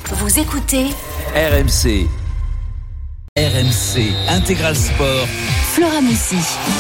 Vous écoutez RMC. RMC Intégral Sport. Flora Messi.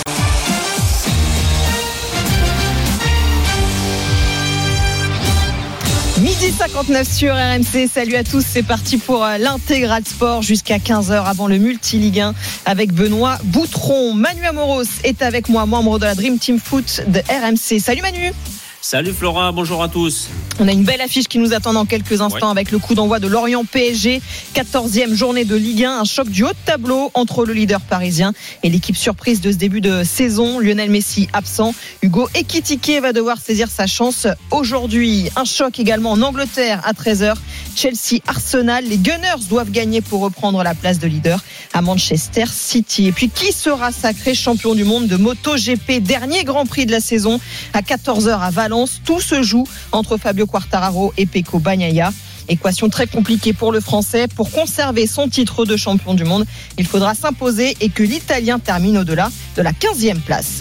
Midi 59 sur RMC, salut à tous, c'est parti pour l'Intégral Sport jusqu'à 15h avant le Multiligue 1 avec Benoît Boutron. Manu Amoros est avec moi, membre de la Dream Team Foot de RMC. Salut Manu. Salut Flora, bonjour à tous. On a une belle affiche qui nous attend dans quelques instants avec le coup d'envoi de Lorient PSG, 14e journée de Ligue 1, un choc du haut de tableau entre le leader parisien et l'équipe surprise de ce début de saison. Lionel Messi absent, Hugo Ekitike va devoir saisir sa chance aujourd'hui. Un choc également en Angleterre à 13h, Chelsea-Arsenal. Les Gunners doivent gagner pour reprendre la place de leader à Manchester City. Et puis qui sera sacré champion du monde de MotoGP, dernier Grand Prix de la saison à 14h à Valence. Tout se joue entre Fabio Quartararo et Pecco Bagnaia. Équation très compliquée pour le Français. Pour conserver son titre de champion du monde, il faudra s'imposer et que l'Italien termine au-delà de la 15e place.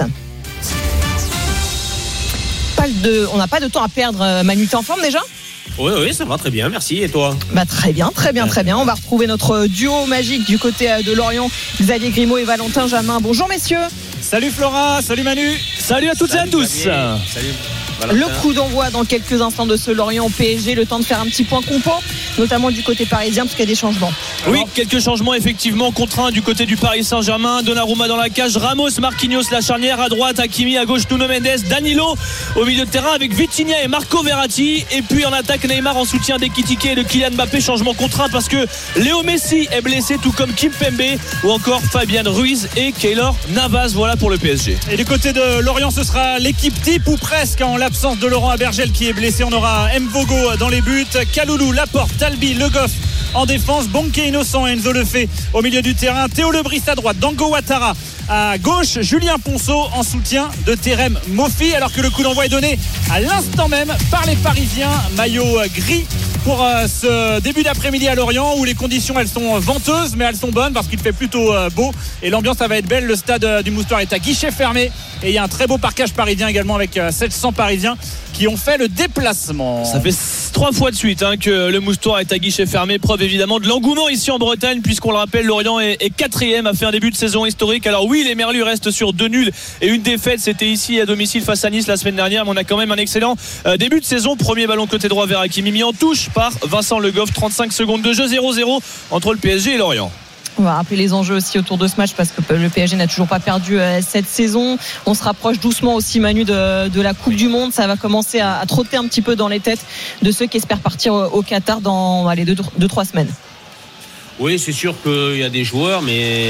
On n'a pas de temps à perdre. Manu, t'es en forme déjà ? Oui, ça va très bien, merci. Et toi ? Très bien. On va retrouver notre duo magique du côté de Lorient, Xavier Grimaud et Valentin Jamin. Bonjour messieurs. Salut Flora, salut Manu. Salut à toutes et à tous. Salut. Valentin. Le coup d'envoi dans quelques instants de ce Lorient PSG, le temps de faire un petit point compo, notamment du côté parisien parce qu'il y a des changements. Oui, quelques changements effectivement contraints du côté du Paris Saint-Germain. Donnarumma dans la cage, Ramos, Marquinhos la charnière, à droite Hakimi, à gauche Nuno Mendes, Danilo au milieu de terrain avec Vitinha et Marco Verratti, et puis en attaque Neymar en soutien d'Ekitike et de Kylian Mbappé. Changement contraint parce que Léo Messi est blessé, tout comme Kimpembe ou encore Fabian Ruiz et Keylor Navas. Voilà pour le PSG. Et du côté de Lorient, ce sera l'équipe type ou presque, en l'absence de Laurent Abergel qui est blessé. On aura Mvogo dans les buts, Kaloulou, Laporte, Talbi, Le Goff en défense, Bonke Innocent et Enzo Lefebvre au milieu du terrain, Théo Lebris à droite, Dango Ouattara à gauche, Julien Ponceau en soutien de Terem Moffi, alors que le coup d'envoi est donné à l'instant même par les Parisiens. Maillot gris pour ce début d'après-midi à Lorient où les conditions elles sont venteuses mais elles sont bonnes parce qu'il fait plutôt beau et l'ambiance ça va être belle. Le stade du Moustoir est à guichet fermé et il y a un très beau parquage parisien également avec 700 Parisiens qui ont fait le déplacement. Ça fait 3 fois de suite que le Moustoir est à guichet fermé, preuve évidemment de l'engouement ici en Bretagne, puisqu'on le rappelle, Lorient est 4e, a fait un début de saison historique. Alors oui, les Merlus restent sur 2 nuls et une défaite, c'était ici à domicile face à Nice la semaine dernière, mais on a quand même un excellent début de saison. Premier ballon côté droit vers Hakimi, mis en touche par Vincent Le Goff. 35 secondes de jeu, 0-0 entre le PSG et Lorient. On va rappeler les enjeux aussi autour de ce match parce que le PSG n'a toujours pas perdu cette saison. On se rapproche doucement aussi, Manu, de la Coupe du Monde. Ça va commencer à trotter un petit peu dans les têtes de ceux qui espèrent partir au Qatar dans 2-3 semaines. Oui, c'est sûr qu'il y a des joueurs mais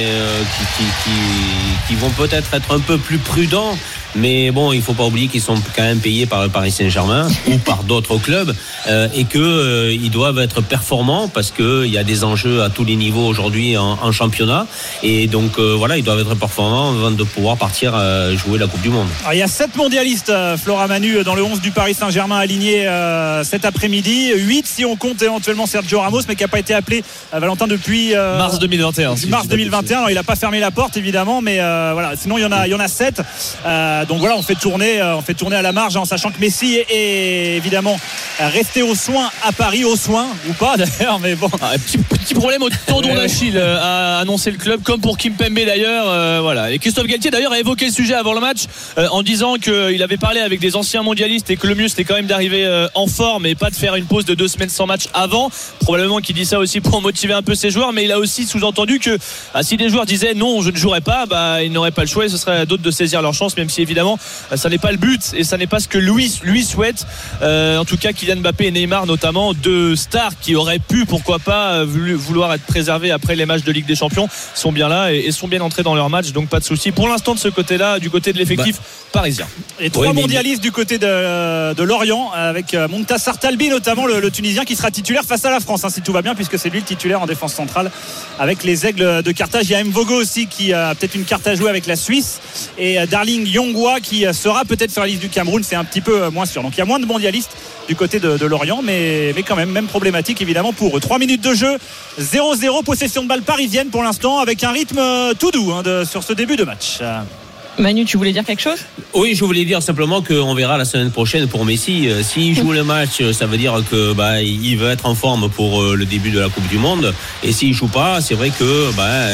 qui vont peut-être être un peu plus prudents. Mais bon, il ne faut pas oublier qu'ils sont quand même payés par le Paris Saint-Germain ou par d'autres clubs et qu'ils doivent être performants parce qu'il y a des enjeux à tous les niveaux aujourd'hui en championnat. Et donc ils doivent être performants avant de pouvoir partir jouer la Coupe du Monde. Alors, il y a 7 mondialistes, Flora Manu, dans le 11 du Paris Saint-Germain alignés cet après-midi. 8 si on compte éventuellement Sergio Ramos, mais qui n'a pas été appelé, Valentin, depuis mars 2021. Mars 2021. Alors, il n'a pas fermé la porte évidemment, mais sinon il y en a 7. Donc voilà, on fait tourner à la marge en sachant que Messi est évidemment resté aux soins à Paris, aux soins ou pas d'ailleurs, mais bon. Petit problème au tendon d'Achille a annoncé le club, comme pour Kimpembe d'ailleurs. Voilà. Et Christophe Galtier d'ailleurs a évoqué le sujet avant le match en disant qu'il avait parlé avec des anciens mondialistes et que le mieux c'était quand même d'arriver en forme et pas de faire une pause de 2 semaines sans match avant. Probablement qu'il dit ça aussi pour motiver un peu ses joueurs, mais il a aussi sous-entendu que si des joueurs disaient non, je ne jouerai pas, ils n'auraient pas le choix et ce serait à d'autres de saisir leur chance, même si évidemment ça n'est pas le but et ça n'est pas ce que lui souhaite. En tout cas, Kylian Mbappé et Neymar notamment, 2 stars qui auraient pu pourquoi pas vouloir être préservés après les matchs de Ligue des Champions, sont bien là et sont bien entrés dans leur match, donc pas de souci pour l'instant de ce côté-là, du côté de l'effectif parisien. Et 3 mondialistes du côté de Lorient avec Montassar Talbi notamment, le Tunisien qui sera titulaire face à la France si tout va bien, puisque c'est lui le titulaire en défense centrale avec les Aigles de Carthage. Il y a Mvogo aussi qui a peut-être une carte à jouer avec la Suisse et Darling Yongwa qui sera peut-être sur la liste du Cameroun, c'est un petit peu moins sûr. Donc il y a moins de mondialistes du côté de Lorient, mais quand même problématique évidemment pour eux. 3 minutes de jeu, 0-0, possession de balle parisienne pour l'instant avec un rythme tout doux sur ce début de match. Manu, tu voulais dire quelque chose? Oui, je voulais dire simplement qu'on verra la semaine prochaine pour Messi. S'il joue le match, ça veut dire que il va être en forme pour le début de la Coupe du Monde. Et s'il joue pas, c'est vrai que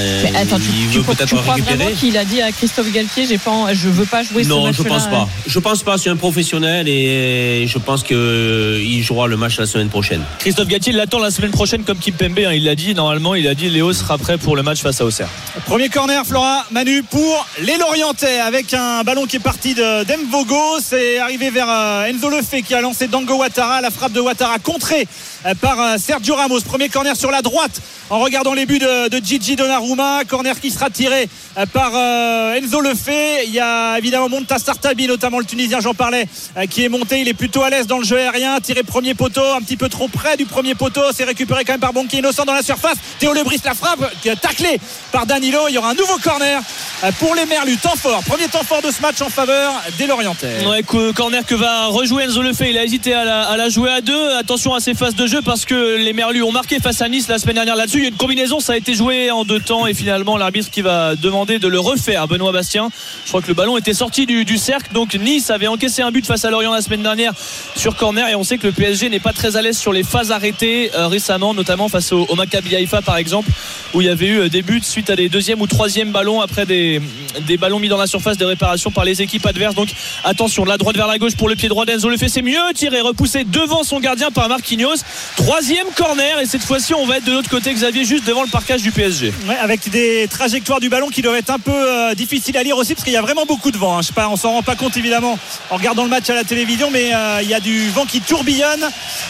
il veut peut-être tu crois récupérer. Vraiment qu'il a dit à Christophe Galtier, je veux pas jouer ce match-là? Non, je pense pas. Je pense pas. C'est un professionnel et je pense qu'il jouera le match la semaine prochaine. Christophe Galtier l'attend la semaine prochaine comme Kimpembe. Il l'a dit. Normalement, il a dit Léo sera prêt pour le match face à Auxerre. Premier corner, Flora, Manu, pour les Lorientais, avec un ballon qui est parti d'Mvogo. C'est arrivé vers Enzo Lefebvre qui a lancé Dango Ouattara. La frappe de Ouattara contrée par Sergio Ramos. Premier corner sur la droite en regardant les buts de Gigi Donnarumma. Corner qui sera tiré par Enzo Lefebvre. Il y a évidemment Montassar Tabi, notamment le Tunisien, j'en parlais, qui est monté. Il est plutôt à l'aise dans le jeu aérien. Tiré premier poteau, un petit peu trop près du premier poteau. C'est récupéré quand même par Bonke Innocent dans la surface. Théo Lebris la frappe, taclé par Danilo. Il y aura un nouveau corner pour les Merlus. Temps fort, premier temps fort de ce match en faveur des Lorientais. Ouais, corner que va rejouer Enzo Lefebvre. Il a hésité à la jouer à deux. Attention à ses phases de jeu parce que les Merlus ont marqué face à Nice la semaine dernière là-dessus. Il y a une combinaison, ça a été joué en deux temps et finalement l'arbitre qui va demander de le refaire, Benoît Bastien. Je crois que le ballon était sorti du cercle, donc Nice avait encaissé un but face à Lorient la semaine dernière sur corner et on sait que le PSG n'est pas très à l'aise sur les phases arrêtées récemment, notamment face au Maccabi Haïfa par exemple, où il y avait eu des buts suite à des deuxième ou troisième ballons après des ballons mis dans la surface de réparation par les équipes adverses. Donc attention, de la droite vers la gauche pour le pied droit d'Enzo Lefebvre, c'est mieux tiré, repoussé devant son gardien par Marquinhos. Troisième corner et cette fois-ci on va être de l'autre côté, Xavier, juste devant le parquage du PSG. Ouais, avec des trajectoires du ballon qui doivent être un peu difficiles à lire aussi parce qu'il y a vraiment beaucoup de vent. Je sais pas, on s'en rend pas compte évidemment en regardant le match à la télévision, mais il y a du vent qui tourbillonne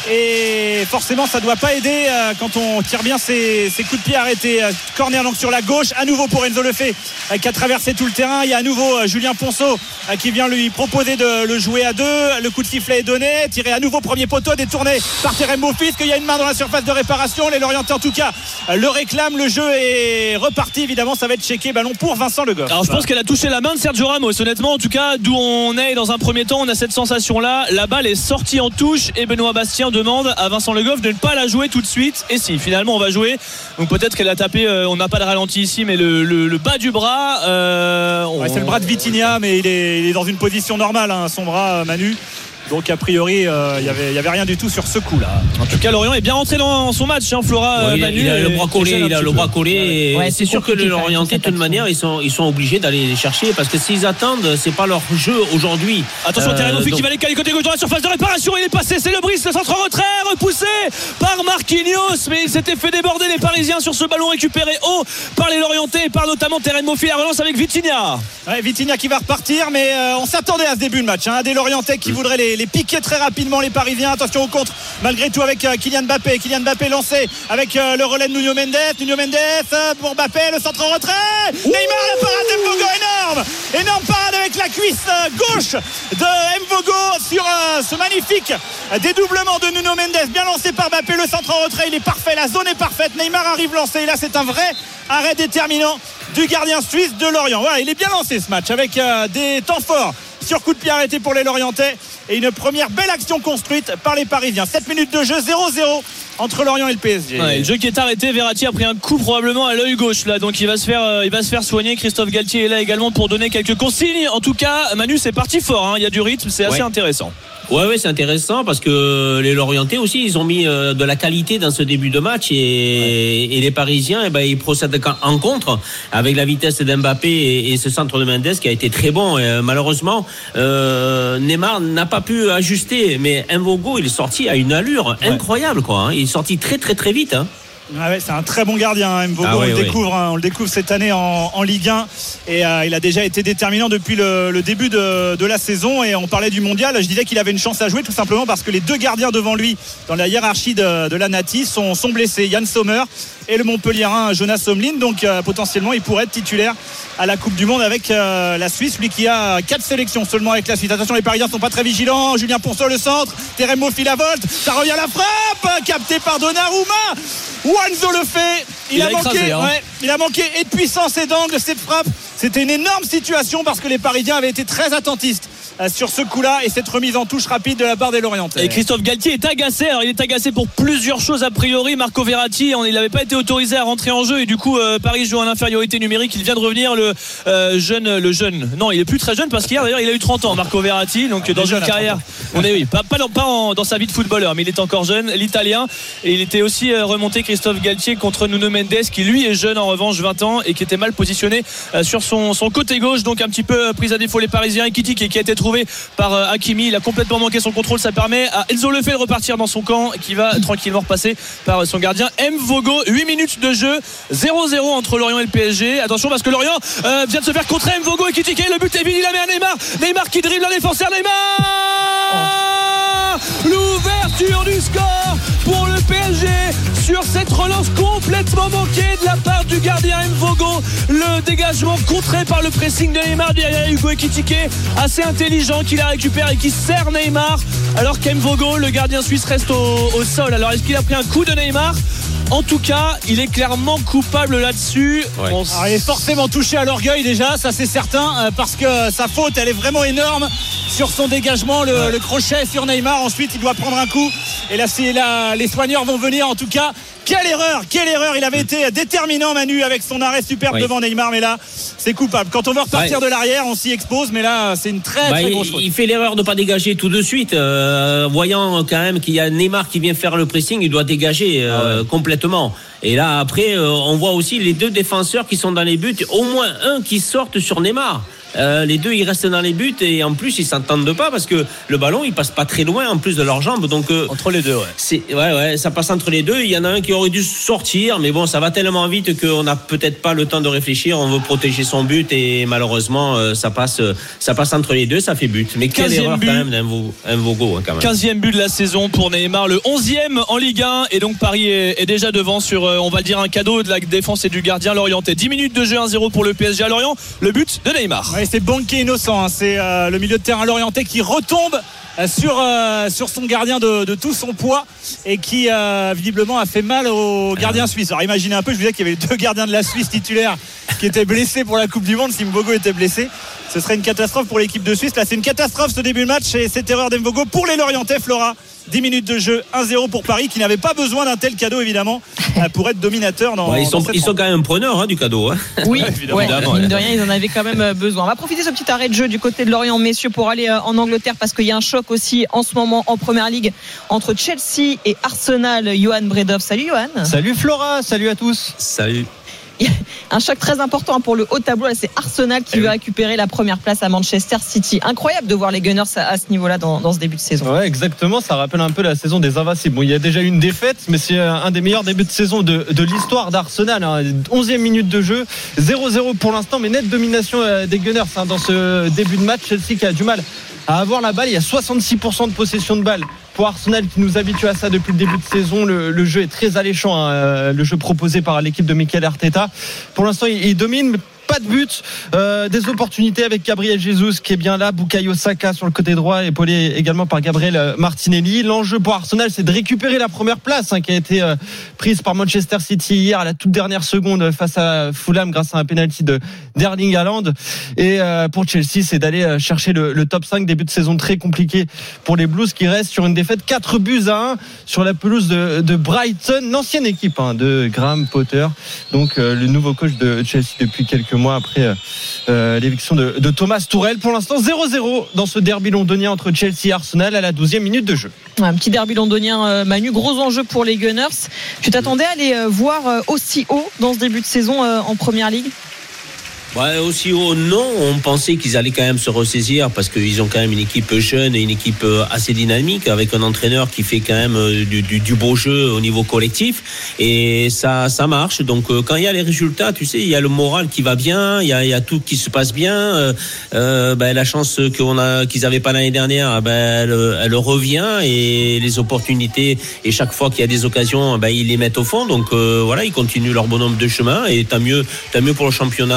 et forcément ça doit pas aider quand on tire bien ses coups de pied arrêtés. Corner donc sur la gauche, à nouveau pour Enzo Lefebvre qui a traversé tout le terrain. Il y a à nouveau Julien Ponceau qui vient lui proposer de le jouer à deux. Le coup de sifflet est donné, tiré à nouveau premier poteau, détourné par Terem Mofis, qu'il y a une main dans la surface de réparation. Les Lorientais en tout cas le réclament. Le jeu est reparti, évidemment ça va être checké. Ballon pour Vincent Le Goff. Alors je pense qu'elle a touché la main de Sergio Ramos, honnêtement, en tout cas d'où on est dans un premier temps on a cette sensation là. La balle est sortie en touche et Benoît Bastien demande à Vincent Le Goff de ne pas la jouer tout de suite. Et si finalement on va jouer, donc peut-être qu'elle a tapé, on n'a pas de ralenti ici, mais le bas du bras c'est le bras de Vitinha, mais il est dans une position normale, son bras, Manu. Donc a priori il y avait rien du tout sur ce coup là. En tout cas Lorient est bien rentré dans son match, Flora. Il a le bras collé, Ouais, c'est sûr que les Lorientais de toute manière ils sont obligés d'aller les chercher parce que s'ils attendent, c'est pas leur jeu aujourd'hui. Attention, Terem Mofis qui va aller caler côté gauche dans la surface de réparation. Il est passé, c'est Lebris, le centre en retrait, repoussé par Marquinhos, mais il s'était fait déborder les Parisiens sur ce ballon récupéré haut par les Lorientais et par notamment Terem Mofis. La relance avec Vitinha. Vitinha qui va repartir, mais on s'attendait à ce début de match, des Lorientais qui voudraient les piquer très rapidement, les Parisiens. Attention au contre malgré tout avec Kylian Mbappé lancé avec le relais de Nuno Mendes pour Mbappé, le centre en retrait. Neymar, la parade d'Mvogo, énorme parade avec la cuisse gauche de Mvogo sur ce magnifique dédoublement de Nuno Mendes, bien lancé par Mbappé. Le centre en retrait, il est parfait, la zone est parfaite. Neymar arrive lancé et là c'est un vrai arrêt déterminant du gardien suisse de Lorient. Voilà, il est bien lancé ce match avec des temps forts sur coup de pied arrêté pour les Lorientais et une première belle action construite par les Parisiens. 7 minutes de jeu, 0-0 entre Lorient et le PSG. Le jeu qui est arrêté, Verratti a pris un coup probablement à l'œil gauche là, donc il va se faire soigner. Christophe Galtier est là également pour donner quelques consignes. En tout cas Manu, c'est parti fort, il y a du rythme, c'est assez intéressant. Ouais, c'est intéressant parce que les Lorientais aussi, ils ont mis de la qualité dans ce début de match et les Parisiens, ils procèdent en contre avec la vitesse d'Mbappé et ce centre de Mendes qui a été très bon. Et malheureusement, Neymar n'a pas pu ajuster, mais Mvogo, il est sorti à une allure incroyable, quoi. Il est sorti très très très vite. C'est un très bon gardien, Mvogo. On le découvre cette année en Ligue 1 et il a déjà été déterminant depuis le début de la saison. Et on parlait du mondial, je disais qu'il avait une chance à jouer tout simplement parce que les deux gardiens devant lui dans la hiérarchie de la Nati sont blessés, Yann Sommer et le Montpellierin Jonas Omlin. Donc potentiellement il pourrait être titulaire à la Coupe du Monde avec la Suisse, lui qui a 4 sélections seulement avec la Suisse. Attention, les Parisiens sont pas très vigilants. Julien Ponceau le centre, Terem Mofis la volte, ça revient à la frappe, capté par Donnarumma. Enzo Lefebvre, il a manqué et de puissance et d'angle cette frappe. C'était une énorme situation parce que les Parisiens avaient été très attentistes sur ce coup-là et cette remise en touche rapide de la part des Lorientais. Et Christophe Galtier est agacé. Alors il est agacé pour plusieurs choses a priori. Marco Verratti, il n'avait pas été autorisé à rentrer en jeu et du coup Paris joue en infériorité numérique. Il vient de revenir le jeune. Non, il est plus très jeune parce qu'hier d'ailleurs il a eu 30 ans. Marco Verratti, donc dans une carrière. On est pas dans sa vie de footballeur, mais il est encore jeune, l'Italien. Et il était aussi remonté Christophe Galtier contre Nuno Mendes qui lui est jeune en revanche, 20 ans et qui était mal positionné sur son côté gauche. Donc un petit peu pris à défaut les Parisiens. Ekitike qui a été trouvé par Hakimi. Il a complètement manqué son contrôle. Ça permet à Enzo Lefebvre de repartir dans son camp qui va tranquillement repasser par son gardien Mvogo. 8 minutes de jeu, 0-0 entre Lorient et le PSG. Attention parce que Lorient vient de se faire contrer. Mvogo et Ekitike, le but est vide, il la met à Neymar qui dribble un défenseur. Neymar, l'ouverture du score pour le PSG sur cette relance complètement manquée de la part du gardien Mvogo. Le dégagement contré par le pressing de Neymar derrière Hugo Ekitike, assez intelligent, qui la récupère et qui sert Neymar alors qu'Mvogo, le gardien suisse, reste au sol. Alors est-ce qu'il a pris un coup de Neymar? En tout cas, il est clairement coupable là-dessus. Alors, il est forcément touché à l'orgueil déjà, ça c'est certain, parce que sa faute elle est vraiment énorme sur son dégagement, le crochet sur Neymar. Ensuite il doit prendre un coup et là les soigneurs vont venir. En tout cas, quelle erreur, il avait été déterminant Manu avec son arrêt superbe devant Neymar, mais là c'est coupable. Quand on veut repartir de l'arrière on s'y expose, mais là c'est une très grosse faute. Il fait l'erreur de ne pas dégager tout de suite, voyant quand même qu'il y a Neymar qui vient faire le pressing, il doit dégager complètement. Et là après on voit aussi les deux défenseurs qui sont dans les buts, au moins un qui sortent sur Neymar. Les deux ils restent dans les buts et en plus ils s'entendent pas parce que le ballon il passe pas très loin en plus de leurs jambes, donc entre les deux ça passe entre les deux. Il y en a un qui aurait dû sortir, mais bon ça va tellement vite qu'on n'a peut-être pas le temps de réfléchir, on veut protéger son but et malheureusement ça passe entre les deux, ça fait but. Mais quelle erreur quand même d'Mvogo quand même. 15e but de la saison pour Neymar, le 11e en Ligue 1 et donc Paris est déjà devant sur on va le dire un cadeau de la défense et du gardien lorientais. 10 minutes de jeu, 1-0 pour le PSG à Lorient, le but de Neymar. Et c'est Bonke innocent, c'est le milieu de terrain lorientais qui retombe sur son gardien de tout son poids et qui visiblement a fait mal au gardien suisse. Alors imaginez un peu, je vous disais qu'il y avait deux gardiens de la Suisse titulaires qui étaient blessés pour la Coupe du Monde. Si Mvogo était blessé, ce serait une catastrophe pour l'équipe de Suisse. Là c'est une catastrophe ce début de match et cette erreur d'Mvogo pour les Lorientais. Flora, 10 minutes de jeu, 1-0 pour Paris qui n'avait pas besoin d'un tel cadeau évidemment pour être dominateur dans ils sont quand même preneurs du cadeau Oui, mine de rien ils en avaient quand même besoin. On va profiter de ce petit arrêt de jeu du côté de Lorient messieurs pour aller en Angleterre parce qu'il y a un choc aussi en ce moment en Première Ligue entre Chelsea et Arsenal. Johan Bredov, salut Johan. Salut Flora, salut à tous. Salut. Un choc très important pour le haut tableau. Là, c'est Arsenal qui veut récupérer la première place à Manchester City. Incroyable de voir les Gunners à ce niveau-là dans ce début de saison. Ouais, exactement. Ça rappelle un peu la saison des Invincibles. Bon, il y a déjà eu une défaite, mais c'est un des meilleurs débuts de saison de l'histoire d'Arsenal. 11e minute de jeu, 0-0 pour l'instant, mais nette domination des Gunners dans ce début de match. Chelsea qui a du mal à avoir la balle. Il y a 66% de possession de balle pour Arsenal qui nous habitue à ça depuis le début de saison. Le jeu est très alléchant, le jeu proposé par l'équipe de Mikel Arteta. Pour l'instant il domine, mais pas de but, des opportunités avec Gabriel Jesus qui est bien là, Bukayo Saka sur le côté droit, épaulé également par Gabriel Martinelli. L'enjeu pour Arsenal c'est de récupérer la première place qui a été prise par Manchester City hier à la toute dernière seconde face à Fulham grâce à un penalty d'Erling Haaland. Et pour Chelsea c'est d'aller chercher le top 5. Début de saison très compliqué pour les Blues qui restent sur une défaite 4-1 sur la pelouse de Brighton, l'ancienne équipe de Graham Potter, donc le nouveau coach de Chelsea depuis quelques mois après l'éviction de Thomas Tuchel. Pour l'instant 0-0 dans ce derby londonien entre Chelsea et Arsenal à la 12e minute de jeu. Un petit derby londonien, Manu, gros enjeu pour les Gunners. Tu t'attendais à les voir aussi haut dans ce début de saison en Première Ligue? Aussi haut, non. On pensait qu'ils allaient quand même se ressaisir parce qu'ils ont quand même une équipe jeune et une équipe assez dynamique avec un entraîneur qui fait quand même du beau jeu au niveau collectif et ça marche. Donc quand il y a les résultats, tu sais, il y a le moral qui va bien, il y a tout qui se passe bien. La chance qu'ils avaient pas l'année dernière, elle revient et les opportunités et chaque fois qu'il y a des occasions, ils les mettent au fond. Donc ils continuent leur bonhomme de chemin et tant mieux pour le championnat anglais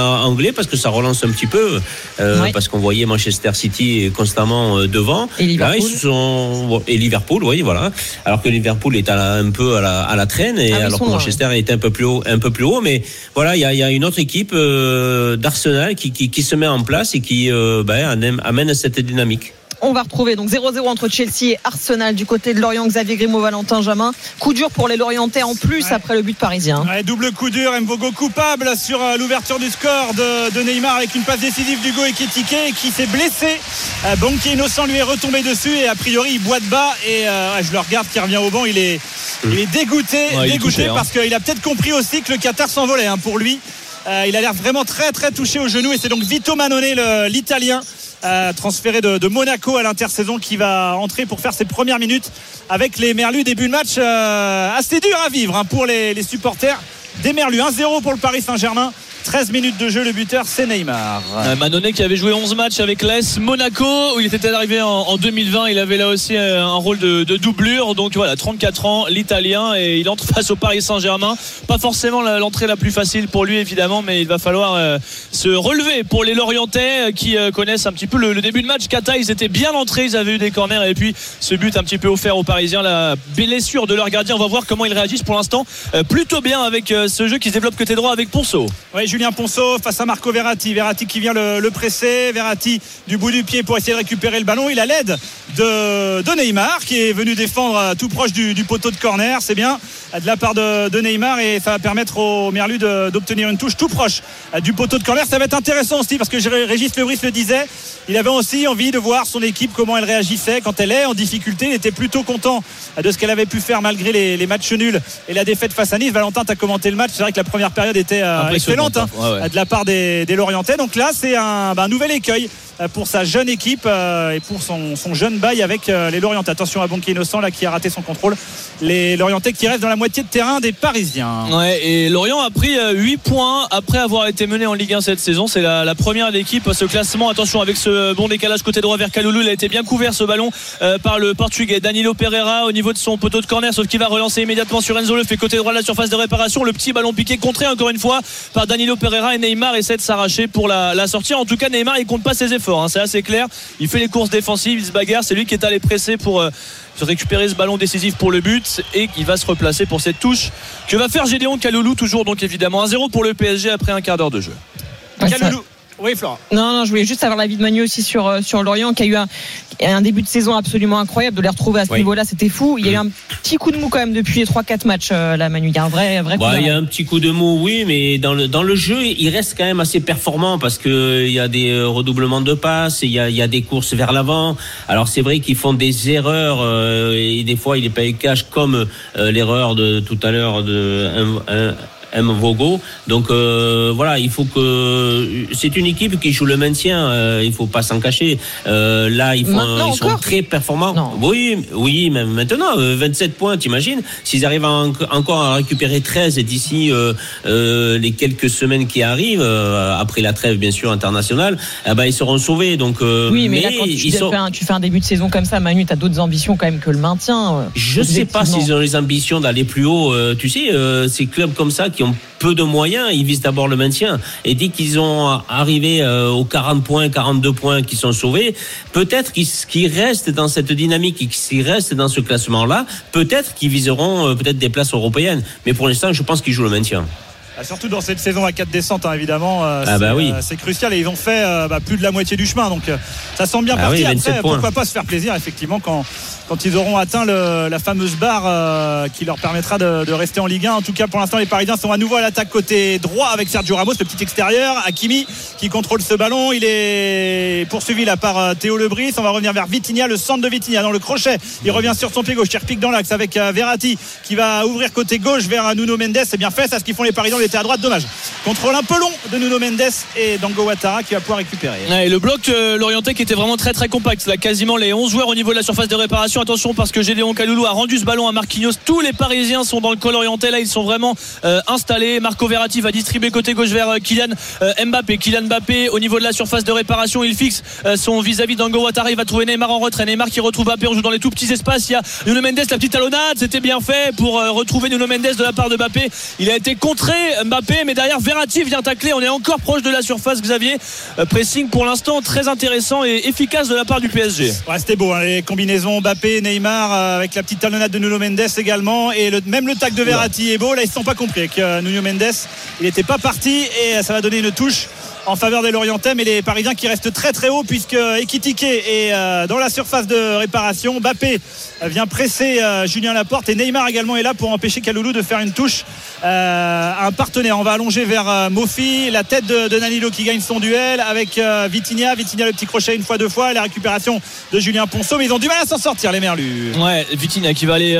anglais parce que ça relance un petit peu parce qu'on voyait Manchester City constamment devant. Et Liverpool. Là, et Liverpool, oui, voilà. Alors que Liverpool est un peu à la traîne et alors que Manchester est un peu plus haut. Mais voilà, il y a une autre équipe d'Arsenal qui se met en place et qui amène cette dynamique. On va retrouver donc 0-0 entre Chelsea et Arsenal du côté de Lorient. Xavier Grimaud, Valentin Jamin. Coup dur pour les Lorientais en plus après le but parisien. Ouais, double coup dur. Mvogo coupable sur l'ouverture du score de Neymar avec une passe décisive d'Hugo Ekitike qui s'est blessé. Bonke Innocent lui est retombé dessus et a priori il boite bas et je le regarde qui revient au banc. Il est dégoûté, touché, parce qu'il a peut-être compris aussi que le Qatar s'envolait pour lui. Il a l'air vraiment très très touché au genou et c'est donc Vito Mannone, l'Italien, transféré de Monaco à l'intersaison, qui va entrer pour faire ses premières minutes avec les Merlus. Début de match assez dur à vivre pour les supporters des Merlus. 1-0 pour le Paris Saint-Germain. 13 minutes de jeu, le buteur c'est Neymar. Mannone qui avait joué 11 matchs avec l'AS Monaco où il était arrivé en 2020. Il avait là aussi un rôle de doublure. Donc voilà, 34 ans, l'Italien, et il entre face au Paris Saint-Germain. Pas forcément l'entrée la plus facile pour lui évidemment, mais il va falloir se relever pour les Lorientais qui connaissent un petit peu le début de match. Kata, ils étaient bien entrés, ils avaient eu des corners et puis ce but un petit peu offert aux Parisiens. La blessure de leur gardien, on va voir comment ils réagissent. Pour l'instant plutôt bien avec ce jeu qui se développe côté droit avec Ponceau. Oui, Julien Ponceau face à Marco Verratti qui vient le presser. Verratti du bout du pied pour essayer de récupérer le ballon. Il a l'aide de Neymar qui est venu défendre tout proche du poteau de corner. C'est bien de la part de Neymar et ça va permettre aux Merlus d'obtenir une touche tout proche du poteau de corner. Ça va être intéressant aussi parce que Régis Lebris le disait, il avait aussi envie de voir son équipe, comment elle réagissait quand elle est en difficulté. Il était plutôt content de ce qu'elle avait pu faire malgré les matchs nuls et la défaite face à Nice. Valentin, tu as commenté le match, c'est vrai que la première période était excellente de la part des Lorientais. Donc là c'est un nouvel écueil pour sa jeune équipe et pour son jeune bail avec les Lorientais. Attention à Bonke Innocent là qui a raté son contrôle. Les Lorientais qui restent dans la moitié de terrain des Parisiens. Ouais, et Lorient a pris 8 points après avoir été mené en Ligue 1 cette saison. C'est la première d'équipe à ce classement. Attention avec ce bon décalage côté droit vers Kaloulou. Il a été bien couvert ce ballon par le Portugais Danilo Pereira au niveau de son poteau de corner, sauf qu'il va relancer immédiatement sur Enzo Le fait côté droit de la surface de réparation. Le petit ballon piqué contré encore une fois par Danilo Pereira et Neymar essaie de s'arracher pour la sortie. En tout cas Neymar il compte pas ses efforts, c'est assez clair. Il fait les courses défensives, il se bagarre, c'est lui qui est allé presser pour récupérer ce ballon décisif pour le but et qui va se replacer pour cette touche que va faire Gédéon Kaloulou, toujours donc évidemment 1-0 pour le PSG après un quart d'heure de jeu. Kaloulou. Oui, Flora. Non, je voulais juste avoir l'avis de Manu aussi sur Lorient qui a eu un début de saison absolument incroyable. De les retrouver à ce niveau-là, c'était fou. Il y a eu un petit coup de mou quand même depuis 3-4 matchs là, Manu. Il y a un vrai coup de mou. Il y a un petit coup de mou, oui, mais dans le jeu, il reste quand même assez performant parce que il y a des redoublements de passes, il y a des courses vers l'avant. Alors c'est vrai qu'ils font des erreurs et des fois il est payé cash comme l'erreur de tout à l'heure de Mvogo. Donc voilà, il faut que c'est une équipe qui joue le maintien, il faut pas s'en cacher. Là ils sont très performants. Non. Oui, même maintenant 27 points, t'imagines s'ils arrivent encore à récupérer 13 d'ici les quelques semaines qui arrivent après la trêve bien sûr internationale, ils seront sauvés. Donc oui, mais là quand tu fais un début de saison comme ça, Manu, t'as d'autres ambitions quand même que le maintien. Je sais pas s'ils ont les ambitions d'aller plus haut. Tu sais, ces clubs comme ça qui ont peu de moyens, ils visent d'abord le maintien. Et dès qu'ils ont arrivé aux 40 points, 42 points qui sont sauvés, peut-être qu'ils restent dans cette dynamique et qu'ils restent dans ce classement-là, peut-être qu'ils viseront peut-être des places européennes. Mais pour l'instant, je pense qu'ils jouent le maintien. Surtout dans cette saison à 4 descentes, évidemment, c'est crucial et ils ont fait plus de la moitié du chemin, donc ça semble bien parti. Après, pourquoi pas se faire plaisir effectivement quand ils auront atteint la fameuse barre qui leur permettra de rester en Ligue 1. En tout cas, pour l'instant, les Parisiens sont à nouveau à l'attaque côté droit avec Sergio Ramos, le petit extérieur. Hakimi qui contrôle ce ballon, il est poursuivi là par Théo Lebris. On va revenir vers Vitinha, le centre de Vitinha dans le crochet. Il revient sur son pied gauche, il repique dans l'axe avec Verratti qui va ouvrir côté gauche vers Nuno Mendes. C'est bien fait, ça ce qu'ils font les Parisiens. Était à droite, dommage. Contrôle un peu long de Nuno Mendes et Dango Ouattara qui va pouvoir récupérer. Et le bloc Lorientais qui était vraiment très très compact. Là, quasiment les 11 joueurs au niveau de la surface de réparation. attention parce que Gédéon Kaloulou a rendu ce ballon à Marquinhos. Tous les Parisiens sont dans le col orienté, là ils sont vraiment installés. Marco Verratti va distribuer côté gauche vers Kylian Mbappé au niveau de la surface de réparation. Il fixe son vis-à-vis d'Ango Ouattara. Il va trouver Neymar en retrait. Neymar qui retrouve Mbappé. On joue dans les tout petits espaces. Il y a Nuno Mendes, la petite talonnade, c'était bien fait pour retrouver Nuno Mendes de la part de Mbappé. Il a été contré Mbappé, mais derrière Verratti vient tacler. On est encore proche de la surface, Xavier. Pressing pour l'instant très intéressant et efficace de la part du PSG. Ouais, c'était beau, hein, les combinaisons Mbappé, Neymar avec la petite talonnade de Nuno Mendes également, et même le tac de Verratti est beau. Là ils ne sont pas compris avec Nuno Mendes, il n'était pas parti et ça va donner une touche en faveur des Lorientais, mais les Parisiens qui restent très très haut puisque Ekitike est dans la surface de réparation. Mbappé vient presser Julien Laporte et Neymar également est là pour empêcher Kaloulou de faire une touche à un partenaire. On va allonger vers Mofi, la tête de Danilo qui gagne son duel avec Vitinha le petit crochet une fois, deux fois, la récupération de Julien Ponceau, mais ils ont du mal à s'en sortir les Merlus. Ouais, Vitinha qui va aller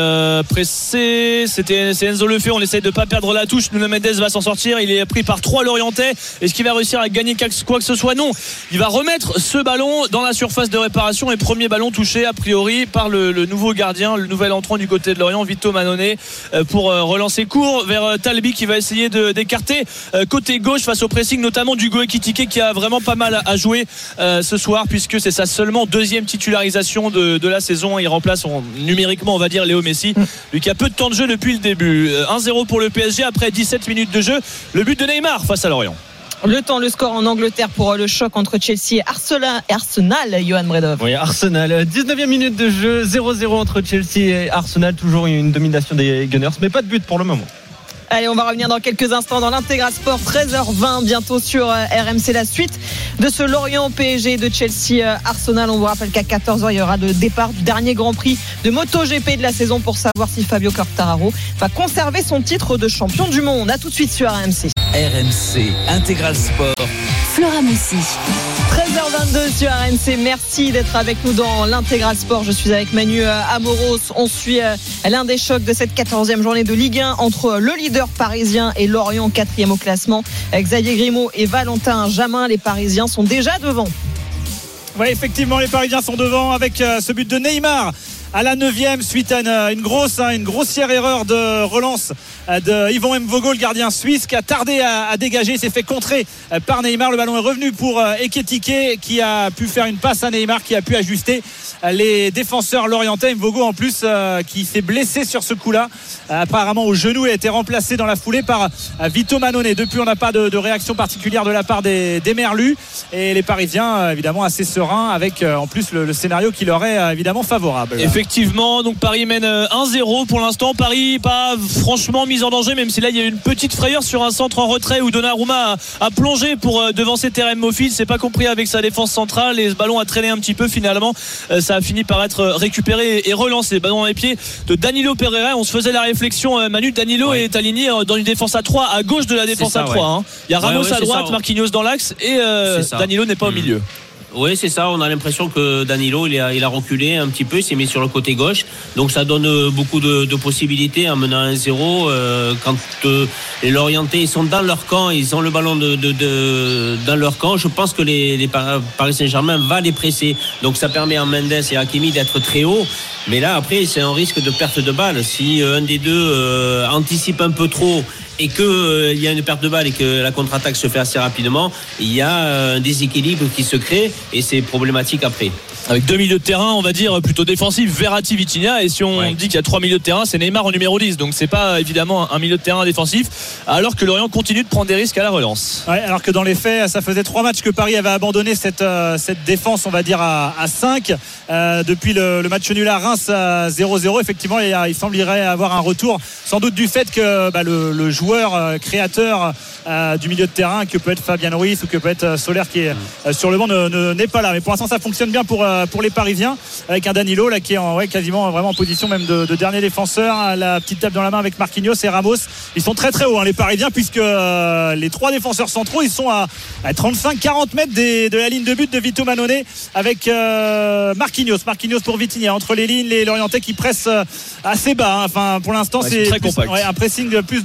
presser, c'est Enzo Lefebvre, on essaie de pas perdre la touche. Nuno Mendes va s'en sortir, il est pris par 3 Lorientais. Est-ce qu'il va réussir à gagner quoi que ce soit? Non, il va remettre ce ballon dans la surface de réparation et premier ballon touché a priori par le nouveau gardien, le nouvel entrant du côté de Lorient, Vito Manone, pour relancer court vers Talbi qui va essayer d'écarter côté gauche face au pressing notamment d'Hugo Ekitike qui a vraiment pas mal à jouer ce soir puisque c'est sa seulement 2e titularisation de la saison. Il remplace numériquement on va dire Léo Messi, lui qui a peu de temps de jeu depuis le début. 1-0 pour le PSG après 17 minutes de jeu, le but de Neymar face à Lorient. Le score en Angleterre pour le choc entre Chelsea et Arsenal, Johan Bredov. Oui, Arsenal, 19e minute de jeu, 0-0 entre Chelsea et Arsenal, toujours une domination des Gunners, mais pas de but pour le moment. Allez, on va revenir dans quelques instants dans l'Intégral Sport, 13h20 bientôt sur RMC, la suite de ce Lorient PSG de Chelsea Arsenal. On vous rappelle qu'à 14h il y aura le départ du dernier Grand Prix de MotoGP de la saison pour savoir si Fabio Quartararo va conserver son titre de champion du monde. À tout de suite sur RMC. RMC Intégral Sport. Flora Messi. 13h22 sur RMC, merci d'être avec nous dans l'Intégral Sport. Je suis avec Manu Amoros. On suit l'un des chocs de cette 14e journée de Ligue 1 entre le leader parisien et Lorient, 4e au classement. Xavier Grimaud et Valentin Jamin, les Parisiens sont déjà devant. Oui, effectivement, les Parisiens sont devant avec ce but de Neymar à la 9e suite à une grossière erreur de relance de Yvon Mvogo, le gardien suisse, qui a tardé à dégager. Il s'est fait contrer par Neymar. Le ballon est revenu pour Ekitike qui a pu faire une passe à Neymar, qui a pu ajuster les défenseurs lorientais. Mvogo en plus qui s'est blessé sur ce coup-là, apparemment au genou, et a été remplacé dans la foulée par Vito Manone. Depuis, on n'a pas de réaction particulière de la part des Merlus, et les Parisiens évidemment assez sereins avec en plus le scénario qui leur est évidemment favorable. Effectivement, donc Paris mène 1-0 pour l'instant. Paris pas franchement mis en danger, même si là il y a eu une petite frayeur sur un centre en retrait où Donnarumma a plongé pour devancer Terem Mofil. C'est pas compris avec sa défense centrale et ce ballon a traîné un petit peu. Finalement ça a fini par être récupéré et relancé. Ballon dans les pieds de Danilo Pereira. On se faisait la réflexion, Manu, Danilo est aligné dans une défense à 3 à gauche de la défense à 3 hein. Il y a Ramos à droite, Marquinhos dans l'axe et Danilo n'est pas au milieu. Oui, c'est ça. On a l'impression que Danilo, il a reculé un petit peu. Il s'est mis sur le côté gauche. Donc, ça donne beaucoup de possibilités en menant 1-0. Quand les Lorientais, ils sont dans leur camp, ils ont le ballon dans leur camp. Je pense que les Paris Saint-Germain va les presser. Donc, ça permet à Mendes et à Hakimi d'être très haut. Mais là, après, c'est un risque de perte de balle. Si un des deux anticipe un peu trop et qu'il y a une perte de balle et que la contre-attaque se fait assez rapidement, il y a un déséquilibre qui se crée et c'est problématique après. Avec 2 milieux de terrain, on va dire plutôt défensifs, Verratti, Vitinha, et si on dit qu'il y a 3 milieux de terrain, c'est Neymar en numéro 10, donc c'est pas évidemment un milieu de terrain défensif, alors que Lorient continue de prendre des risques à la relance. Ouais, alors que dans les faits, ça faisait 3 matchs que Paris avait abandonné cette défense, on va dire à 5 depuis le match nul à Reims à 0-0. Effectivement, il semblerait avoir un retour, sans doute du fait que le joueur créateur du milieu de terrain, que peut être Fabien Ruiz ou que peut être Soler qui est sur le banc, n'est pas là. Mais pour l'instant, ça fonctionne bien pour les Parisiens, avec un Danilo là qui est quasiment vraiment en position même de dernier défenseur, la petite tape dans la main avec Marquinhos et Ramos. Ils sont très très hauts les Parisiens, puisque les 3 défenseurs centraux, ils sont à 35-40 mètres de la ligne de but de Vito Manone, avec Marquinhos pour Vitinha entre les lignes, les Lorientais qui pressent assez bas, hein. Enfin pour l'instant c'est très compact. Un pressing plus de position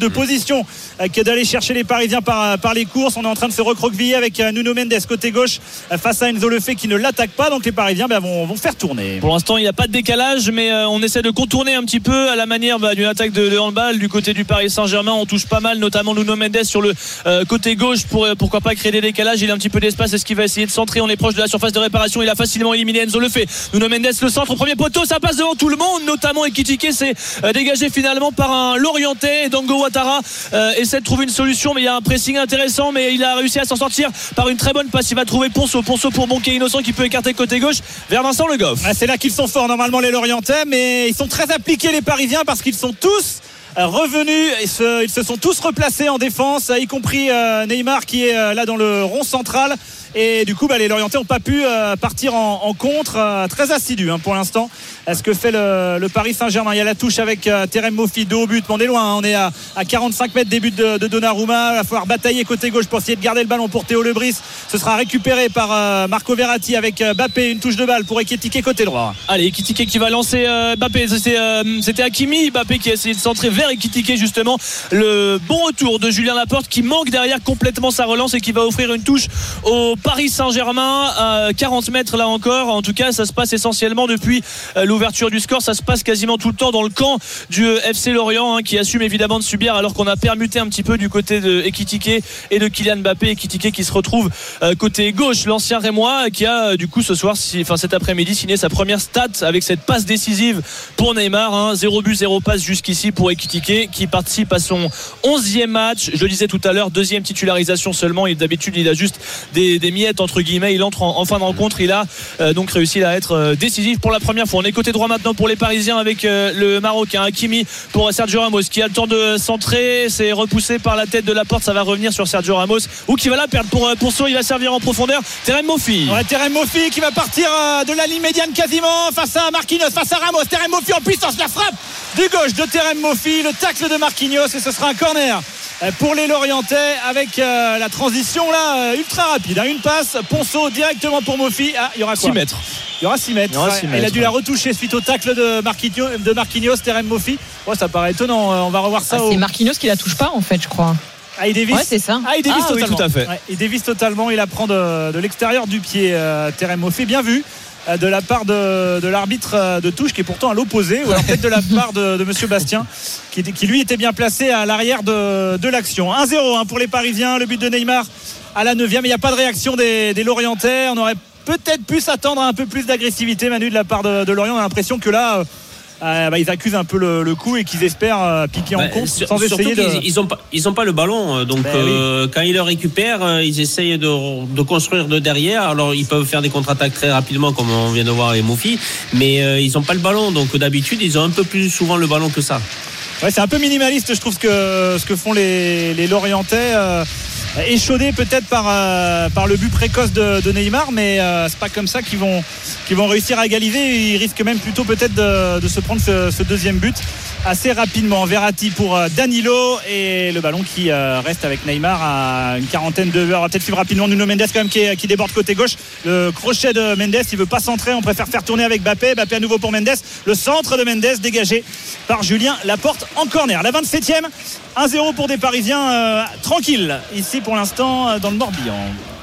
question que d'aller chercher les Parisiens par les courses. On est en train de se recroqueviller avec Nuno Mendes côté gauche face à Enzo Lefebvre qui ne l'attaque pas. Donc les Parisiens vont faire tourner. Pour l'instant, il n'y a pas de décalage, mais on essaie de contourner un petit peu à la manière d'une attaque de handball du côté du Paris Saint-Germain. On touche pas mal, notamment Nuno Mendes sur le côté gauche pour pourquoi pas créer des décalages. Il a un petit peu d'espace. Est-ce qu'il va essayer de centrer? On est proche de la surface de réparation. Il a facilement éliminé Enzo Lefebvre. Nuno Mendes, le centre au premier poteau, ça passe devant tout le monde, notamment Ekitike s'est dégagé finalement par un Lorientais. Dango Ouattara essaie de trouver une solution, mais il y a un pressing intéressant, mais il a réussi à s'en sortir par une très bonne passe. Il va trouver Ponceau pour Bonquet Innocent qui peut écarter côté gauche vers Vincent Le Goff. C'est là qu'ils sont forts normalement les Lorientais, mais ils sont très appliqués les Parisiens parce qu'ils sont tous revenus, ils se sont tous replacés en défense, y compris Neymar qui est là dans le rond central. Et du coup les Lorientais n'ont pas pu partir en contre, très assidu pour l'instant. Ce que fait le Paris Saint-Germain. Il y a la touche avec Terem Moffi, 2 au but, mais on est loin, on est à 45 mètres des buts de Donnarumma. Il va falloir batailler côté gauche pour essayer de garder le ballon pour Théo Lebris. Ce sera récupéré par Marco Verratti avec Mbappé, une touche de balle pour Ekitike côté droit. Allez, Ekitike qui va lancer Mbappé, c'était Hakimi, Mbappé qui a essayé de centrer vers Ekitike justement. Le bon retour de Julien Laporte qui manque derrière complètement sa relance et qui va offrir une touche au Paris Saint-Germain à 40 mètres là encore. En tout cas, ça se passe essentiellement depuis l'ouverture du score. Ça se passe quasiment tout le temps dans le camp du FC Lorient qui assume évidemment de subir alors qu'on a permuté un petit peu du côté de Ekitike et de Kylian Mbappé. Ekitike qui se retrouve côté gauche, l'ancien Rémois qui a du coup cet après-midi signé sa première stat avec cette passe décisive pour Neymar. 0 but 0 passe jusqu'ici pour Ekitike qui participe à son 11e match. Je le disais tout à l'heure, 2e titularisation seulement. D'habitude il a juste des miettes entre guillemets. Il entre en fin de rencontre. Il a donc réussi à être décisif pour la première fois. On est côté droit maintenant pour les Parisiens avec le Marocain Hakimi pour Sergio Ramos qui a le temps de centrer. C'est repoussé par la tête de Laporte. Ça va revenir sur Sergio Ramos ou qui va la perdre pour Ponceau. Il va servir en profondeur. Terem Moffi. Terem Moffi qui va partir de la ligne médiane quasiment face à Marquinhos, face à Ramos. Terem Moffi en puissance. La frappe du gauche de Terem Moffi. Le tacle de Marquinhos et ce sera un corner pour les Lorientais avec la transition là ultra rapide. Une passe, Ponceau directement pour Moffi. Il y aura quoi? 6 mètres. Il y aura 6 mètres. Il a dû la retoucher suite au tacle de Marquinhos, Terem Moffi. Ça paraît étonnant. On va revoir ça. C'est Marquinhos qui la touche pas en fait, je crois. Il dévisse. Ouais, c'est ça. Il dévisse totalement. Oui, tout à fait. Il dévisse totalement. Il la prend de l'extérieur du pied. Terem Moffi, bien vu. De la part de l'arbitre de touche qui est pourtant à l'opposé, ou alors peut-être de la part de monsieur Bastien qui lui était bien placé à l'arrière de l'action. 1-0 pour les Parisiens, le but de Neymar à la 9e. Il n'y a pas de réaction des Lorientais. On aurait peut-être pu s'attendre à un peu plus d'agressivité, Manu, de la part de Lorient. On a l'impression que là ils accusent un peu le coup et qu'ils espèrent piquer en contre sans essayer de... Ils ont pas le ballon, donc quand ils le récupèrent, ils essayent de construire de derrière. Alors ils peuvent faire des contre-attaques très rapidement comme on vient de voir avec Moffi, mais ils ont pas le ballon, donc d'habitude ils ont un peu plus souvent le ballon que ça. C'est un peu minimaliste, je trouve, ce que font les Lorientais. Échaudés peut-être par le but précoce de Neymar, mais c'est pas comme ça qu'ils vont réussir à égaliser. Ils risquent même plutôt peut-être de se prendre ce deuxième but assez rapidement. Verratti pour Danilo et le ballon qui reste avec Neymar à une quarantaine de heures. On va peut-être suivre rapidement Nuno Mendes quand même qui déborde côté gauche. Le crochet de Mendes, il veut pas centrer, on préfère faire tourner avec Mbappé à nouveau pour Mendes. Le centre de Mendes dégagé par Julien Laporte en corner. La 27e, 1-0 pour des Parisiens tranquilles ici pour l'instant dans le Morbihan.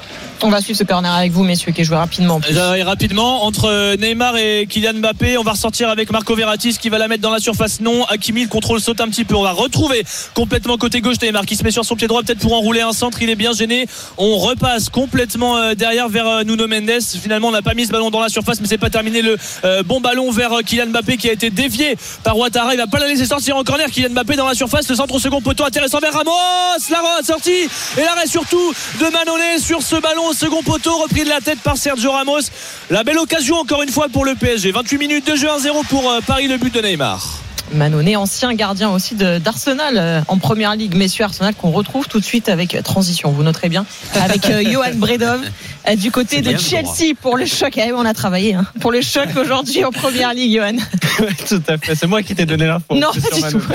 On va suivre ce corner avec vous, messieurs, qui est joué rapidement. Rapidement, entre Neymar et Kylian Mbappé, on va ressortir avec Marco Verratti qui va la mettre dans la surface. Non, Hakimi, le contrôle saute un petit peu. On va retrouver complètement côté gauche Neymar qui se met sur son pied droit, peut-être pour enrouler un centre. Il est bien gêné. On repasse complètement derrière vers Nuno Mendes. Finalement, on n'a pas mis ce ballon dans la surface, mais c'est pas terminé. Le bon ballon vers Kylian Mbappé qui a été dévié par Ouattara. Il va pas la laisser sortir en corner. Kylian Mbappé dans la surface. Le centre au second poteau intéressant vers Ramos. La sortie et l'arrêt surtout de Manolet sur ce ballon au second poteau, repris de la tête par Sergio Ramos. La belle occasion encore une fois pour le PSG. 28 minutes de jeu, 1-0 pour Paris, le but de Neymar. Manonet, ancien gardien aussi d'Arsenal en première ligue. Messieurs, Arsenal qu'on retrouve tout de suite avec transition, vous noterez bien, avec Johan Bredov du côté de Chelsea pour le choc. On a travaillé pour le choc aujourd'hui en première ligue, Johan. Tout à fait, c'est moi qui t'ai donné l'info. Non, pas du tout.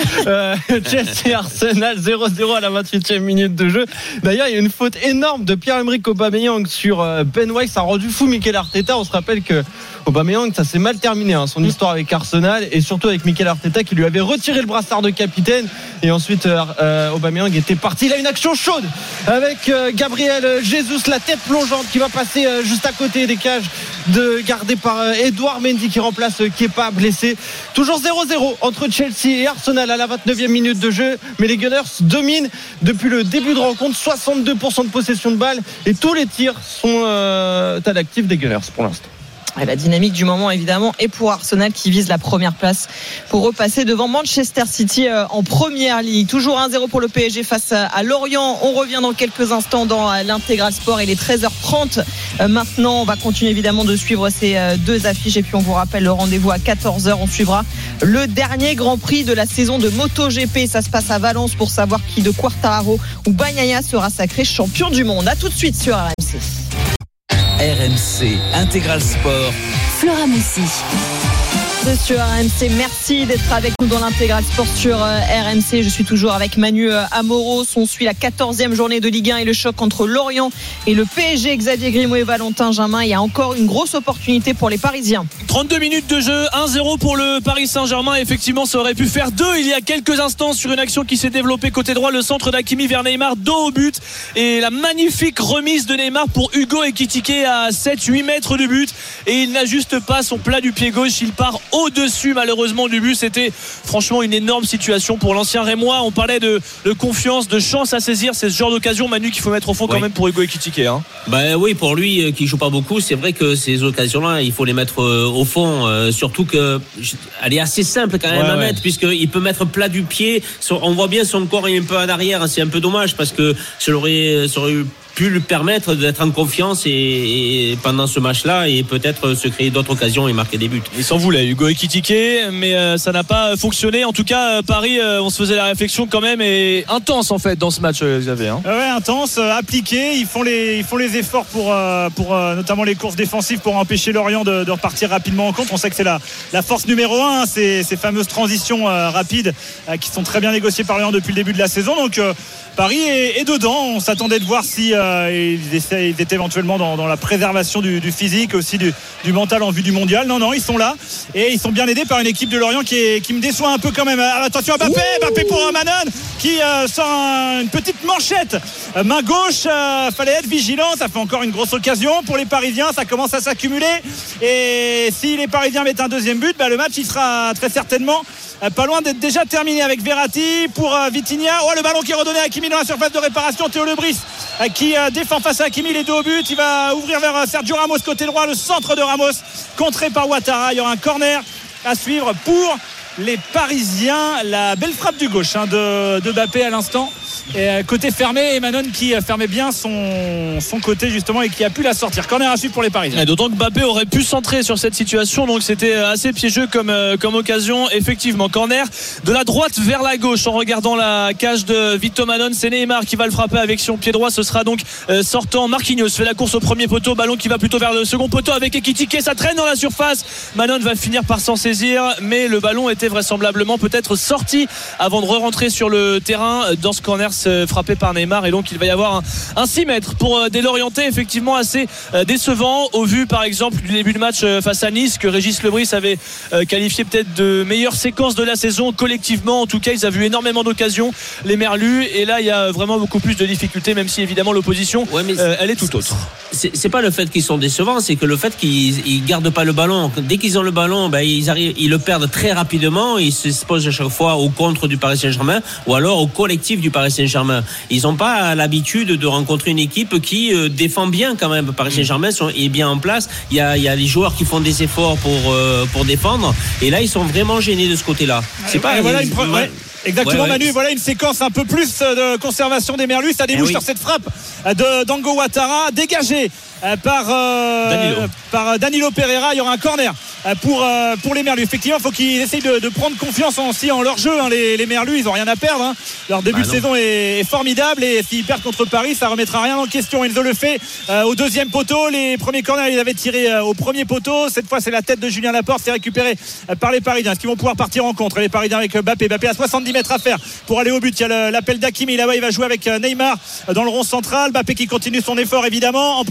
Chelsea Arsenal 0-0 à la 28e minute de jeu. D'ailleurs, il y a une faute énorme de Pierre-Emerick Aubameyang sur Ben White. Ça a rendu fou Mikel Arteta. On se rappelle que Aubameyang, ça s'est mal terminé son histoire avec Arsenal et surtout avec Mikel Arteta ça qui lui avait retiré le brassard de capitaine. Et ensuite Aubameyang était parti. Il a une action chaude avec Gabriel Jesus, la tête plongeante qui va passer juste à côté des cages gardé par Edouard Mendy qui remplace Kepa blessé. Toujours 0-0 entre Chelsea et Arsenal à la 29e minute de jeu, mais les Gunners dominent depuis le début de rencontre. 62% de possession de balle et tous les tirs sont à l'actif des Gunners pour l'instant. Et la dynamique du moment évidemment est pour Arsenal qui vise la première place pour repasser devant Manchester City en première ligue. Toujours 1-0 pour le PSG face à Lorient. On revient dans quelques instants dans l'Intégral Sport. Il est 13h30 maintenant. On va continuer évidemment de suivre ces deux affiches et puis on vous rappelle le rendez-vous à 14h. On suivra le dernier Grand Prix de la saison de MotoGP. Ça se passe à Valence pour savoir qui de Quartararo ou Bagnaia sera sacré champion du monde. À tout de suite sur RMC. RMC Intégral Sport. Flora Moussi. Sur RMC, merci d'être avec nous dans l'Intégral Sport sur RMC. Je suis toujours avec Manu Amoros. On suit la 14e journée de Ligue 1 et le choc entre Lorient et le PSG. Xavier Grimaud et Valentin Jamin. Il y a encore une grosse opportunité pour les Parisiens. 32 minutes de jeu, 1-0 pour le Paris Saint-Germain. Effectivement, ça aurait pu faire 2 il y a quelques instants sur une action qui s'est développée côté droit. Le centre d'Hakimi vers Neymar, dos au but. Et la magnifique remise de Neymar pour Hugo Ekitike à 7-8 mètres du but. Et il n'ajuste pas son plat du pied gauche. Il part au-dessus malheureusement du but. C'était franchement une énorme situation pour l'ancien Rémois. On parlait de confiance, de chance à saisir. C'est ce genre d'occasion, Manu, qu'il faut mettre au fond quand même pour Hugo Ekitike. Oui, pour lui qui joue pas beaucoup, c'est vrai que ces occasions-là, il faut les mettre au fond. Surtout qu'elle est assez simple quand même à mettre, puisqu'il peut mettre plat du pied. On voit bien son corps est un peu en arrière. C'est un peu dommage parce que ça aurait pu lui permettre d'être en confiance et pendant ce match-là et peut-être se créer d'autres occasions et marquer des buts. Il s'en voulait, Hugo Ekitike, mais ça n'a pas fonctionné. En tout cas, Paris, on se faisait la réflexion quand même, et intense en fait dans ce match, Xavier. Ouais, intense, appliqué. Ils font les efforts pour notamment les courses défensives pour empêcher Lorient de repartir rapidement en contre. On sait que c'est la force numéro 1, ces fameuses transitions rapides qui sont très bien négociées par Lorient depuis le début de la saison. Donc Paris est dedans. On s'attendait de voir si ils étaient éventuellement dans la préservation du physique, aussi du mental en vue du mondial. Non, ils sont là et ils sont bien aidés par une équipe de Lorient qui me déçoit un peu quand même. Attention à Mbappé pour Manon qui sort une petite manchette main gauche. Fallait être vigilant. Ça fait encore une grosse occasion pour les Parisiens. Ça commence à s'accumuler et si les Parisiens mettent un deuxième but, le match il sera très certainement pas loin d'être déjà terminé avec Verratti pour Vitinha. Le ballon qui est redonné à Hakimi dans la surface de réparation. Théo Lebris qui défend face à Hakimi, les deux au but. Il va ouvrir vers Sergio Ramos côté droit, le centre de Ramos contré par Ouattara. Il y aura un corner à suivre pour les Parisiens. La belle frappe du gauche de Mbappé à l'instant. Et côté fermé, Manon qui fermait bien son côté justement et qui a pu la sortir. Corner à suivre pour les Parisiens. Et d'autant que Mbappé aurait pu centrer sur cette situation, donc c'était assez piégeux comme occasion. Effectivement, corner de la droite vers la gauche en regardant la cage de Vito Manon. C'est Neymar qui va le frapper avec son pied droit. Ce sera donc sortant. Marquinhos fait la course au premier poteau, ballon qui va plutôt vers le second poteau avec Ekitike. Ça traîne dans la surface. Manon va finir par s'en saisir, mais le ballon était vraisemblablement peut-être sorti avant de re-rentrer sur le terrain dans ce corner frappé par Neymar, et donc il va y avoir un 6 mètres pour des Lorientais, effectivement assez décevant au vu par exemple du début de match face à Nice que Régis Lebris avait qualifié peut-être de meilleure séquence de la saison collectivement. En tout cas, ils ont vu énormément d'occasions, les Merlus, et là il y a vraiment beaucoup plus de difficultés, même si évidemment l'opposition elle est tout autre. C'est pas le fait qu'ils sont décevants, c'est que le fait qu'ils gardent pas le ballon. Dès qu'ils ont le ballon, ils le perdent très rapidement. Ils se posent à chaque fois au contre du Paris Saint-Germain ou alors au collectif du Paris Saint-Germain. Ils n'ont pas l'habitude de rencontrer une équipe qui défend bien quand même. Paris Saint-Germain est bien en place. Il y a les joueurs qui font des efforts pour défendre. Et là, ils sont vraiment gênés de ce côté-là. C'est pas. Exactement, Manu. Voilà une séquence un peu plus de conservation des Merlus. Ça débouche sur cette frappe de Dango Ouattara, dégagée par Danilo Pereira. Il y aura un corner pour les Merlus. Effectivement, il faut qu'ils essayent de prendre confiance aussi en leur jeu. Les Merlus, ils n'ont rien à perdre. Leur début de saison est formidable, et s'ils perdent contre Paris, ça remettra rien en question. Enzo le fait au deuxième poteau. Les premiers corners, ils avaient tiré au premier poteau. Cette fois, c'est la tête de Julien Laporte. C'est récupéré par les Parisiens. Est-ce qu'ils vont pouvoir partir en contre, les Parisiens, avec Mbappé à 70 mètres à faire pour aller au but? Il y a l'appel d'Hakimi là-bas. Il va jouer avec Neymar dans le rond central. Mbappé qui continue son effort évidemment en profondeur.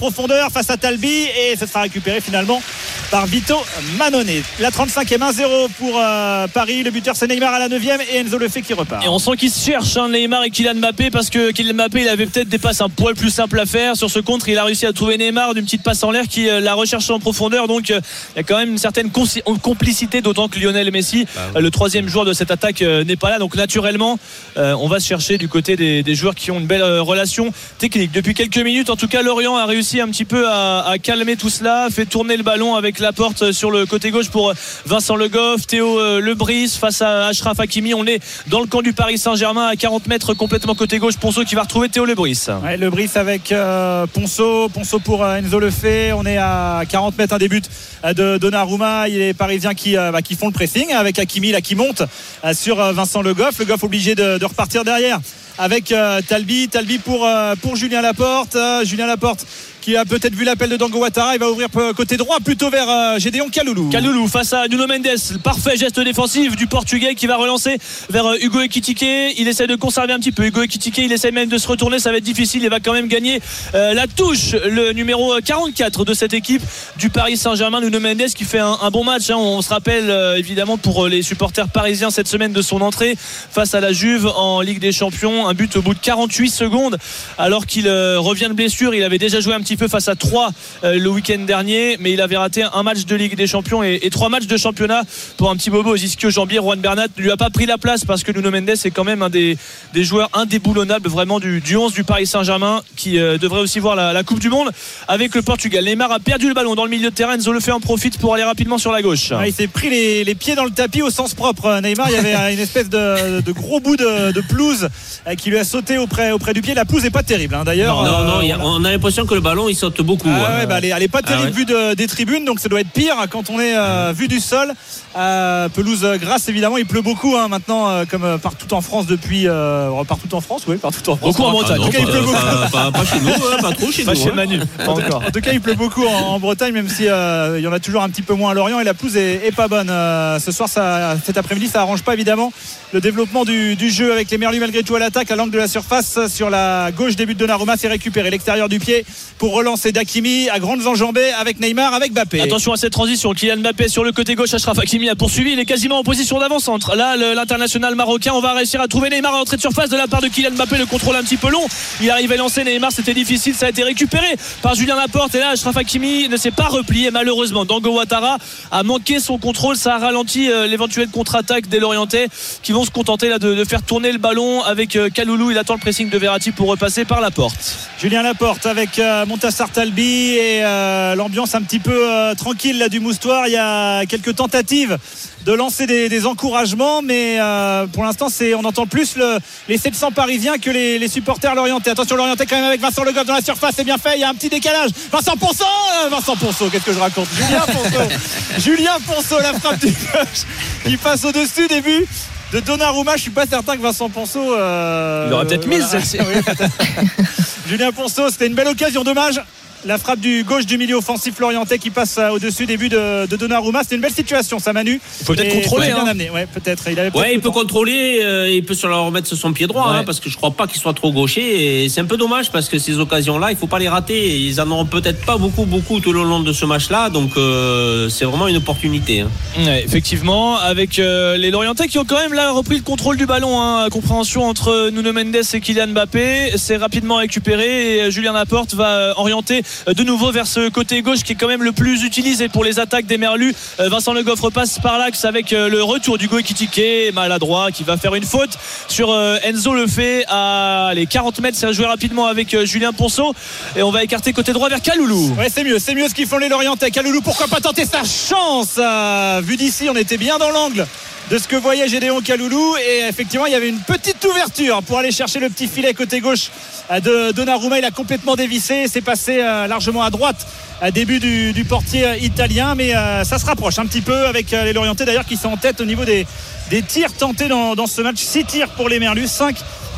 Hunter face à Talbi et ce sera récupéré finalement par Vito Mannone. La 35e 1-0 pour Paris. Le buteur c'est Neymar à la 9e et Enzo Lefebvre qui repart. Et on sent qu'ils se cherchent Neymar et Kylian Mbappé, parce que Kylian Mbappé il avait peut-être des passes un poil plus simples à faire. Sur ce contre il a réussi à trouver Neymar d'une petite passe en l'air qui l'a recherché en profondeur, donc il y a quand même une certaine complicité, d'autant que Lionel Messi, le troisième joueur de cette attaque, n'est pas là, donc naturellement on va se chercher du côté des joueurs qui ont une belle relation technique. Depuis quelques minutes en tout cas, Lorient a réussi un petit peu à calmer tout cela, fait tourner le ballon avec Laporte sur le côté gauche pour Vincent Le Goff, Théo Lebris face à Achraf Hakimi. On est dans le camp du Paris Saint-Germain à 40 mètres complètement côté gauche. Ponceau qui va retrouver Théo Lebris. Ouais, Lebris avec Ponceau pour Enzo Lefebvre. On est à 40 mètres, un début de Donnarumma. Il y a les Parisiens qui font le pressing avec Hakimi là qui monte sur Vincent Le Goff obligé de repartir derrière avec Talbi pour Julien Laporte. Julien Laporte qui a peut-être vu l'appel de Dango Ouattara, il va ouvrir côté droit plutôt vers Gédéon Kaloulou face à Nuno Mendes. Parfait geste défensif du Portugais qui va relancer vers Hugo Ekitike. Il essaie de conserver un petit peu Hugo Ekitike, il essaie même de se retourner, ça va être difficile, il va quand même gagner la touche, le numéro 44 de cette équipe du Paris Saint-Germain, Nuno Mendes, qui fait un bon match, hein. On se rappelle évidemment pour les supporters parisiens cette semaine de son entrée face à la Juve en Ligue des Champions, un but au bout de 48 secondes alors qu'il revient de blessure. Il avait déjà joué un petit peu face à 3 le week-end dernier, mais il avait raté un match de Ligue des Champions et 3 matchs de championnat pour un petit bobo aux ischio-jambiers. Juan Bernat ne lui a pas pris la place parce que Nuno Mendes est quand même un des joueurs indéboulonnables vraiment du 11 du Paris Saint-Germain, qui devrait aussi voir la Coupe du Monde avec le Portugal. Neymar a perdu le ballon dans le milieu de terrain, Enzo Lefebvre en profite pour aller rapidement sur la gauche. Il s'est pris les pieds dans le tapis au sens propre. Neymar, il y avait une espèce de gros bout de pelouse qui lui a sauté auprès du pied. La pelouse n'est pas terrible, hein, d'ailleurs. Non, on a l'impression que le ballon il saute beaucoup. Elle est pas terrible vue des tribunes, donc ça doit être pire quand on est vue du sol. Pelouse grasse évidemment, il pleut beaucoup maintenant, comme partout en France depuis partout en France. Beaucoup en Bretagne. En tout cas, il pleut beaucoup. Pas chez nous, pas trop chez nous. Pas chez Manu, pas encore. En tout cas, il pleut beaucoup en Bretagne, même si il y en a toujours un petit peu moins à Lorient, et la pelouse est pas bonne. Ce soir, cet après-midi, ça arrange pas évidemment le développement du jeu avec les Merlus malgré tout à l'attaque à l'angle de la surface sur la gauche. Début de Donnarumma, c'est récupéré l'extérieur du pied pour relancer d'Hakimi à grandes enjambées avec Neymar, avec Mbappé. Attention à cette transition, Kylian Mbappé sur le côté gauche, Achraf Hakimi a poursuivi, il est quasiment en position d'avant-centre. Là l'international marocain, on va réussir à trouver Neymar à l'entrée de surface de la part de Kylian Mbappé. Le contrôle un petit peu long, il arrive à lancer Neymar, c'était difficile, ça a été récupéré par Julien Laporte, et là Achraf Hakimi ne s'est pas replié malheureusement. Dango Ouattara a manqué son contrôle, ça a ralenti l'éventuelle contre-attaque des Lorientais qui vont se contenter là de faire tourner le ballon avec Kaloulou. Il attend le pressing de Verratti pour repasser par Laporte. Julien Laporte avec Montassar Talbi et l'ambiance un petit peu tranquille là du Moustoir. Il y a quelques tentatives de lancer des encouragements, mais pour l'instant on entend plus les 700 parisiens que les supporters lorientais. Attention, Lorientais quand même avec Vincent Le Goff dans la surface, c'est bien fait, il y a un petit décalage. Vincent Ponceau, qu'est-ce que je raconte, Julien Ponceau, la frappe du gauche qui passe au-dessus, début de Donnarumma. Je suis pas certain que Vincent Ponceau il aurait peut-être mise celle-ci. Julien Ponceau, c'était une belle occasion, dommage. La frappe du gauche du milieu offensif lorientais qui passe au-dessus des buts de Donnarumma. C'était une belle situation, ça, Manu. Il faut peut-être contrôler. Bien amené. Ouais, peut-être. Il peut contrôler. Il peut sur la remettre sur son pied droit, parce que je crois pas qu'il soit trop gaucher. Et c'est un peu dommage parce que ces occasions-là, il faut pas les rater. Ils en auront peut-être pas beaucoup tout le long de ce match-là. Donc c'est vraiment une opportunité. Ouais, effectivement, avec les Lorientais qui ont quand même là repris le contrôle du ballon. Compréhension entre Nuno Mendes et Kylian Mbappé. C'est rapidement récupéré et Julien Laporte va orienter de nouveau vers ce côté gauche qui est quand même le plus utilisé pour les attaques des Merlus. Vincent Le Goff repasse par l'axe avec le retour du Ekitike, maladroit, qui va faire une faute sur Enzo Lefebvre à les 40 mètres. C'est joué rapidement avec Julien Ponceau et on va écarter côté droit vers Kaloulou. Ouais, c'est mieux ce qu'ils font les Lorientais. Kaloulou, pourquoi pas tenter sa chance. Vu d'ici, on était bien dans l'angle de ce que voyait Gédéon Kaloulou, et effectivement il y avait une petite ouverture pour aller chercher le petit filet côté gauche de Donnarumma. Il a complètement dévissé, c'est passé largement à droite début du portier italien, mais ça se rapproche un petit peu avec les Lorientais d'ailleurs qui sont en tête au niveau des tirs tentés dans ce match. 6 tirs pour les Merlus, 5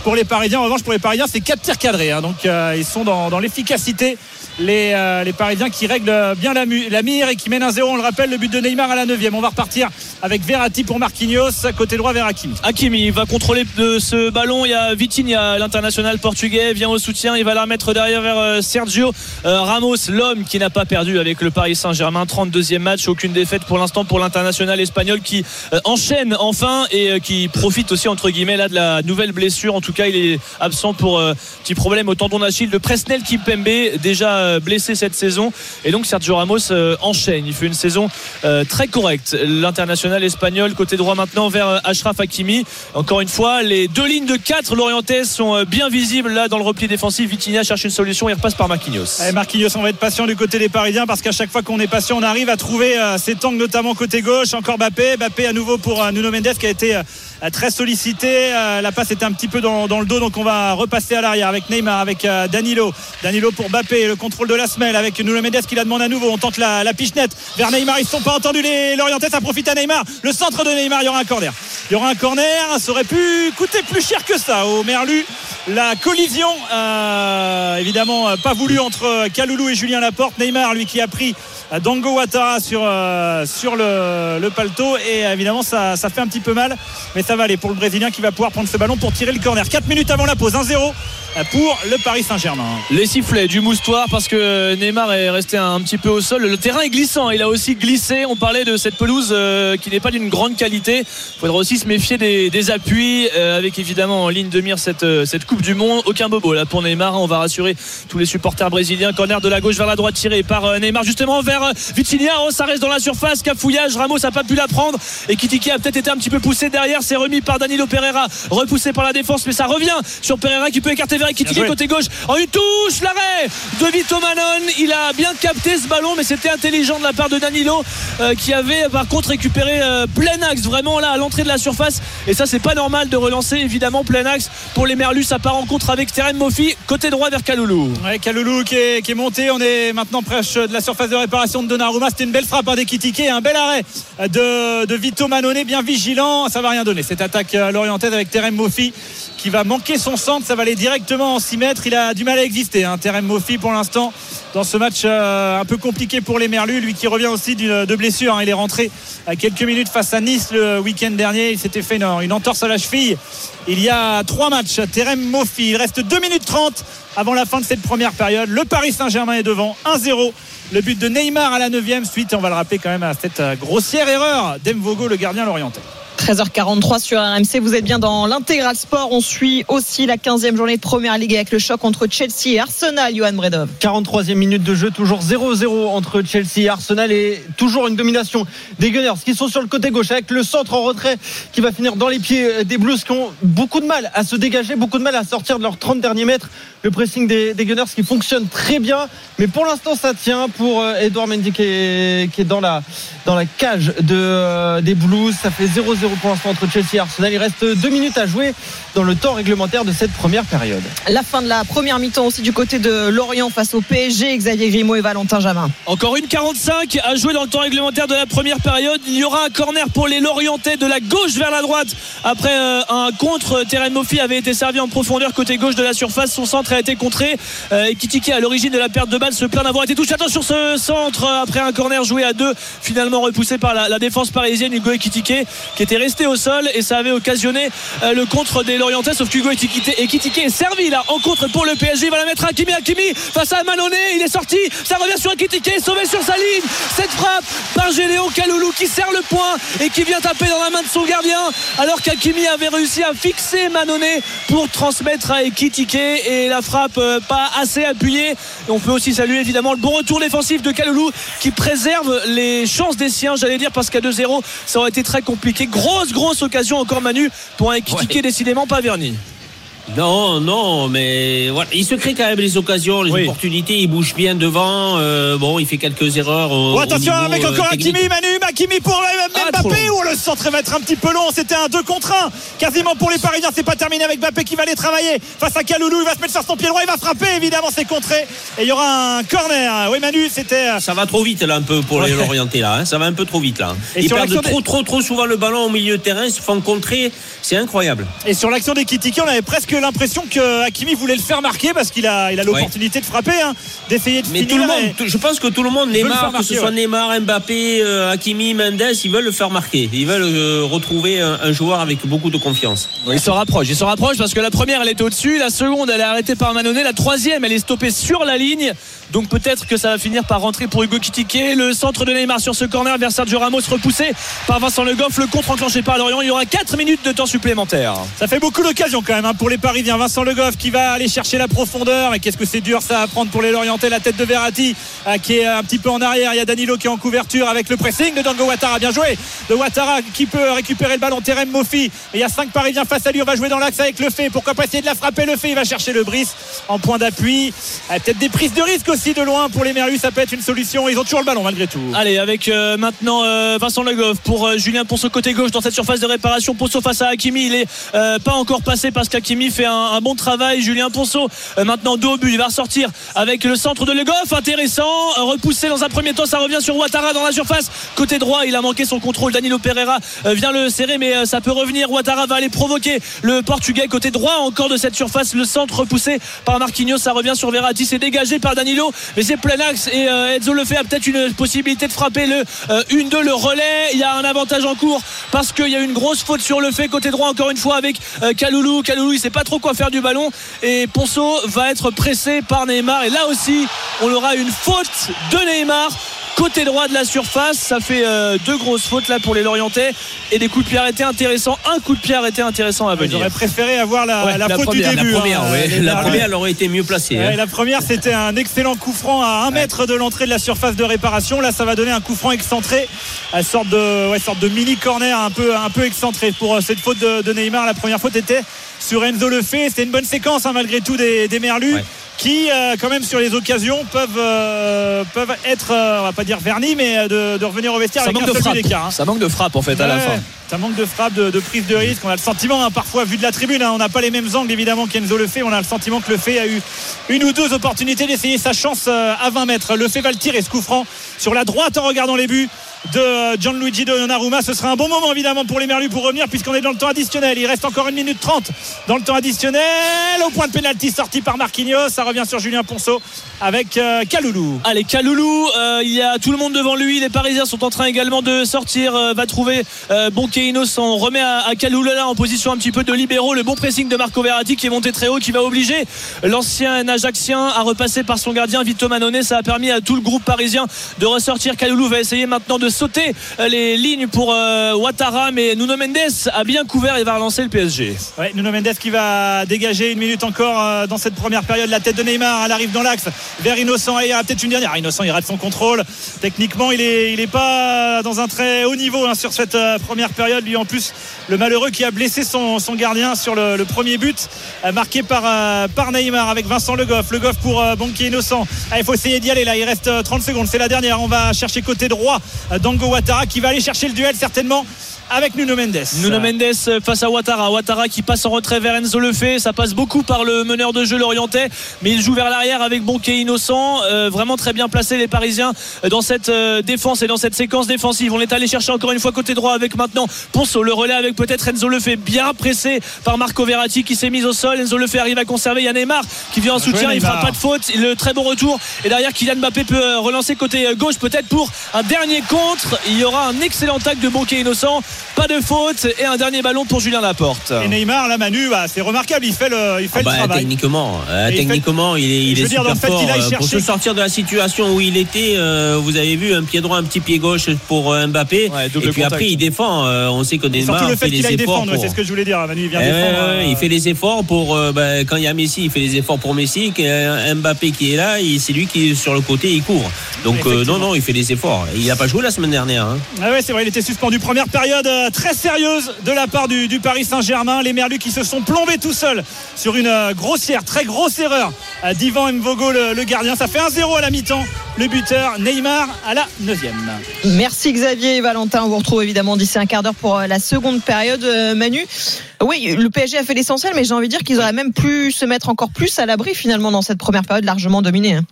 pour les Parisiens. En revanche, pour les Parisiens, c'est 4 tirs cadrés, hein. Donc ils sont dans l'efficacité. Les Parisiens qui règlent bien la mire et qui mènent 1-0. On le rappelle, le but de Neymar à la 9e. On va repartir avec Verratti pour Marquinhos, côté droit vers Hakimi. Hakimi va contrôler de ce ballon. Il y a Vitinha, l'international portugais, vient au soutien. Il va la remettre derrière vers Sergio Ramos, l'homme qui n'a pas perdu avec le Paris Saint-Germain. 32e match, aucune défaite pour l'instant pour l'international espagnol qui enchaîne enfin et qui profite aussi entre guillemets là de la nouvelle blessure. En tout cas, il est absent pour petit problème au tendon d'Achille de Presnel Kimpembe, déjà blessé cette saison, et donc Sergio Ramos enchaîne. Il fait une saison très correcte, l'international espagnol. Côté droit maintenant vers Achraf Hakimi. Encore une fois, les deux lignes de 4 lorientaises sont bien visibles là dans le repli défensif. Vitinha cherche une solution, il repasse par Marquinhos. Allez, Marquinhos, on va être patient du côté des Parisiens parce qu'à chaque fois qu'on est patient, on arrive à trouver cet angle, notamment côté gauche. Encore Mbappé à nouveau pour Nuno Mendes qui a été très sollicité. La passe était un petit peu dans le dos, donc on va repasser à l'arrière avec Neymar, avec Danilo pour Mbappé, le contrôle de la semelle avec Nuno Mendes qui la demande à nouveau. On tente la pichenette vers Neymar, ils ne sont pas entendus les Lorientais, ça profite à Neymar, le centre de Neymar. Il y aura un corner, ça aurait pu coûter plus cher que ça au Merlu. La collision évidemment pas voulue entre Kaloulou et Julien Laporte. Neymar, lui, qui a pris Dango Ouattara sur le paletot, et évidemment ça fait un petit peu mal, mais ça va aller pour le Brésilien qui va pouvoir prendre ce ballon pour tirer le corner. 4 minutes avant la pause, 1-0 pour le Paris Saint-Germain. Les sifflets du moustoir parce que Neymar est resté un petit peu au sol. Le terrain est glissant, il a aussi glissé. On parlait de cette pelouse qui n'est pas d'une grande qualité. Il faudra aussi se méfier des appuis avec évidemment en ligne de mire cette Coupe du Monde. Aucun bobo là pour Neymar, on va rassurer tous les supporters brésiliens. Corner de la gauche vers la droite tiré par Neymar justement vers Vitinha. Ça reste dans la surface, cafouillage, Ramos n'a pas pu la prendre et Kitiki a peut-être été un petit peu poussé derrière. C'est remis par Danilo Pereira, repoussé par la défense, mais ça revient sur Pereira qui peut écarter vers Kitiki côté gauche. En une touche, l'arrêt de Vito Manon. Il a bien capté ce ballon, mais c'était intelligent de la part de Danilo qui avait par contre récupéré plein axe vraiment là à l'entrée de la surface, et ça c'est pas normal de relancer évidemment plein axe pour les Merlus. Ça part en contre avec Terem Moffi côté droit vers Kaloulou. Ouais, Kaloulou qui est monté. On est maintenant proche de la surface de réparation de Donnarumma. C'était une belle frappe d'Ekitike, un bel arrêt de Vito Manone, bien vigilant. Ça va rien donner cette attaque lorientaise avec Terem Moffi qui va manquer son centre. Ça va aller directement en 6 mètres. Il a du mal à exister, Terem Moffi pour l'instant dans ce match un peu compliqué pour les Merlus, lui qui revient aussi de blessure. Il est rentré à quelques minutes face à Nice le week-end dernier. Il s'était fait une entorse à la cheville il y a 3 matchs. Terem Moffi, il reste 2 minutes 30 avant la fin de cette première période. Le Paris Saint-Germain est devant 1-0. Le but de Neymar à la 9e suite, on va le rappeler quand même, à cette grossière erreur d'Mvogo, le gardien lorientais. 13h43 sur RMC, vous êtes bien dans l'intégral sport. On suit aussi la 15e journée de Première Ligue avec le choc entre Chelsea et Arsenal. Johan Bredov. 43e minute de jeu, toujours 0-0 entre Chelsea et Arsenal, et toujours une domination des Gunners qui sont sur le côté gauche avec le centre en retrait qui va finir dans les pieds des Blues qui ont beaucoup de mal à se dégager, beaucoup de mal à sortir de leurs 30 derniers mètres. Le pressing des Gunners qui fonctionne très bien, mais pour l'instant ça tient pour Edouard Mendy qui est dans la cage des Blues. Ça fait 0-0 pour l'instant entre Chelsea et Arsenal. Il reste 2 minutes à jouer dans le temps réglementaire de cette première période. La fin de la première mi-temps aussi du côté de Lorient face au PSG. Xavier Grimaud et Valentin Jamin. Encore une 45 à jouer dans le temps réglementaire de la première période. Il y aura un corner pour les Lorientais de la gauche vers la droite après un contre. Terem Moffi avait été servi en profondeur côté gauche de la surface. Son centre a été contré. Ekitike à l'origine de la perte de balle se plaint d'avoir été touché. Attention ce centre après un corner joué à 2, finalement repoussé par la défense parisienne. Hugo Ekitike qui était resté au sol, et ça avait occasionné le contre des Lorientais, sauf qu'Hugo Ekitike est servi là en contre pour le PSG. Il va la mettre à Hakimi face à Manone. Il est sorti, ça revient sur Ekitike, sauvé sur sa ligne. Cette frappe par Gédéon Kaloulou qui serre le point et qui vient taper dans la main de son gardien, alors qu'Hakimi avait réussi à fixer Manone pour transmettre à Ekitike, et la frappe pas assez appuyée. Et on peut aussi saluer évidemment le bon retour défensif de Kaloulou qui préserve les chances des siens, j'allais dire, parce qu'à 2-0 ça aurait été très compliqué. Grosse occasion encore, Manu, pour un Ekitike décidément pas verni. Non, mais voilà, il se crée quand même les occasions, les opportunités. Il bouge bien devant. Il fait quelques erreurs. Attention, avec encore Hakimi, Manu, Hakimi pour Mbappé. Le centre va être un petit peu long. C'était un 2 contre 1 quasiment pour les Parisiens. C'est pas terminé avec Mbappé qui va aller travailler face à Kaloulou. Il va se mettre sur son pied droit, il va frapper. Évidemment, c'est contré et il y aura un corner. Oui, Manu, c'était. Ça va trop vite là un peu pour les Lorientais là. Ça va un peu trop vite là. Ils perdent trop souvent le ballon au milieu de terrain. Ils se font contrer. C'est incroyable. Et sur l'action d'Ekitike, on avait presque l'impression que Hakimi voulait le faire marquer parce qu'il a l'opportunité de frapper, d'essayer de finir. Mais tout le monde, je pense que tout le monde, Neymar, que ce soit Neymar, Mbappé, Hakimi, Mendes, ils veulent le faire marquer. Ils veulent retrouver un joueur avec beaucoup de confiance. Il se rapproche parce que la première elle était au-dessus, la seconde elle est arrêtée par Mannone, la troisième elle est stoppée sur la ligne. Donc peut-être que ça va finir par rentrer pour Hugo Ekitike. Le centre de Neymar sur ce corner vers Sergio Ramos, repoussé par Vincent Le Goff. Le contre enclenché par Lorient. Il y aura 4 minutes de temps supplémentaire. Ça fait beaucoup d'occasions quand même pour les Parisiens. Vincent Le Goff qui va aller chercher la profondeur. Mais qu'est-ce que c'est dur ça à prendre pour les Lorientais. La tête de Verratti qui est un petit peu en arrière. Il y a Danilo qui est en couverture avec le pressing de Dango Ouattara. Bien joué de Ouattara qui peut récupérer le ballon. Terem Mofi. Il y a 5 Parisiens face à lui. On va jouer dans l'axe avec Lefebvre. Pourquoi pas essayer de la frapper? Lefebvre, il va chercher le Brice en point d'appui. Peut-être des prises de risque aussi de loin pour les Merlus. Ça peut être une solution. Ils ont toujours le ballon malgré tout. Allez, avec maintenant Vincent Le Goff pour Julien Ponceau côté gauche dans cette surface de réparation. Ponceau face à Hakimi. Il est pas encore passé parce qu'Hakimi fait un bon travail. Julien Ponceau maintenant dos au but. Il va ressortir avec le centre de Le Goff. Intéressant. Repoussé dans un premier temps. Ça revient sur Ouattara dans la surface. Côté droit, il a manqué son contrôle. Danilo Pereira vient le serrer, mais ça peut revenir. Ouattara va aller provoquer le Portugais côté droit encore de cette surface. Le centre repoussé par Marquinhos. Ça revient sur Verratti. C'est dégagé par Danilo, mais c'est plein axe et Enzo Lefebvre a peut-être une possibilité de frapper le 1-2, le relais. Il y a un avantage en cours parce qu'il y a une grosse faute sur Lefebvre côté droit encore une fois avec Kaloulou. Il sait pas trop quoi faire du ballon et Ponceau va être pressé par Neymar et là aussi on aura une faute de Neymar côté droit de la surface. Ça fait 2 grosses fautes là pour les Lorientais et des coups de pied arrêtés intéressants. Un coup de pied arrêté intéressant à venir. J'aurais préféré avoir la faute première, du début. La première elle aurait été mieux placée. La première c'était un excellent coup franc à 1 mètre de l'entrée de la surface de réparation. Là ça va donner un coup franc excentré, une sorte de mini corner un peu excentré pour cette faute de Neymar. La première faute était sur Enzo Lefebvre. C'était une bonne séquence malgré tout des Merlus. Qui quand même sur les occasions peuvent être on va pas dire vernis mais de revenir au vestiaire avec un seul but d'écart. Ça manque de frappe en fait à la fin. Ça manque de frappe, de prise de risque. On a le sentiment parfois vu de la tribune on n'a pas les mêmes angles évidemment qu'Enzo Lefebvre. On a le sentiment que Lefebvre a eu une ou 2 opportunités d'essayer sa chance à 20 mètres. Lefebvre va le tirer ce coup franc sur la droite en regardant les buts de Gianluigi Donnarumma. Ce sera un bon moment évidemment pour les Merlus pour revenir puisqu'on est dans le temps additionnel. Il reste encore 1 minute 30 dans le temps additionnel. Au point de pénalty sorti par Marquinhos. Ça revient sur Julien Ponceau avec Kaloulou. Allez, Kaloulou, il y a tout le monde devant lui. Les Parisiens sont en train également de sortir. Va trouver Bonke Innocent. On remet à Kaloulou là en position un petit peu de libéraux. Le bon pressing de Marco Verratti qui est monté très haut, qui va obliger l'ancien Ajaxien à repasser par son gardien Vito Mannone. Ça a permis à tout le groupe parisien de ressortir. Kaloulou va essayer maintenant de sauter les lignes pour Ouattara, mais Nuno Mendes a bien couvert et va relancer le PSG. Nuno Mendes qui va dégager 1 minute encore dans cette première période. La tête de Neymar, elle arrive dans l'axe vers Innocent. Et il y aura peut-être une dernière. Innocent, il rate son contrôle. Techniquement, il est pas dans un très haut niveau sur cette première période. Lui en plus, le malheureux qui a blessé son gardien sur le premier but marqué par Neymar avec Vincent Le Goff. Le Goff pour Bonke Innocent. Il faut essayer d'y aller là. Il reste 30 secondes. C'est la dernière. On va chercher côté droit Dango Ouattara qui va aller chercher le duel certainement avec Nuno Mendes. Nuno Mendes face à Ouattara. Ouattara qui passe en retrait vers Enzo Lefebvre. Ça passe beaucoup par le meneur de jeu lorientais, mais il joue vers l'arrière avec Bonke Innocent. Vraiment très bien placé les Parisiens dans cette défense et dans cette séquence défensive. On est allé chercher encore une fois côté droit avec maintenant Ponceau. Le relais avec peut-être Enzo Lefebvre, bien pressé par Marco Verratti qui s'est mis au sol. Enzo Lefebvre arrive à conserver. Il y a Neymar qui vient en soutien. Il fera pas de faute. Le très bon retour. Et derrière, Kylian Mbappé peut relancer côté gauche peut-être pour un dernier contre. Il y aura un excellent tacle de Bonke Innocent. Pas de faute et un dernier ballon pour Julien Laporte. Et Neymar, là, Manu, c'est remarquable. Il fait le travail. Techniquement, il est super fort. Pour se sortir de la situation où il était, vous avez vu un pied droit, un petit pied gauche pour Mbappé. Et puis contact. Après, il défend. On sait que Neymar surtout le fait fait les efforts. C'est ce que je voulais dire. Manu, il vient défendre. Il fait les efforts pour. Quand il y a Messi, il fait les efforts pour Messi. Mbappé qui est là, c'est lui qui est sur le côté, il court. Donc non, il fait les efforts. Il n'a pas joué la semaine dernière. C'est vrai, il était suspendu. Première période très sérieuse de la part du Paris Saint-Germain. Les Merlus qui se sont plombés tout seuls sur une très grosse erreur d'Ivan Mvogo, le gardien. Ça fait 1-0 à la mi-temps. Le buteur Neymar à la 9e. Merci Xavier et Valentin. On vous retrouve évidemment d'ici un quart d'heure pour la seconde période. Manu, oui, le PSG a fait l'essentiel, mais j'ai envie de dire qu'ils auraient même pu se mettre encore plus à l'abri finalement dans cette première période largement dominée.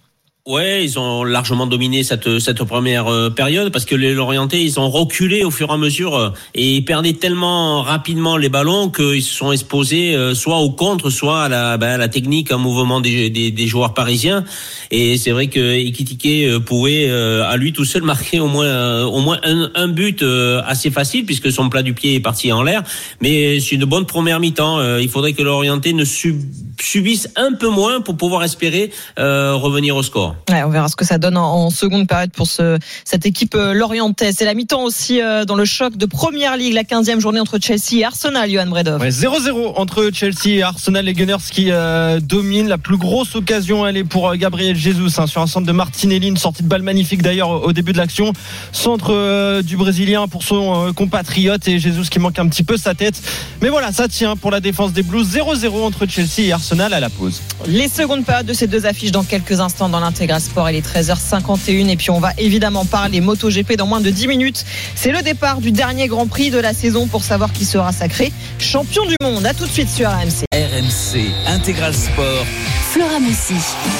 Ouais, ils ont largement dominé cette première période parce que les Lorientais, ils ont reculé au fur et à mesure et ils perdaient tellement rapidement les ballons qu'ils se sont exposés soit au contre, soit à la technique, un mouvement des joueurs parisiens. Et c'est vrai que Ekitike pouvait à lui tout seul marquer au moins un but assez facile puisque son plat du pied est parti en l'air. Mais c'est une bonne première mi-temps. Il faudrait que Lorientais ne subisse un peu moins pour pouvoir espérer revenir au score. Ouais, on verra ce que ça donne en seconde période pour cette équipe lorientaise. C'est la mi-temps aussi dans le choc de Première Ligue, la 15e journée entre Chelsea et Arsenal, Johan Bredov. Ouais, 0-0 entre Chelsea et Arsenal. Les Gunners qui dominent. La plus grosse occasion, elle est pour Gabriel Jesus sur un centre de Martinelli, une sortie de balle magnifique d'ailleurs au début de l'action. Centre du Brésilien pour son compatriote et Jesus qui manque un petit peu sa tête. Mais voilà, ça tient pour la défense des Blues. 0-0 entre Chelsea et Arsenal à la pause. Les secondes périodes de ces deux affiches dans quelques instants dans l'Intégral Sport. Il est 13h51 et puis on va évidemment parler MotoGP dans moins de 10 minutes. C'est le départ du dernier Grand Prix de la saison pour savoir qui sera sacré champion du monde. À tout de suite sur RMC. RMC Intégral Sport. Flora Moussi.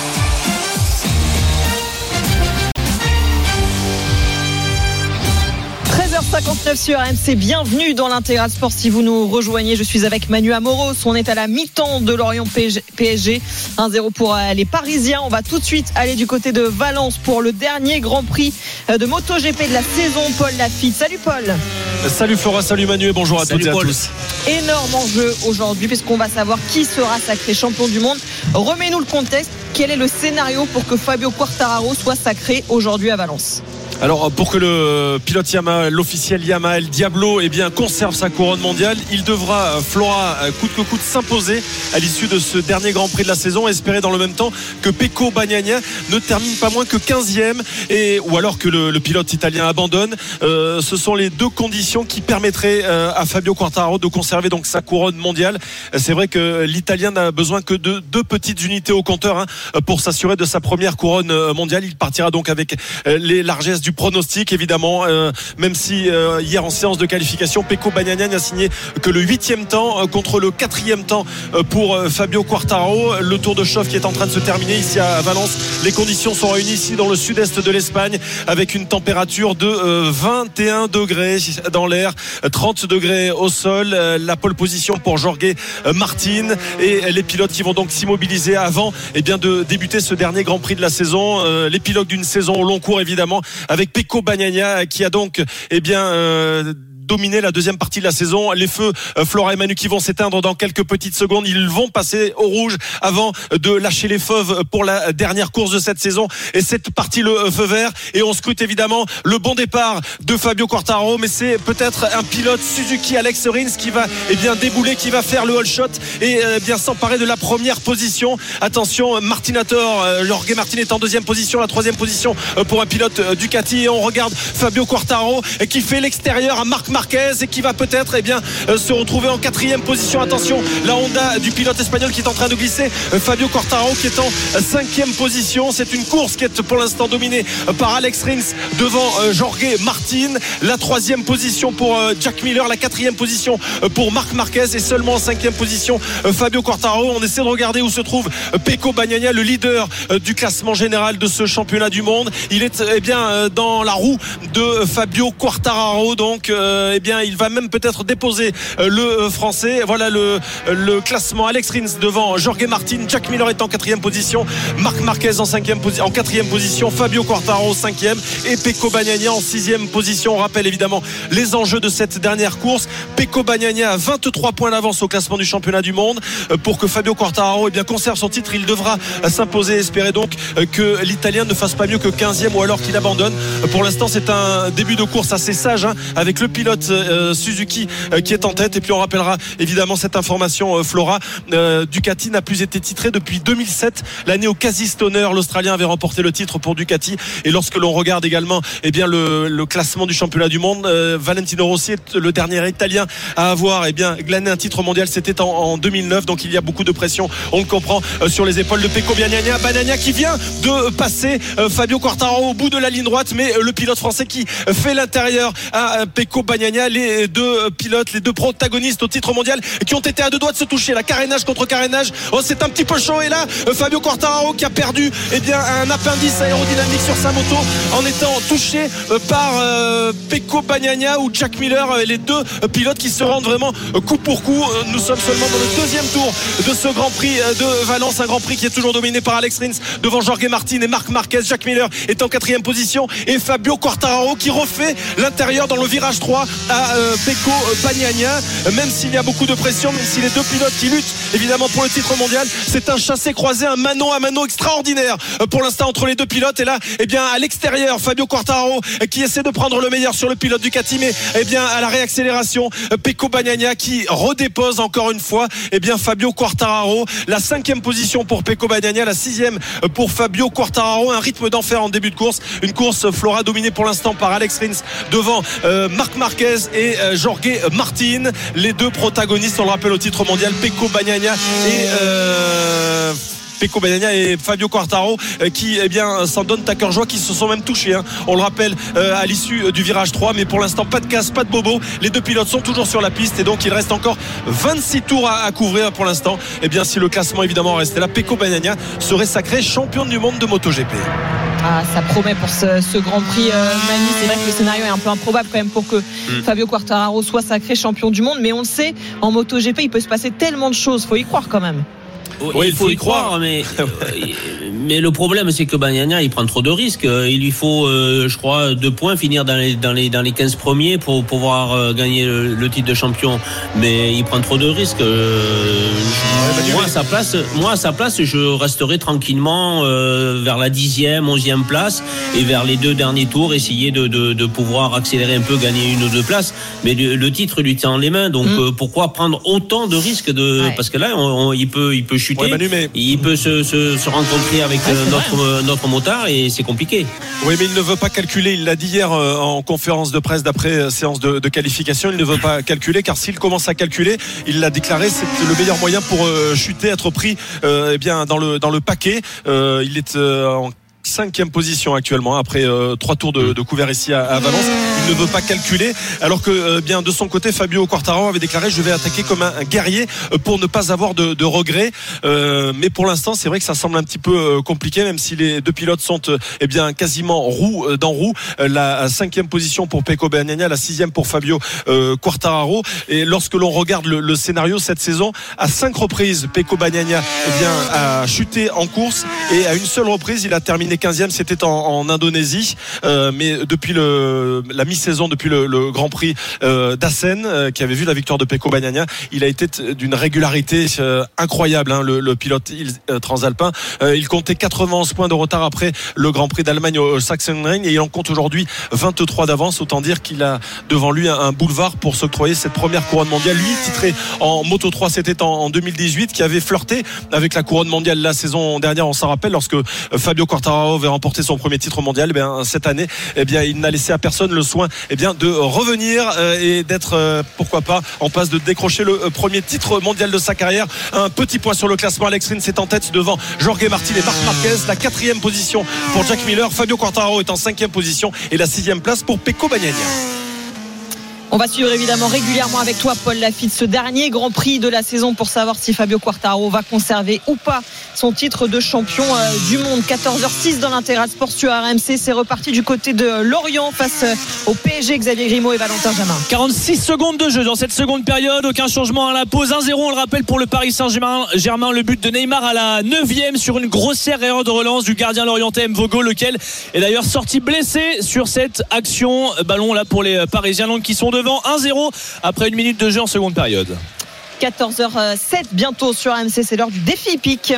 13h59 sur RMC, bienvenue dans l'Intégral Sport. Si vous nous rejoignez, je suis avec Manu Amoros. On est à la mi-temps de Lorient PSG, 1-0 pour les Parisiens. On va tout de suite aller du côté de Valence pour le dernier Grand Prix de MotoGP de la saison. Paul Lafitte, salut Paul. Salut Flora, salut Manu et bonjour à toutes et à tous. Énorme enjeu aujourd'hui puisqu'on va savoir qui sera sacré champion du monde. Remets-nous le contexte, quel est le scénario pour que Fabio Quartararo soit sacré aujourd'hui à Valence? Alors pour que le pilote Yamaha, l'officiel Yamaha El Diablo conserve sa couronne mondiale, il devra, Flora, coûte que coûte s'imposer à l'issue de ce dernier Grand Prix de la saison, espérer dans le même temps que Pecco Bagnaia ne termine pas moins que 15e ou alors que le pilote italien abandonne. Ce sont les deux conditions qui permettraient à Fabio Quartararo de conserver donc sa couronne mondiale. C'est vrai que l'Italien n'a besoin que de deux petites unités au compteur pour s'assurer de sa première couronne mondiale. Il partira donc avec les largesses du pronostic évidemment, même si hier en séance de qualification Pecco Bagnaia n'a signé que le 8e temps contre le 4e temps pour Fabio Quartararo. Le tour de chauffe qui est en train de se terminer ici à Valence. Les conditions sont réunies ici dans le sud-est de l'Espagne avec une température de 21 degrés dans l'air, 30 degrés au sol. La pole position pour Jorge Martin et les pilotes qui vont donc s'immobiliser avant de débuter ce dernier Grand Prix de la saison. L'épilogue d'une saison au long cours évidemment avec Pecco Bagnaia qui a donc dominer la deuxième partie de la saison. Les feux, Flora et Manu, qui vont s'éteindre dans quelques petites secondes. Ils vont passer au rouge avant de lâcher les fauves pour la dernière course de cette saison. Et cette partie, le feu vert. Et on scrute évidemment le bon départ de Fabio Quartararo. Mais c'est peut-être un pilote Suzuki, Alex Rins, qui va débouler, qui va faire le all shot et s'emparer de la première position. Attention, Martinator, Jorge Martin est en deuxième position. La troisième position pour un pilote Ducati. Et on regarde Fabio Quartararo qui fait l'extérieur à Marc Marquez et qui va peut-être se retrouver en 4e position. Attention, la Honda du pilote espagnol qui est en train de glisser. Fabio Quartararo qui est en 5e position. C'est une course qui est pour l'instant dominée par Alex Rins devant Jorge Martin. La 3e position pour Jack Miller, la 4e position pour Marc Marquez et seulement en 5e position Fabio Quartararo. On essaie de regarder où se trouve Pecco Bagnaia, le leader du classement général de ce championnat du monde. Il est dans la roue de Fabio Quartararo, donc il va même peut-être déposer le français. Voilà le classement. Alex Rins devant Jorge Martin, Jack Miller est en 4e position, Marc Marquez en 4e position, Fabio Quartararo 5e et Pecco Bagnaia en 6e position. On rappelle évidemment les enjeux de cette dernière course. Pecco Bagnaia a 23 points d'avance au classement du championnat du monde. Pour que Fabio Quartararo conserve son titre, il devra s'imposer et espérer donc que l'Italien ne fasse pas mieux que 15e ou alors qu'il abandonne. Pour l'instant c'est un début de course assez sage avec le pilote Suzuki qui est en tête. Et puis on rappellera évidemment cette information, Flora, Ducati n'a plus été titré depuis 2007, l'année au Casey-Stoner. L'Australien avait remporté le titre pour Ducati. Et lorsque l'on regarde également le classement du championnat du monde, Valentino Rossi est le dernier Italien à avoir glané un titre mondial. C'était en 2009, donc il y a beaucoup de pression, on le comprend, sur les épaules de Pecco Bagnaia qui vient de passer Fabio Quartararo au bout de la ligne droite, mais le pilote français qui fait l'intérieur à Pecco Bagnaia Bagnaia, les deux pilotes, les deux protagonistes au titre mondial qui ont été à deux doigts de se toucher. La carénage contre carénage. Oh, c'est un petit peu chaud. Et là, Fabio Quartararo qui a perdu un appendice aérodynamique sur sa moto en étant touché par Pecco Bagnaia ou Jack Miller, les deux pilotes qui se rendent vraiment coup pour coup. Nous sommes seulement dans le deuxième tour de ce Grand Prix de Valence, un Grand Prix qui est toujours dominé par Alex Rins devant Jorge Martin et Marc Marquez. Jack Miller est en 4e position et Fabio Quartararo qui refait l'intérieur dans le virage 3 à Pecco Bagnaia. Même s'il y a beaucoup de pression, même si les deux pilotes qui luttent évidemment pour le titre mondial, c'est un chassé-croisé, un mano à mano extraordinaire pour l'instant entre les deux pilotes. Et là, à l'extérieur, Fabio Quartararo qui essaie de prendre le meilleur sur le pilote Ducati, mais à la réaccélération, Pecco Bagnaia qui redépose encore une fois Fabio Quartararo. La 5e position pour Pecco Bagnaia, la 6e pour Fabio Quartararo. Un rythme d'enfer en début de course, une course Flora dominée pour l'instant par Alex Rins devant Marc Marquez et Jorge Martin, les deux protagonistes, on le rappelle, au titre mondial, Pecco Bagnaia et Fabio Quartararo qui s'en donnent à cœur joie, qui se sont même touchés, on le rappelle, à l'issue du virage 3. Mais pour l'instant, pas de casse, pas de bobo, les deux pilotes sont toujours sur la piste et donc il reste encore 26 tours à couvrir pour l'instant. Si le classement évidemment restait là, Pecco Bagnaia serait sacré champion du monde de MotoGP. Ça promet pour ce Grand Prix, Manu. C'est vrai que le scénario est un peu improbable quand même pour que Fabio Quartararo soit sacré champion du monde, mais on le sait, en MotoGP il peut se passer tellement de choses, faut y croire quand même. Oui, il faut y croire, mais le problème c'est que Bagnaia il prend trop de risques. Il lui faut, je crois, 2 points, finir dans les 15 premiers pour pouvoir gagner le titre de champion. Mais il prend trop de risques. Moi à sa place, je resterai tranquillement vers la 10e, 11e place et vers les 2 derniers tours, essayer de pouvoir accélérer un peu, gagner 1 ou 2 places. Mais le titre lui tient les mains, donc pourquoi prendre autant de risques parce que là, il peut chuter. Ouais, Manu, mais... Il peut se rencontrer avec notre motard et c'est compliqué. Oui, mais il ne veut pas calculer. Il l'a dit hier en conférence de presse d'après séance de qualification. Il ne veut pas calculer, car s'il commence à calculer, il l'a déclaré, c'est le meilleur moyen pour chuter, être pris dans le paquet. Il est en 5e position actuellement après 3 tours de couvert ici à Valence. Il ne veut pas calculer, alors que de son côté Fabio Quartararo avait déclaré: je vais attaquer comme un guerrier pour ne pas avoir de regrets. Mais pour l'instant c'est vrai que ça semble un petit peu compliqué, même si les deux pilotes sont quasiment roue dans roue. La 5e position pour Pecco Bagnaia, la 6e pour Fabio Quartararo. Et lorsque l'on regarde le scénario cette saison, à 5 reprises Pecco Bagnaia a chuté en course, et à une seule reprise il a terminé 15e, c'était en Indonésie, mais depuis la mi-saison, depuis le Grand Prix d'Assen, qui avait vu la victoire de Pecco Bagnaia, il a été d'une régularité incroyable, le pilote transalpin. Il comptait 91 points de retard après le Grand Prix d'Allemagne au Sachsenring, et il en compte aujourd'hui 23 d'avance. Autant dire qu'il a devant lui un boulevard pour s'octroyer cette première couronne mondiale. Lui, titré en Moto 3, c'était en 2018, qui avait flirté avec la couronne mondiale la saison dernière, on s'en rappelle, lorsque Fabio Quartararo avait remporté son premier titre mondial. Cette année, il n'a laissé à personne le soin de revenir et d'être pourquoi pas en passe de décrocher le premier titre mondial de sa carrière. Un petit point sur le classement. Alex Rins est en tête devant Jorge Martin et Marc Marquez. La 4e position pour Jack Miller. Fabio Quartararo est en 5e position et la 6e place pour Pecco Bagnaia. On va suivre évidemment régulièrement avec toi, Paul Lafitte, ce dernier Grand Prix de la saison pour savoir si Fabio Quartararo va conserver ou pas son titre de champion du monde. 14h06 dans l'Intégral Sport sur RMC. C'est reparti du côté de Lorient face au PSG. Xavier Grimaud et Valentin Jamin. 46 secondes de jeu dans cette seconde période. Aucun changement à la pause. 1-0, on le rappelle, pour le Paris Saint-Germain. Le but de Neymar à la 9e sur une grossière erreur de relance du gardien lorientais Mvogo, lequel est d'ailleurs sorti blessé sur cette action. Ballon là pour les Parisiens, donc, qui sont devant 1-0 après 1 minute de jeu en seconde période. 14h07 bientôt sur RMC, c'est l'heure du défi hippique.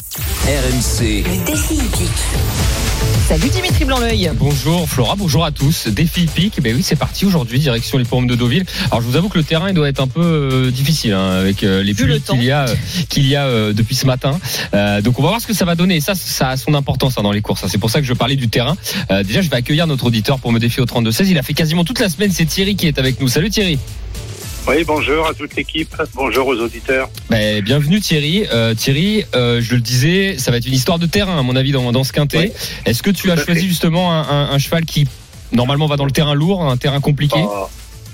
RMC, le défi hippique. Salut Dimitri Blanc-L'Oeil. Bonjour Flora, bonjour à tous. Défi hippique, oui, c'est parti aujourd'hui, direction l'hippodrome de Deauville. Alors je vous avoue que le terrain il doit être un peu difficile avec les pluies qu'il y a depuis ce matin. Donc on va voir ce que ça va donner. Et ça a son importance dans les courses. C'est pour ça que je parlais du terrain. Déjà je vais accueillir notre auditeur pour me défier au 32-16. Il a fait quasiment toute la semaine. C'est Thierry qui est avec nous. Salut Thierry. Oui, bonjour à toute l'équipe, bonjour aux auditeurs. Bienvenue Thierry. Thierry, je le disais, ça va être une histoire de terrain à mon avis dans ce quintet. Oui. Est-ce que tu as choisi justement un cheval qui normalement va dans le terrain lourd, un terrain compliqué ?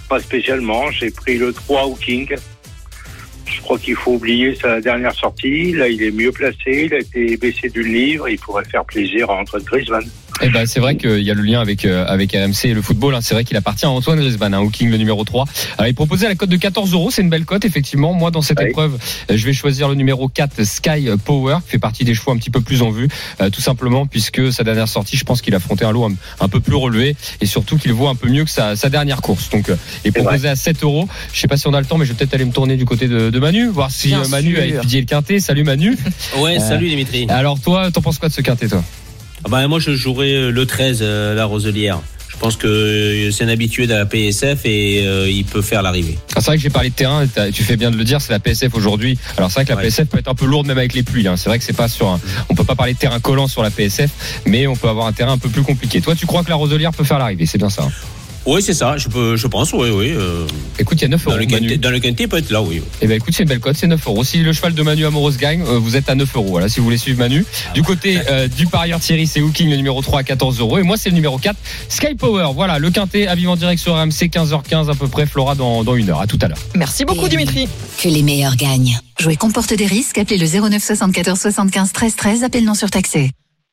Pas spécialement. J'ai pris le 3 Hooking. Je crois qu'il faut oublier sa dernière sortie. Là, il est mieux placé. Il a été baissé d'une livre. Il pourrait faire plaisir à Antoine Griezmann. Eh ben, c'est vrai qu'il y a le lien avec RMC et le football. Hein. C'est vrai qu'il appartient à Antoine Griezmann, Hooking, le numéro 3. Alors, il proposait à la cote de 14 €. C'est une belle cote, effectivement. Moi, dans cette épreuve, je vais choisir le numéro 4, Sky Power, qui fait partie des chevaux un petit peu plus en vue. Tout simplement, puisque sa dernière sortie, je pense qu'il affrontait un lot un peu plus relevé et surtout qu'il vaut un peu mieux que sa dernière course. Donc, il est proposé à 7 €. Je sais pas si on a le temps, mais je vais peut-être aller me tourner du côté de Manu, voir si Manu a étudié le quintet. Salut Manu. Ouais, salut Dimitri. Alors, toi, t'en penses quoi de ce quintet, toi? Moi, je jouerais le 13, la Roselière. Je pense que c'est un habitué de la PSF et il peut faire l'arrivée. C'est vrai que j'ai parlé de terrain, tu fais bien de le dire, c'est la PSF aujourd'hui. Alors c'est vrai que la PSF peut être un peu lourde même avec les pluies. Hein. C'est vrai que c'est pas on peut pas parler de terrain collant sur la PSF, mais on peut avoir un terrain un peu plus compliqué. Toi, tu crois que la Roselière peut faire l'arrivée? C'est bien ça, hein? Oui, c'est ça, je pense, oui. Écoute, il y a 9 €. Dans le quintet, il peut être là, oui. Eh ben, écoute, c'est une belle cote, c'est 9 €. Si le cheval de Manu Amoros gagne, vous êtes à 9 €. Voilà, si vous voulez suivre Manu. Du côté du parieur Thierry, c'est Hooking, le numéro 3 à 14 €. Et moi, c'est le numéro 4, Sky Power. Voilà, le quintet à vivre en direct sur RMC, 15h15 à peu près. Flora dans 1 heure. À tout à l'heure. Merci beaucoup, Dimitri. Que les meilleurs gagnent. Jouer comporte des risques. Appelez le 09 74 75 13 13. Appel non surtaxé.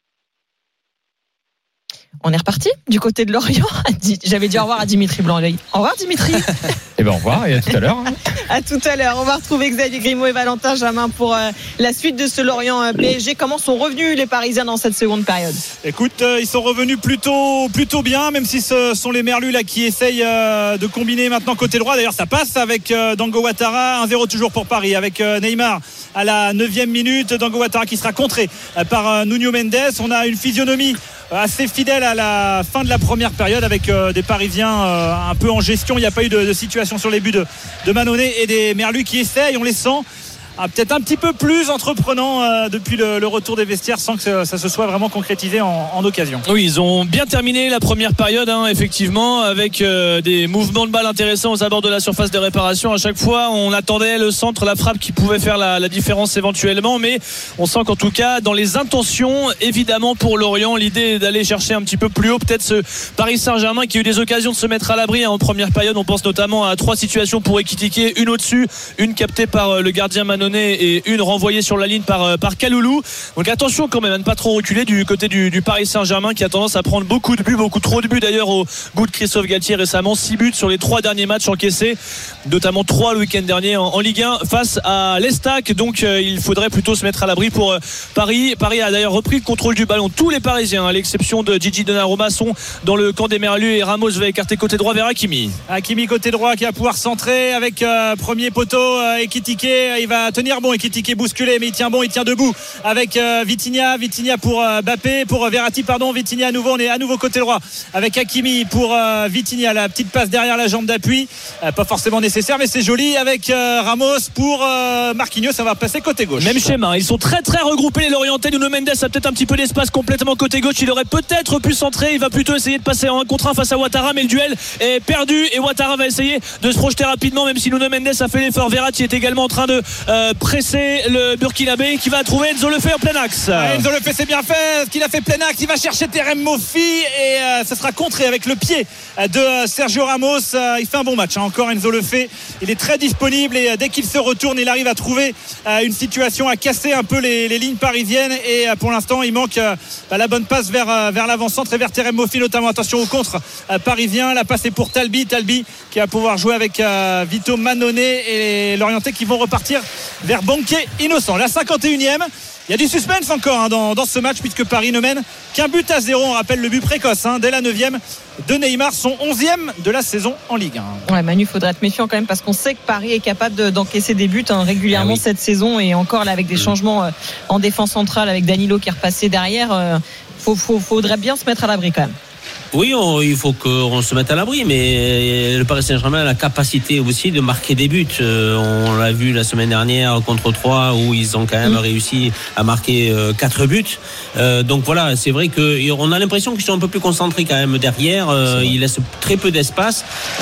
On est reparti du côté de Lorient. J'avais dit au revoir à Dimitri Blanc. Au revoir Dimitri. Eh ben au revoir et à tout à l'heure. À tout à l'heure. On va retrouver Xavier Grimaud et Valentin Jamin pour la suite de ce Lorient PSG. Comment sont revenus les Parisiens dans cette seconde période? Écoute, ils sont revenus plutôt bien, même si ce sont les Merlus là qui essayent de combiner maintenant côté droit. D'ailleurs, ça passe avec Dango Ouattara. 1-0 toujours pour Paris avec Neymar à la 9e minute. Dango Ouattara qui sera contré par Nuno Mendes. On a une physionomie assez fidèle à la fin de la première période avec des Parisiens un peu en gestion. Il n'y a pas eu de situation sur les buts de Mannonnet et des Merlus qui essayent, on les sent peut-être un petit peu plus entreprenant depuis le retour des vestiaires sans que ça se soit vraiment concrétisé en occasion. Oui, ils ont bien terminé la première période, effectivement, avec des mouvements de balle intéressants aux abords de la surface de réparation. À chaque fois, on attendait le centre, la frappe qui pouvait faire la différence éventuellement, mais on sent qu'en tout cas, dans les intentions, évidemment pour Lorient, l'idée est d'aller chercher un petit peu plus haut, peut-être ce Paris Saint-Germain qui a eu des occasions de se mettre à l'abri en première période. On pense notamment à 3 situations pour Ekitike, une au-dessus, une captée par le gardien Mannonnet et une renvoyée sur la ligne par Kaloulou. Donc attention quand même à ne pas trop reculer du côté du Paris Saint-Germain qui a tendance à prendre beaucoup de buts, beaucoup trop de buts d'ailleurs au goût de Christophe Galtier récemment. 6 buts sur les 3 derniers matchs encaissés, notamment 3 le week-end dernier en Ligue 1 face à l'Estac. Donc il faudrait plutôt se mettre à l'abri pour Paris. Paris a d'ailleurs repris le contrôle du ballon. Tous les Parisiens, à l'exception de Gigi Donnarumma, sont dans le camp des Merlus et Ramos va écarter côté droit vers Hakimi. Hakimi côté droit qui va pouvoir centrer avec premier poteau Ekitike. Il va tenir bon, Ekitike bousculé, mais il tient bon, il tient debout avec Vitinha pour Mbappé, pour Verratti, pardon, Vitinha à nouveau, on est à nouveau côté droit avec Hakimi pour Vitinha, la petite passe derrière la jambe d'appui, pas forcément nécessaire mais c'est joli avec Ramos pour Marquinhos, ça va passer côté gauche. Même schéma, ils sont très regroupés les Lorientais. Nuno Mendes a peut-être un petit peu d'espace complètement côté gauche, il aurait peut-être pu centrer, il va plutôt essayer de passer en 1 contre 1 face à Ouattara, mais le duel est perdu et Ouattara va essayer de se projeter rapidement, même si Nuno Mendes a fait l'effort. Verratti est également en train de presser le Burkinabé qui va trouver Enzo Lefebvre en plein axe. Enzo Lefebvre c'est bien fait, ce qu'il a fait plein axe, il va chercher Terem Moffi et ça sera contré avec le pied de Sergio Ramos. Il fait un bon match encore Enzo Lefebvre, il est très disponible et dès qu'il se retourne il arrive à trouver une situation, à casser un peu les lignes parisiennes et pour l'instant il manque la bonne passe vers l'avant-centre et vers Terem Moffi notamment. Attention au contre parisien, la passe est pour Talbi qui va pouvoir jouer avec Vito Mannonnet et l'Orientais qui vont repartir vers Banquet Innocent. La 51e, il y a du suspense encore dans ce match puisque Paris ne mène qu'un but à 0. On rappelle le but précoce dès la 9e de Neymar, son 11e de la saison en Ligue 1. Ouais, Manu, faudra être méfiant quand même parce qu'on sait que Paris est capable d'encaisser des buts régulièrement cette saison et encore là avec des changements en défense centrale avec Danilo qui est repassé derrière. Faudrait bien se mettre à l'abri quand même. Oui, il faut qu'on se mette à l'abri, mais le Paris Saint-Germain a la capacité aussi de marquer des buts. On l'a vu la semaine dernière contre 3 où ils ont quand même réussi à marquer 4 buts. Donc voilà, c'est vrai qu'on a l'impression qu'ils sont un peu plus concentrés quand même derrière. Ils laissent très peu d'espace.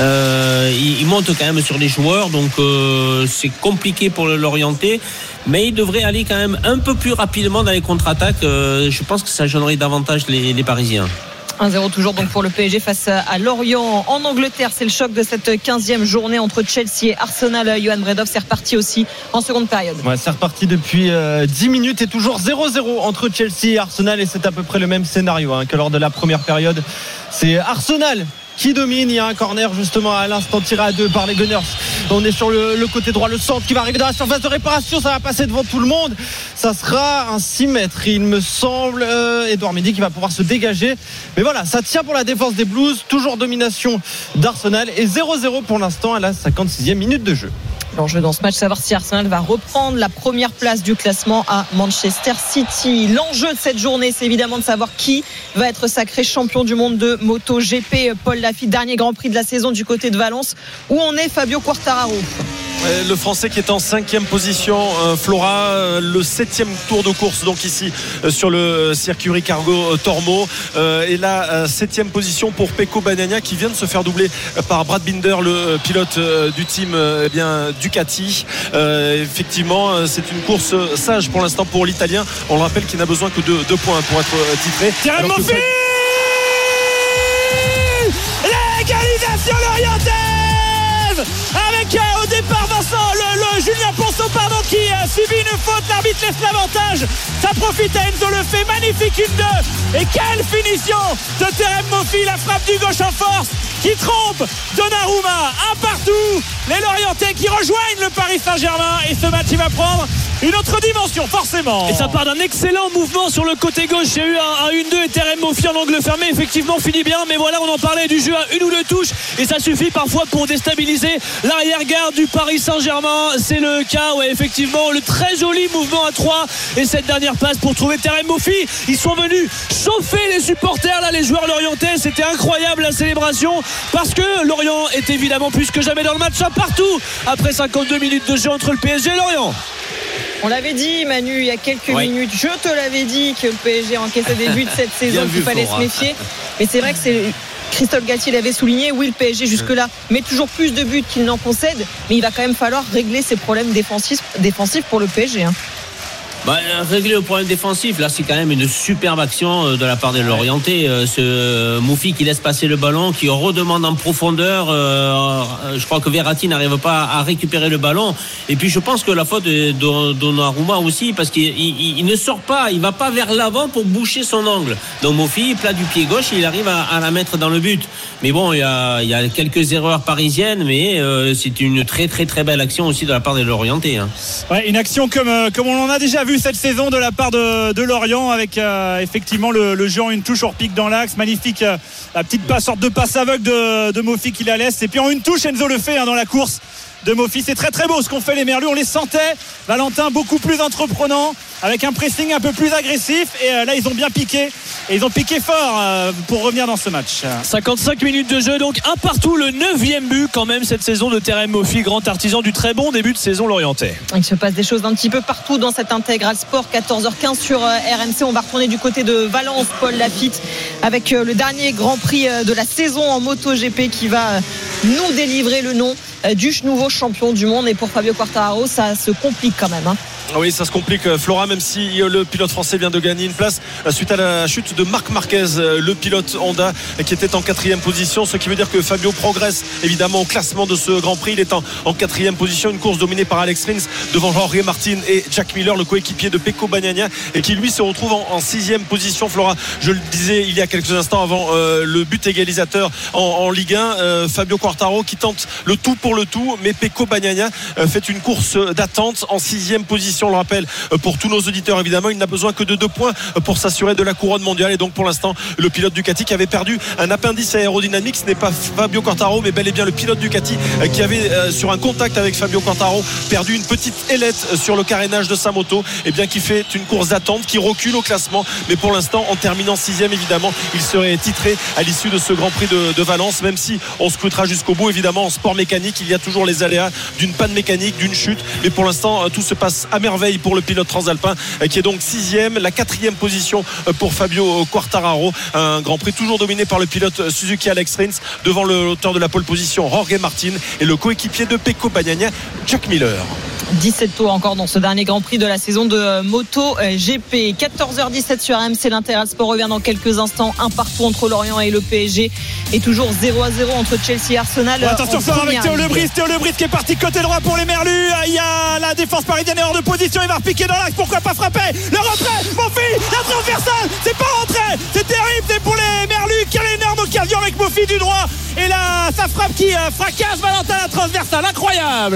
Ils montent quand même sur les joueurs, donc c'est compliqué pour l'orienter. Mais il devrait aller quand même un peu plus rapidement dans les contre-attaques. Je pense que ça gênerait davantage les Parisiens. 1-0 toujours donc pour le PSG face à Lorient en Angleterre. C'est le choc de cette 15e journée entre Chelsea et Arsenal. Johan Bredov, c'est reparti aussi en seconde période. Ouais, c'est reparti depuis 10 minutes et toujours 0-0 entre Chelsea et Arsenal, et c'est à peu près le même scénario que lors de la première période. C'est Arsenal qui domine. Il y a un corner justement à l'instant tiré à 2 par les Gunners. On est sur le côté droit, le centre qui va arriver dans la surface de réparation, ça va passer devant tout le monde, ça sera un 6 mètres il me semble. Edouard Mendy qui va pouvoir se dégager, mais voilà, ça tient pour la défense des Blues. Toujours domination d'Arsenal et 0-0 pour l'instant à la 56e minute de jeu. L'enjeu dans ce match, savoir si Arsenal va reprendre la première place du classement à Manchester City. L'enjeu de cette journée, c'est évidemment de savoir qui va être sacré champion du monde de MotoGP. Paul Lafitte, dernier Grand Prix de la saison du côté de Valence. Où en est Fabio Quartararo? Le Français qui est en 5e position, Flora, le 7e tour de course donc ici sur le circuit Ricardo Tormo, et la 7e position pour Pecco Bagnaia qui vient de se faire doubler par Brad Binder, le pilote du team Ducati. Effectivement, c'est une course sage pour l'instant pour l'Italien. On le rappelle qu'il n'a besoin que de 2 points pour être titré. Terem Moffi, l'égalisation lorientaise avec au départ Vincent le Julien Ponceau qui subit une faute. L'arbitre laisse l'avantage, ça profite à Enzo Lefebvre, magnifique 1-2, et quelle finition de Terem Moffi, la frappe du gauche en force qui trompe Donnarumma. Un partout, les Lorientais qui rejoignent le Paris Saint-Germain, et ce match il va prendre une autre dimension forcément. Et ça part d'un excellent mouvement sur le côté gauche. Il y a eu un 1-2 et Terem Moffi en angle fermé effectivement finit bien, mais voilà, on en parlait du jeu à 1 ou 2 touches et ça suffit parfois pour déstabiliser l'arrière-garde du Paris Saint-Germain. C'est le cas, ouais, effectivement, le très joli mouvement à 3 et cette dernière passe pour trouver Terem Moffi. Ils sont venus chauffer les supporters là, les joueurs lorientais. C'était incroyable la célébration parce que Lorient est évidemment plus que jamais dans le match, partout après 52 minutes de jeu entre le PSG et Lorient. On l'avait dit, Manu, il y a quelques minutes, je te l'avais dit que le PSG encaissait des buts cette saison, qu'il fallait se méfier. Mais c'est vrai que c'est Christophe Galtier l'avait souligné. Oui, le PSG jusque-là met toujours plus de buts qu'il n'en concède, mais il va quand même falloir régler ses problèmes défensifs pour le PSG. Régler le problème défensif, là c'est quand même une superbe action de la part des Lorientais. Ce Moffi qui laisse passer le ballon, qui redemande en profondeur. Je crois que Verratti n'arrive pas à récupérer le ballon. Et puis je pense que la faute de Donnarumma aussi, parce qu'il ne sort pas, il va pas vers l'avant pour boucher son angle. Donc Moffi, plat du pied gauche, il arrive à la mettre dans le but. Mais bon, il y a quelques erreurs parisiennes, mais c'est une très très très belle action aussi de la part des Lorientais. Ouais, une action comme on en a déjà vu cette saison de la part de Lorient, avec effectivement le jeu en une touche hors pique dans l'axe, magnifique, la petite sorte de passe aveugle de Moffi qui la laisse, et puis en une touche Enzo Lefebvre dans la course de Moffi. C'est très très beau ce qu'ont fait les Merlus, on les sentait, Valentin, beaucoup plus entreprenant, avec un pressing un peu plus agressif, et là ils ont bien piqué, et ils ont piqué fort pour revenir dans ce match. 55 minutes de jeu, donc un partout, le 9e but quand même cette saison de Terem Moffi, grand artisan du très bon début de saison lorientais. Il se passe des choses un petit peu partout dans cet intégral sport. 14h15 sur RMC. On va retourner du côté de Valence, Paul Lafitte, avec le dernier Grand Prix de la saison en MotoGP qui va nous délivrer le nom du nouveau champion du monde. Et pour Fabio Quartararo, ça se complique quand même. Oui, ça se complique, Flora, même si le pilote français vient de gagner une place suite à la chute de Marc Marquez, le pilote Honda qui était en 4e position, ce qui veut dire que Fabio progresse évidemment au classement de ce Grand Prix. Il est en 4e position, une course dominée par Alex Rins devant Jorge Martin et Jack Miller, le coéquipier de Pecco Bagnaia, et qui lui se retrouve en 6e position. Flora, je le disais il y a quelques instants avant le but égalisateur en Ligue 1, Fabio Quartararo qui tente le tout pour le tout, mais Pecco Bagnaia fait une course d'attente en 6e position. On le rappelle pour tous nos auditeurs, évidemment, il n'a besoin que de 2 points pour s'assurer de la couronne mondiale. Et donc pour l'instant, le pilote Ducati qui avait perdu un appendice aérodynamique, ce n'est pas Fabio Quartararo, mais bel et bien le pilote Ducati qui avait sur un contact avec Fabio Quartararo perdu une petite ailette sur le carénage de sa moto, et bien qui fait une course d'attente, qui recule au classement. Mais pour l'instant, en terminant 6e, évidemment, il serait titré à l'issue de ce Grand Prix de Valence, même si on scrutera jusqu'au bout. Évidemment, en sport mécanique, il y a toujours les aléas d'une panne mécanique, d'une chute, mais pour l'instant, tout se passe à merveille pour le pilote transalpin qui est donc 6e, la 4e position pour Fabio Quartararo. Un Grand Prix toujours dominé par le pilote Suzuki Alex Rins devant l'auteur de la pole position Jorge Martin et le coéquipier de Pecco Bagnaia, Jack Miller. 17 tours encore dans ce dernier Grand Prix de la saison de Moto GP. 14h17 sur RMC. L'Intégral Sport revient dans quelques instants. Un partout entre Lorient et le PSG. Et toujours 0-0 entre Chelsea et Arsenal. Attention Florent avec Théo Lebris qui est parti côté droit pour les Merlus. Il y a la défense parisienne hors de position. Il va repiquer dans l'axe. Pourquoi pas frapper? Le retrait, Mofi, la transversale. C'est pas rentré. C'est terrible. C'est pour les Merlus. Quelle énorme occasion avec Mofi du droit. Et là, sa frappe qui fracasse Valentin, la transversale. Incroyable.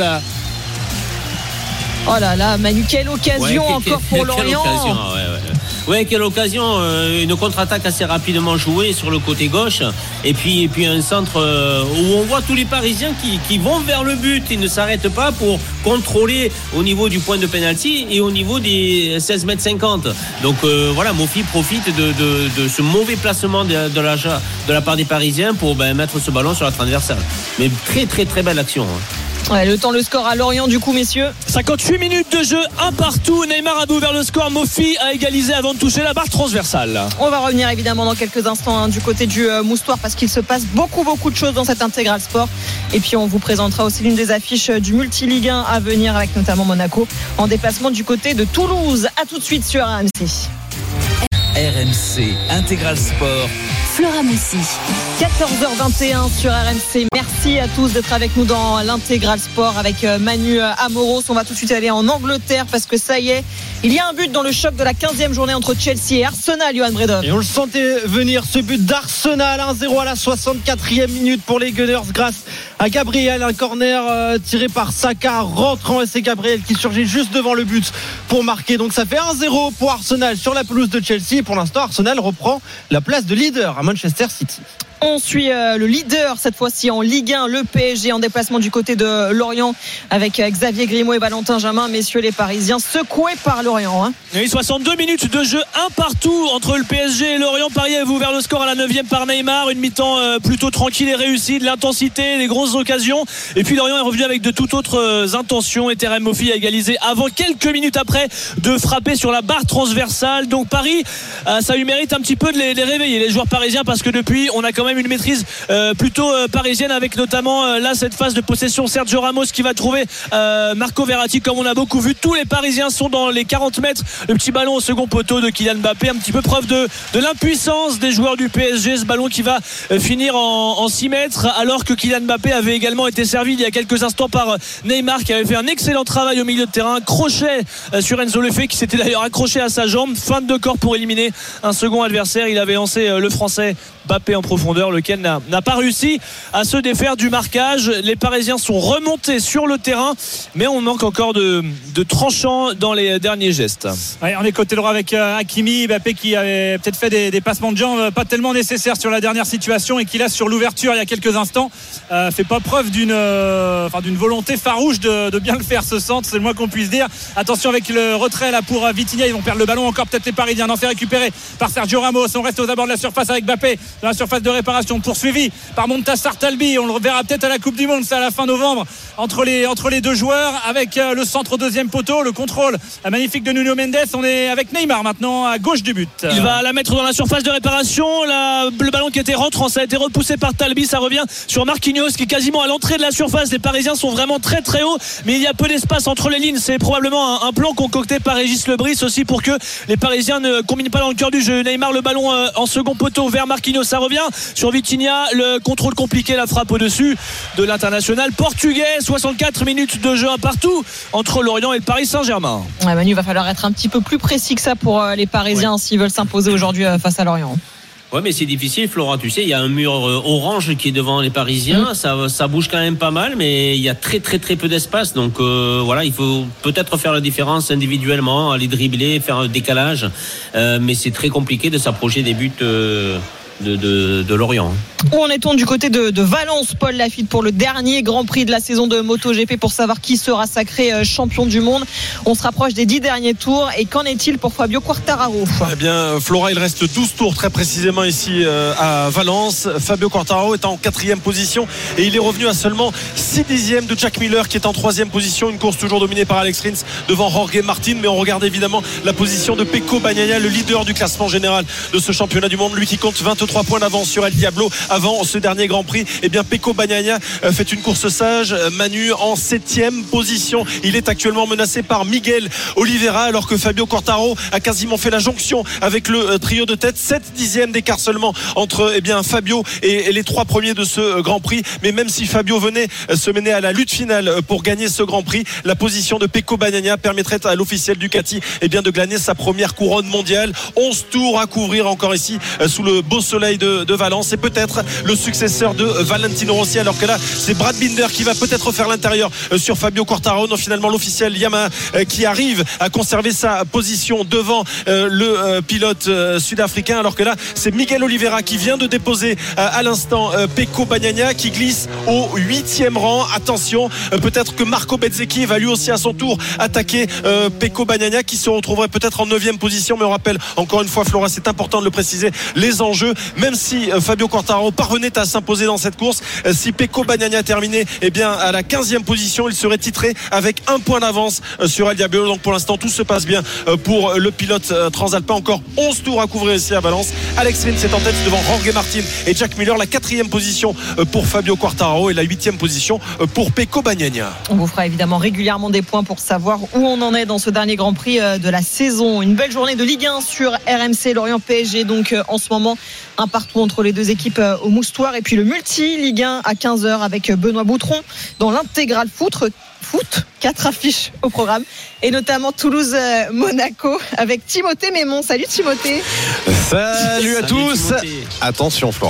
Oh là là, Manu, quelle occasion encore pour Lorient. Ouais, quelle occasion, une contre-attaque assez rapidement jouée sur le côté gauche et puis un centre où on voit tous les Parisiens qui vont vers le but, ils ne s'arrêtent pas pour contrôler au niveau du point de pénalty et au niveau des 16,50 m. Donc voilà, Mofi profite de ce mauvais placement de la part des Parisiens pour mettre ce ballon sur la transversale. Mais très très très belle action. Ouais, le score à Lorient du coup, messieurs. 58 minutes de jeu, un partout. Neymar a ouvert le score. Mofi a égalisé avant de toucher la barre transversale. On va revenir évidemment dans quelques instants du côté du Moustoir parce qu'il se passe beaucoup de choses dans cet Intégral Sport. Et puis on vous présentera aussi l'une des affiches du Multiligue 1 à venir avec notamment Monaco en déplacement du côté de Toulouse. À tout de suite sur RMC. RMC Intégral Sport. Flora Messi. 14h21 sur RMC. Merci à tous d'être avec nous dans l'Intégral Sport avec Manu Amoros. On va tout de suite aller en Angleterre parce que ça y est, il y a un but dans le choc de la 15e journée entre Chelsea et Arsenal, Johan Bredov. Et on le sentait venir, ce but d'Arsenal, 1-0 à la 64e minute pour les Gunners grâce à Gabriel. Un corner tiré par Saka rentrant et c'est Gabriel qui surgit juste devant le but pour marquer. Donc ça fait 1-0 pour Arsenal sur la pelouse de Chelsea. Et pour l'instant, Arsenal reprend la place de leader à Manchester City. On suit le leader cette fois-ci en Ligue 1, le PSG en déplacement du côté de Lorient avec Xavier Grimaud et Valentin Jamin. Messieurs les Parisiens secoués par Lorient. Oui, 62 minutes de jeu, un partout entre le PSG et Lorient. Paris avait ouvert le score à la 9e par Neymar. Une mi-temps plutôt tranquille et réussie, de l'intensité, des grosses occasions. Et puis Lorient est revenu avec de toutes autres intentions. Et Terem Mofi a égalisé avant, quelques minutes après, de frapper sur la barre transversale. Donc Paris, ça lui mérite un petit peu de les réveiller, les joueurs parisiens, parce que depuis, on a quand même une maîtrise plutôt parisienne avec notamment là cette phase de possession. Sergio Ramos qui va trouver Marco Verratti comme on a beaucoup vu. Tous les Parisiens sont dans les 40 mètres. Le petit ballon au second poteau de Kylian Mbappé, un petit peu preuve de l'impuissance des joueurs du PSG. Ce ballon qui va finir en 6 mètres alors que Kylian Mbappé avait également été servi il y a quelques instants par Neymar qui avait fait un excellent travail au milieu de terrain. Crochet sur Enzo Lefebvre qui s'était d'ailleurs accroché à sa jambe. Fin de corps pour éliminer un second adversaire. Il avait lancé le Français Mbappé en profondeur, lequel n'a pas réussi à se défaire du marquage. Les Parisiens sont remontés sur le terrain, mais on manque encore de tranchants dans les derniers gestes. Ouais, on est côté droit avec Hakimi, Mbappé qui avait peut-être fait des passements de jambes pas tellement nécessaires sur la dernière situation et qui là sur l'ouverture il y a quelques instants fait pas preuve d'une volonté farouche de bien le faire, ce centre, c'est le moins qu'on puisse dire. Attention avec le retrait là pour Vitinha, ils vont perdre le ballon encore, peut-être les Parisiens, en fait récupéré par Sergio Ramos. On reste aux abords de la surface avec Mbappé dans la surface de réparation, poursuivi par Montassar Talbi. On le reverra peut-être à la Coupe du Monde, c'est à la fin novembre, entre les deux joueurs, avec le centre au deuxième poteau, le contrôle magnifique de Nuno Mendes. On est avec Neymar maintenant à gauche du but. Il va la mettre dans la surface de réparation. Le ballon qui était rentrant, ça a été repoussé par Talbi, ça revient sur Marquinhos qui est quasiment à l'entrée de la surface. Les Parisiens sont vraiment très très hauts, mais il y a peu d'espace entre les lignes. C'est probablement un plan concocté par Régis Lebris aussi pour que les Parisiens ne combinent pas dans le cœur du jeu. Neymar, le ballon en second poteau vers Marquinhos, ça revient sur Vitinha, le contrôle compliqué, la frappe au-dessus de l'international portugais. 64 minutes de jeu un partout entre Lorient et le Paris Saint-Germain. Ouais, Manu, il va falloir être un petit peu plus précis que ça pour les Parisiens s'ils veulent s'imposer aujourd'hui face à Lorient. Ouais, mais c'est difficile, Flora, tu sais, il y a un mur orange qui est devant les Parisiens, ça bouge quand même pas mal, mais il y a très très très peu d'espace, donc voilà, il faut peut-être faire la différence individuellement, aller dribbler, faire un décalage, mais c'est très compliqué de s'approcher des buts de Lorient. Où en est-on du côté de Valence, Paul Lafitte, pour le dernier Grand Prix de la saison de MotoGP, pour savoir qui sera sacré champion du monde? On se rapproche des 10 derniers tours, et qu'en est-il pour Fabio Quartararo? Eh bien, Flora, il reste 12 tours très précisément ici à Valence. Fabio Quartararo est en 4e position et il est revenu à seulement 6 dixièmes de Jack Miller qui est en 3e position. Une course toujours dominée par Alex Rins devant Jorge Martin, mais on regarde évidemment la position de Pecco Bagnaia, le leader du classement général de ce championnat du monde, lui qui compte 29 3 points d'avance sur El Diablo avant ce dernier Grand Prix. Eh bien, Pecco Bagnaia fait une course sage. Manu en 7e position. Il est actuellement menacé par Miguel Oliveira, alors que Fabio Quartararo a quasiment fait la jonction avec le trio de tête. 7/10 d'écart seulement entre Fabio et les 3 premiers de ce Grand Prix. Mais même si Fabio venait se mener à la lutte finale pour gagner ce Grand Prix, la position de Pecco Bagnaia permettrait à l'officiel Ducati de glaner sa première couronne mondiale. 11 tours à couvrir encore ici sous le beau soleil de Valence, et peut-être le successeur de Valentino Rossi, alors que là c'est Brad Binder qui va peut-être faire l'intérieur sur Fabio Quartararo. Non, finalement l'officiel Yamaha qui arrive à conserver sa position devant le pilote sud-africain, alors que là c'est Miguel Oliveira qui vient de déposer à l'instant Pecco Bagnaia, qui glisse au 8e rang. Attention, peut-être que Marco Bezzecchi va lui aussi à son tour attaquer Pecco Bagnaia, qui se retrouverait peut-être en 9e position. Mais on rappelle encore une fois, Flora, c'est important de le préciser, les enjeux, même si Fabio Quartararo parvenait à s'imposer dans cette course, si Pecco Bagnaia terminait à la 15e position, il serait titré avec 1 point d'avance sur El Diablo. Donc pour l'instant tout se passe bien pour le pilote transalpin. Encore 11 tours à couvrir ici à Valence. Alex Rins est en tête devant Jorge Martin et Jack Miller. La 4e position pour Fabio Quartararo et la 8e position pour Pecco Bagnaia. On vous fera évidemment régulièrement des points pour savoir où on en est dans ce dernier Grand Prix de la saison. Une belle journée de Ligue 1 sur RMC. Lorient PSG, donc en ce moment un partout entre les deux équipes au Moustoir, et puis le multi Ligue 1 à 15h avec Benoît Boutron dans l'intégral foot. 4 affiches au programme, et notamment Toulouse-Monaco avec Timothée Mémon. Salut Timothée. Salut à tous. Attention Flora,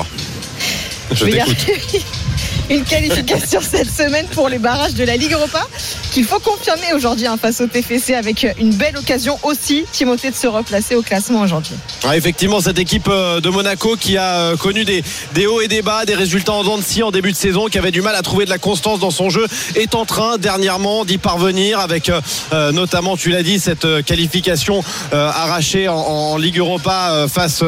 je t'écoute. Une qualification cette semaine pour les barrages de la Ligue Europa qu'il faut confirmer aujourd'hui face au TFC, avec une belle occasion aussi, Timothée, de se replacer au classement aujourd'hui. Effectivement, cette équipe de Monaco qui a connu des hauts et des bas, des résultats en dents de scie en début de saison, qui avait du mal à trouver de la constance dans son jeu, est en train dernièrement d'y parvenir avec notamment, tu l'as dit, cette qualification arrachée en Ligue Europa face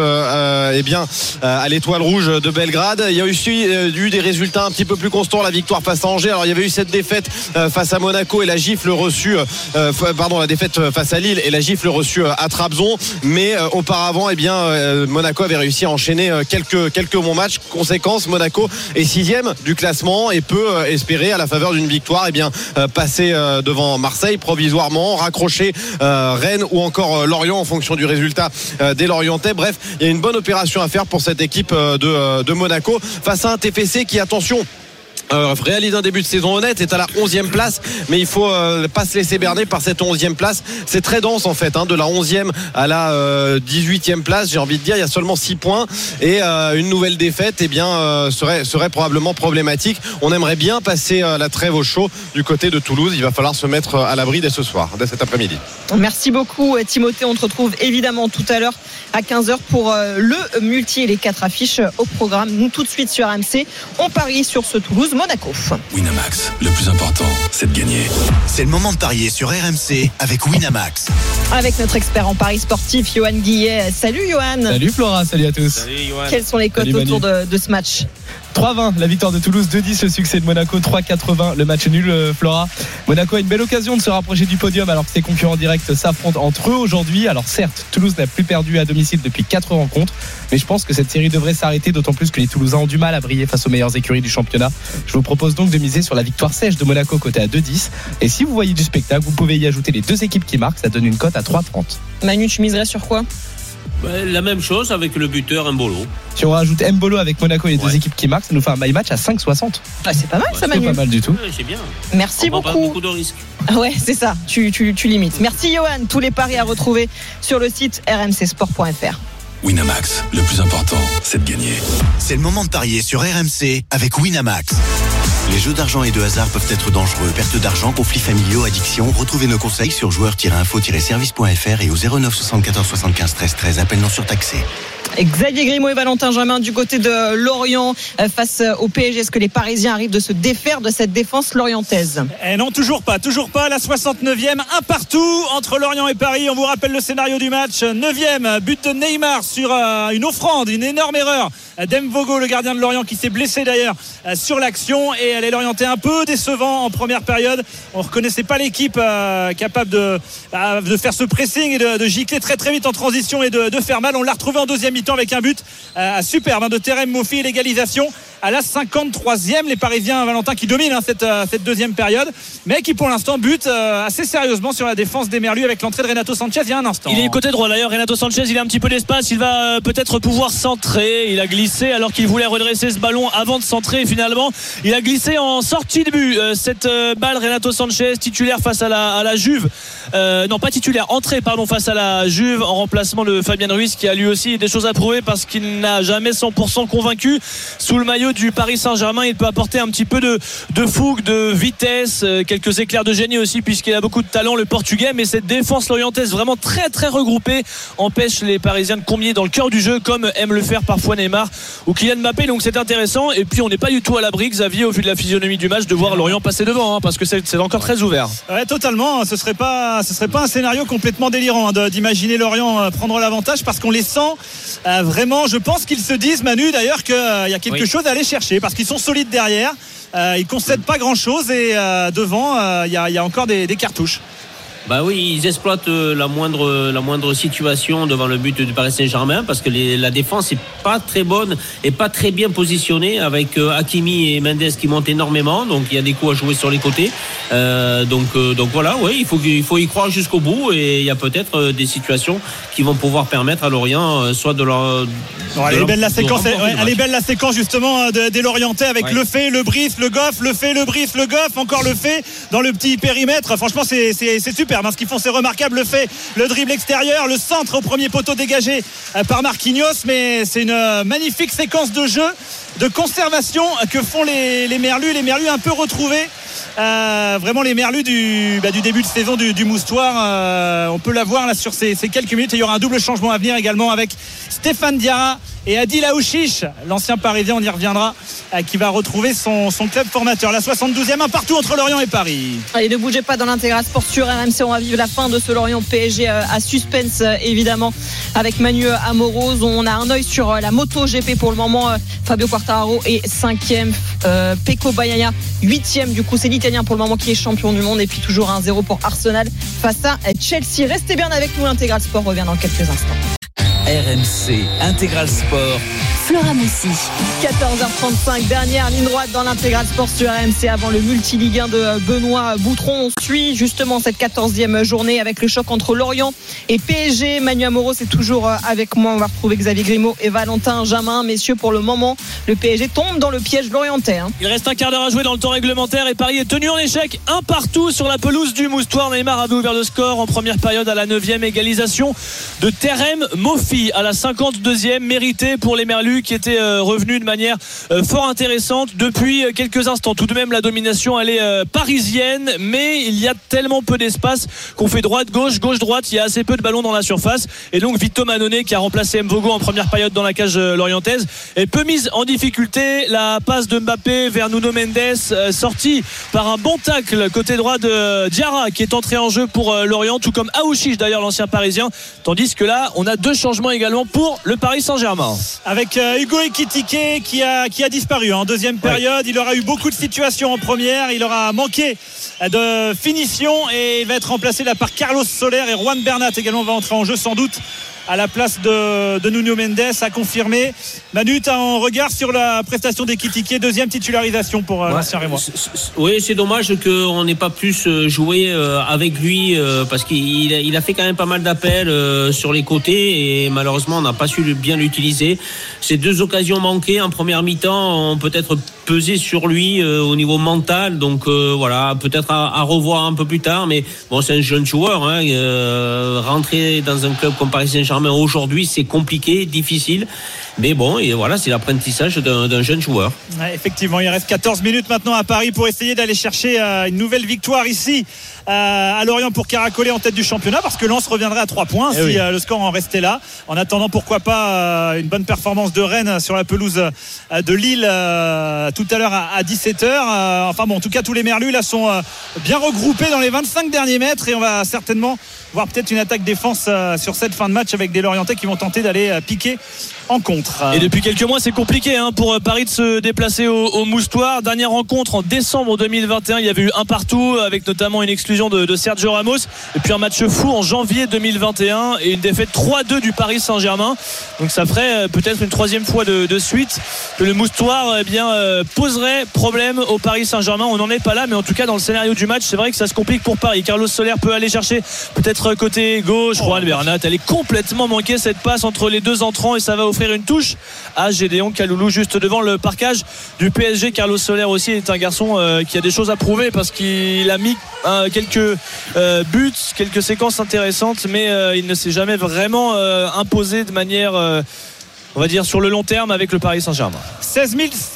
à l'Étoile Rouge de Belgrade. Il y a aussi eu des résultats un petit peu plus constants, la victoire face à Angers. Alors il y avait eu cette défaite face à Monaco et la gifle reçue la défaite face à Lille et la gifle reçue à Trabzon, mais auparavant Monaco avait réussi à enchaîner quelques bons matchs. Conséquence, Monaco est 6e du classement et peut espérer, à la faveur d'une victoire, passer devant Marseille provisoirement, raccrocher Rennes ou encore Lorient en fonction du résultat des Lorientais. Bref, il y a une bonne opération à faire pour cette équipe de Monaco face à un TFC qui, attention, réalise un début de saison honnête, est à la 11e place, mais il faut pas se laisser berner par cette 11e place. C'est très dense en fait, de la 11e à la 18e place, j'ai envie de dire. Il y a seulement 6 points et une nouvelle défaite serait probablement problématique. On aimerait bien passer la trêve au chaud du côté de Toulouse. Il va falloir se mettre à l'abri dès ce soir, dès cet après-midi. Merci beaucoup Timothée, on te retrouve évidemment tout à l'heure à 15h pour le multi et les 4 affiches au programme. Nous tout de suite sur RMC, on parie sur ce Toulouse-Monaco. Winamax, le plus important, c'est de gagner. C'est le moment de parier sur RMC avec Winamax. Avec notre expert en paris sportif, Johan Guillet. Salut Johan. Salut Flora, salut à tous. Salut Johan. Quelles sont les cotes autour de ce match? 3-20 la victoire de Toulouse, 2-10 le succès de Monaco, 3-80 le match nul. Flora, Monaco a une belle occasion de se rapprocher du podium alors que ses concurrents directs s'affrontent entre eux aujourd'hui. Alors certes, Toulouse n'a plus perdu à domicile depuis 4 rencontres, mais je pense que cette série devrait s'arrêter, d'autant plus que les Toulousains ont du mal à briller face aux meilleures écuries du championnat. Je vous propose donc de miser sur la victoire sèche de Monaco côté à 2-10, et si vous voyez du spectacle, vous pouvez y ajouter les 2 équipes qui marquent, ça donne une cote à 3-30. Manu, tu miserais sur quoi? La même chose avec le buteur Mbolo. Si on rajoute Mbolo avec Monaco et les 2 équipes qui marquent, ça nous fait un my match à 5,60. C'est pas mal ça, Manu. C'est pas mal du tout. C'est bien. Merci beaucoup. Pas beaucoup de risques. Ouais, c'est ça. Tu limites. Merci Johan. Tous les paris à retrouver sur le site rmcsport.fr. Winamax, le plus important, c'est de gagner. C'est le moment de parier sur RMC avec Winamax. Les jeux d'argent et de hasard peuvent être dangereux. Perte d'argent, conflits familiaux, addiction. Retrouvez nos conseils sur joueurs-info-service.fr et au 09 74 75 13 13. Appel non surtaxé. Xavier Grimaud et Valentin Jamin du côté de Lorient face au PSG. Est-ce que les Parisiens arrivent de se défaire de cette défense lorientaise? Non, toujours pas. La 69e, un partout entre Lorient et Paris. On vous rappelle le scénario du match. 9e, but de Neymar sur une offrande, une énorme erreur d'Mvogo, le gardien de Lorient, qui s'est blessé d'ailleurs sur l'action, et les Lorientais un peu décevant en première période. On ne reconnaissait pas l'équipe capable de faire ce pressing et de gicler très très vite en transition et de faire mal. On l'a retrouvé en deuxième mi-temps avec un but superbe de Terem Moffi, l'égalisation à la 53e. Les Parisiens, Valentin, qui dominent cette deuxième période, mais qui pour l'instant butent assez sérieusement sur la défense des Merlus avec l'entrée de Renato Sanchez il y a un instant. Il est côté droit d'ailleurs, Renato Sanchez, il a un petit peu d'espace, il va peut-être pouvoir centrer. Il a glissé alors qu'il voulait redresser ce ballon avant de centrer, finalement il a glissé en sortie de but. Cette balle, Renato Sanchez, titulaire face à la Juve, non pas titulaire, entrée face à la Juve en remplacement de Fabien Ruiz, qui a lui aussi des choses à prouver parce qu'il n'a jamais 100% convaincu. Sous le maillot du Paris Saint-Germain, il peut apporter un petit peu de fougue, de vitesse, quelques éclairs de génie aussi, puisqu'il a beaucoup de talent, le Portugais. Mais cette défense lorientaise vraiment très très regroupée empêche les Parisiens de combiner dans le cœur du jeu, comme aime le faire parfois Neymar ou Kylian Mbappé. Donc c'est intéressant, et puis on n'est pas du tout à l'abri, Xavier, au vu de la physionomie du match, de voir Lorient passer devant, parce que c'est encore très ouvert. Ouais, totalement. Ce serait pas un scénario complètement délirant d'imaginer Lorient prendre l'avantage, parce qu'on les sent vraiment, je pense qu'ils se disent, Manu, d'ailleurs, qu'il y a quelque chose à aller chercher, parce qu'ils sont solides derrière, ils concèdent pas grand chose, et devant il y a encore des cartouches. Bah oui, ils exploitent la moindre situation devant le but du Paris Saint-Germain, parce que la défense est pas très bonne et pas très bien positionnée, avec Hakimi et Mendes qui montent énormément, donc il y a des coups à jouer sur les côtés. Donc voilà, oui, il faut y croire jusqu'au bout, et il y a peut-être des situations qui vont pouvoir permettre à Lorient soit de leur. Elle est belle la séquence, elle est belle la séquence justement des Lorientais avec le fait, le Brice, le Goff, le fait, le Brice, le Goff, encore le fait dans le petit périmètre. Franchement, c'est super. Ce qu'ils font, c'est remarquable. Le fait, le dribble extérieur, le centre au premier poteau dégagé par Marquinhos. Mais c'est une magnifique séquence de jeu, de conservation que font les Merlus un peu retrouvés. Vraiment les Merlus du début de saison du Moustoir. On peut la voir là sur ces quelques minutes, et il y aura un double changement à venir également avec Stéphane Diarra et Adil Aouchiche, l'ancien Parisien, on y reviendra, qui va retrouver son club formateur. La 72e, un partout entre Lorient et Paris. Allez, ne bougez pas dans l'intégral sport sur RMC. On va vivre la fin de ce Lorient PSG à suspense, évidemment, avec Manu Amoros. On a un œil sur la moto GP pour le moment. Fabio Quartararo est 5e, Pecco Bagnaia 8e. Du coup, c'est l'Italien pour le moment qui est champion du monde. Et puis toujours 1-0 pour Arsenal face à Chelsea. Restez bien avec nous, l'intégral sport revient dans quelques instants. RMC Intégral Sport. Flora Moussi. 14h35, dernière ligne droite dans l'intégral sport sur RMC avant le multi-Ligue 1 de Benoît Boutron. On suit justement cette 14e journée avec le choc entre Lorient et PSG. Manu Amoros est toujours avec moi. On va retrouver Xavier Grimaud et Valentin Jamin. Messieurs, pour le moment, le PSG tombe dans le piège lorientais. Il reste un quart d'heure à jouer dans le temps réglementaire, et Paris est tenu en échec, un partout sur la pelouse du Moustoir. Neymar avait ouvert le score en première période à la 9e, égalisation de Terem Moffi à la 52e, mérité pour les Merlus, qui étaient revenus de manière fort intéressante depuis quelques instants. Tout de même, la domination, elle est parisienne, mais il y a tellement peu d'espace qu'on fait droite-gauche, gauche-droite. Il y a assez peu de ballons dans la surface, et donc Vito Mannone, qui a remplacé Mvogo en première période dans la cage lorientaise, est peu mise en difficulté. La passe de Mbappé vers Nuno Mendes, sortie par un bon tacle côté droit de Diarra, qui est entré en jeu pour Lorient, tout comme Aouchiche d'ailleurs, l'ancien Parisien. Tandis que là, on a deux changements également pour le Paris Saint-Germain, avec Hugo Ekitike qui a disparu en deuxième période. Il aura eu beaucoup de situations en première, il aura manqué de finition, et il va être remplacé là par Carlos Soler, et Juan Bernat également va entrer en jeu sans doute à la place de Nuno Mendes, à confirmer. Manu, tu as un regard sur la prestation d'Ekitike, deuxième titularisation pour l'ancien Rémois. Oui, c'est dommage qu'on n'ait pas plus joué avec lui, parce qu'il a fait quand même pas mal d'appels sur les côtés, et malheureusement on n'a pas su bien l'utiliser. Ces deux occasions manquées en première mi-temps ont peut-être pesé sur lui au niveau mental, donc voilà, peut-être à revoir un peu plus tard, mais bon, c'est un jeune joueur, rentrer dans un club comme Paris Saint-Germain aujourd'hui, c'est compliqué, difficile, mais bon, et voilà, c'est l'apprentissage d'un jeune joueur. Ouais, effectivement, il reste 14 minutes maintenant à Paris pour essayer d'aller chercher une nouvelle victoire ici à Lorient pour caracoler en tête du championnat, parce que Lens reviendrait à 3 points si le score en restait là. En attendant, pourquoi pas une bonne performance de Rennes sur la pelouse de Lille tout à l'heure à 17h. Enfin bon, en tout cas, tous les Merlus là sont bien regroupés dans les 25 derniers mètres, et on va certainement voir peut-être une attaque-défense sur cette fin de match avec des Lorientais qui vont tenter d'aller piquer en contre. Et depuis quelques mois, c'est compliqué pour Paris de se déplacer au Moustoir. Dernière rencontre en décembre 2021, il y avait eu un partout avec notamment une exclusion de Sergio Ramos, et puis un match fou en janvier 2021 et une défaite 3-2 du Paris Saint-Germain. Donc ça ferait peut-être une troisième fois de suite que le Moustoir poserait problème au Paris Saint-Germain. On n'en est pas là, mais en tout cas dans le scénario du match, c'est vrai que ça se complique pour Paris. Carlos Soler peut aller chercher peut-être côté gauche. Juan Bernat, elle est complètement manquée cette passe entre les deux entrants, et ça va offrir une touche à Gédéon Kaloulou juste devant le parquage du PSG. Carlos Soler aussi est un garçon qui a des choses à prouver, parce qu'il a mis quelques buts, quelques séquences intéressantes, mais il ne s'est jamais vraiment imposé de manière on va dire sur le long terme avec le Paris Saint-Germain. 16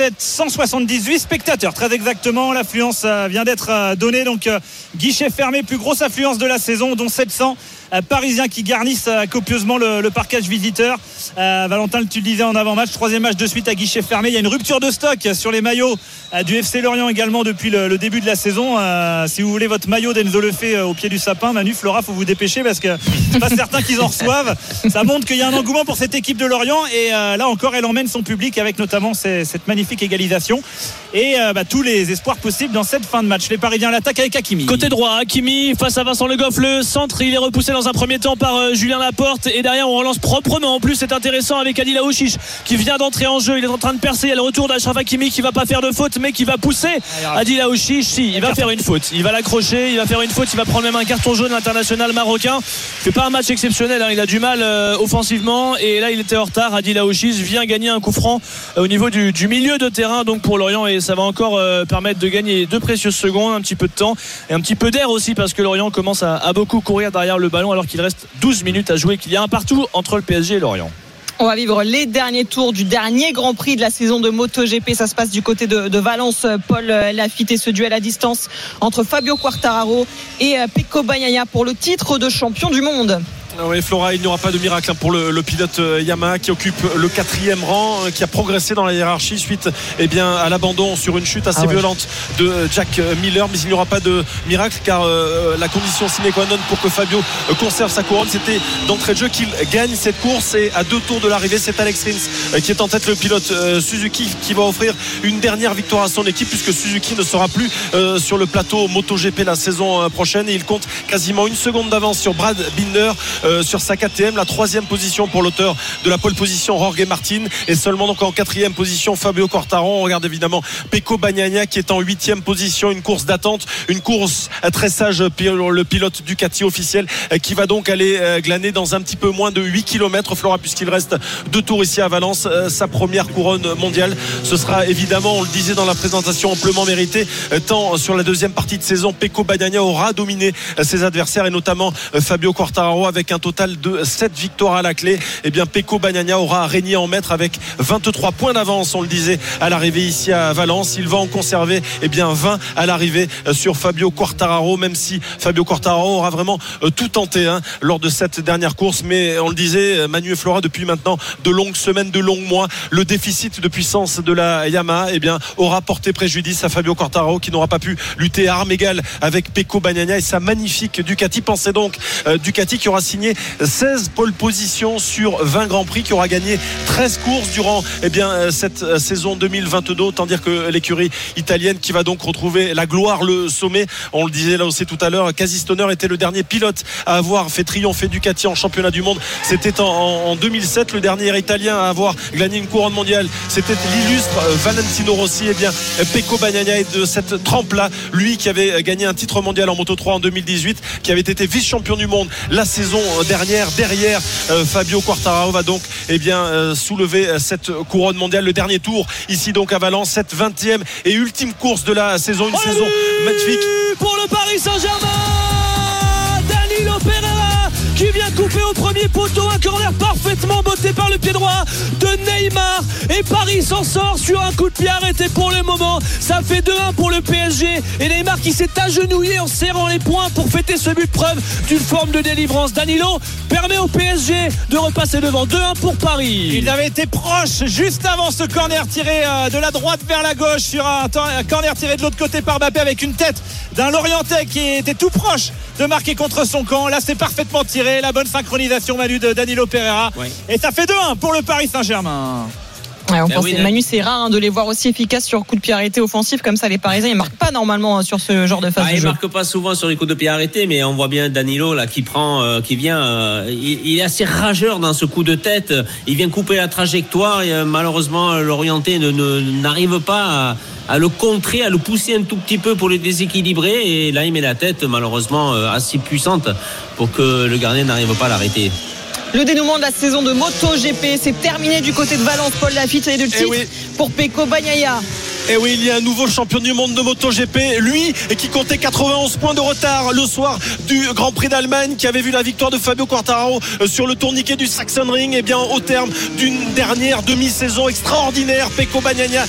778 spectateurs, très exactement. L'affluence vient d'être donnée, donc guichet fermé, plus grosse affluence de la saison, dont 700 Parisiens qui garnissent copieusement le parquage visiteur. Valentin, tu le disais en avant-match, 3e match de suite à guichet fermé. Il y a une rupture de stock sur les maillots du FC Lorient également depuis le début de la saison. Si vous voulez votre maillot d'Enzo Lefebvre au pied du sapin, Manu, Flora, faut vous dépêcher, parce que c'est pas certain qu'ils en reçoivent. Ça montre qu'il y a un engouement pour cette équipe de Lorient, et là encore elle emmène son public avec notamment cette magnifique égalisation et tous les espoirs possibles dans cette fin de match. Les Parisiens l'attaquent avec Hakimi. Côté droit, Hakimi face à Vincent Le Goff, le centre, il est repoussé dans un premier temps par Julien Laporte, et derrière on relance proprement. En plus c'est intéressant avec Adil Aouchiche qui vient d'entrer en jeu, il est en train de percer. Il y a le retour d'Achraf Hakimi qui va pas faire de faute, mais qui va pousser Adil Aouchiche. Il va faire une faute, il va l'accrocher, il va faire une faute, il va prendre même un carton jaune. L'international marocain fait pas un match exceptionnel, il a du mal offensivement, et là il était en retard. Adil Aouchiche vient gagner un coup franc au niveau du milieu de terrain donc pour Lorient, et ça va encore permettre de gagner 2 précieuses secondes, un petit peu de temps et un petit peu d'air aussi, parce que Lorient commence à beaucoup courir derrière le ballon alors qu'il reste 12 minutes à jouer, qu'il y a un partout entre le PSG et Lorient. On va vivre les derniers tours du dernier Grand Prix de la saison de MotoGP. Ça se passe du côté de Valence. Paul Lafitte, et ce duel à distance entre Fabio Quartararo et Pecco Bagnaia pour le titre de champion du monde. Oui, Flora, il n'y aura pas de miracle pour le pilote Yamaha qui occupe le 4e rang, qui a progressé dans la hiérarchie suite à l'abandon sur une chute assez violente de Jack Miller. Mais il n'y aura pas de miracle, car la condition sine qua non pour que Fabio conserve sa couronne, c'était d'entrée de jeu qu'il gagne cette course, et à 2 tours de l'arrivée, c'est Alex Rins qui est en tête, le pilote Suzuki, qui va offrir une dernière victoire à son équipe, puisque Suzuki ne sera plus sur le plateau MotoGP la saison prochaine, et il compte quasiment 1 seconde d'avance sur Brad Binder sur sa KTM. La 3e position pour l'auteur de la pole position, Jorge Martin, et seulement donc en 4e position Fabio Quartararo. On regarde évidemment Pecco Bagnaia qui est en 8e position. Une course d'attente, une course très sage pour le pilote Ducati officiel, qui va donc aller glaner dans un petit peu moins de 8 km, Flora, puisqu'il reste 2 tours ici à Valence, sa première couronne mondiale. Ce sera évidemment, on le disait dans la présentation, amplement mérité, tant sur la 2e partie de saison Pecco Bagnaia aura dominé ses adversaires, et notamment Fabio Quartararo avec un total de 7 victoires à la clé. Pecco Bagnaia aura régné en maître avec 23 points d'avance, on le disait, à l'arrivée ici à Valence. Il va en conserver 20 à l'arrivée sur Fabio Quartararo, même si Fabio Quartararo aura vraiment tout tenté lors de cette dernière course. Mais on le disait, Manu et Flora, depuis maintenant de longues semaines, de longs mois, le déficit de puissance de la Yamaha aura porté préjudice à Fabio Quartararo, qui n'aura pas pu lutter à armes égales avec Pecco Bagnaia et sa magnifique Ducati. Pensez donc Ducati qui aura signé 16 pole positions sur 20 Grands Prix, qui aura gagné 13 courses durant cette saison 2022. Autant dire que l'écurie italienne qui va donc retrouver la gloire, le sommet. On le disait là aussi tout à l'heure, Casey Stoner était le dernier pilote à avoir fait triompher Ducati en championnat du monde. C'était en 2007. Le dernier italien à avoir gagné une couronne mondiale, c'était l'illustre Valentino Rossi. Pecco Bagnaia est de cette trempe-là, lui qui avait gagné un titre mondial en Moto3 en 2018, qui avait été vice-champion du monde la saison dernière derrière Fabio Quartararo, va donc soulever cette couronne mondiale. Le dernier tour ici donc à Valence, cette 20e et ultime course de la saison, une saison magnifique pour le Paris Saint-Germain. Danilo Pereira qui vient couper au au premier poteau, un corner parfaitement botté par le pied droit de Neymar, et Paris s'en sort sur un coup de pied arrêté. Pour le moment, ça fait 2-1 pour le PSG, et Neymar qui s'est agenouillé en serrant les poings pour fêter ce but, preuve d'une forme de délivrance. Danilo permet au PSG de repasser devant. 2-1 pour Paris. Il avait été proche juste avant ce corner tiré de la droite vers la gauche, sur un corner tiré de l'autre côté par Mbappé, avec une tête d'un Lorientais qui était tout proche de marquer contre son camp. Là, c'est parfaitement tiré, la bonne synchronisation, Manu, de Danilo Pereira, et ça fait 2-1 pour le Paris Saint-Germain. Ouais, Manu, c'est rare de les voir aussi efficaces sur coup de pied arrêté offensif comme ça. Les Parisiens, ils marquent pas normalement sur ce genre de phase de jeu. Ils marquent pas souvent sur les coups de pied arrêtés, mais on voit bien Danilo là qui vient. Il est assez rageur dans ce coup de tête. Il vient couper la trajectoire. Et, malheureusement, l'Orientais n'arrive pas à le contrer, à le pousser un tout petit peu pour le déséquilibrer. Et là, il met la tête malheureusement assez puissante pour que le gardien n'arrive pas à l'arrêter. Le dénouement de la saison de MotoGP, c'est terminé du côté de Valence. Paul Lafitte, et le titre pour Pecco Bagnaia. Et oui, il y a un nouveau champion du monde de MotoGP, lui qui comptait 91 points de retard le soir du Grand Prix d'Allemagne, qui avait vu la victoire de Fabio Quartararo sur le tourniquet du Sachsenring. Et bien au terme d'une dernière demi-saison extraordinaire, Pecco Bagnaia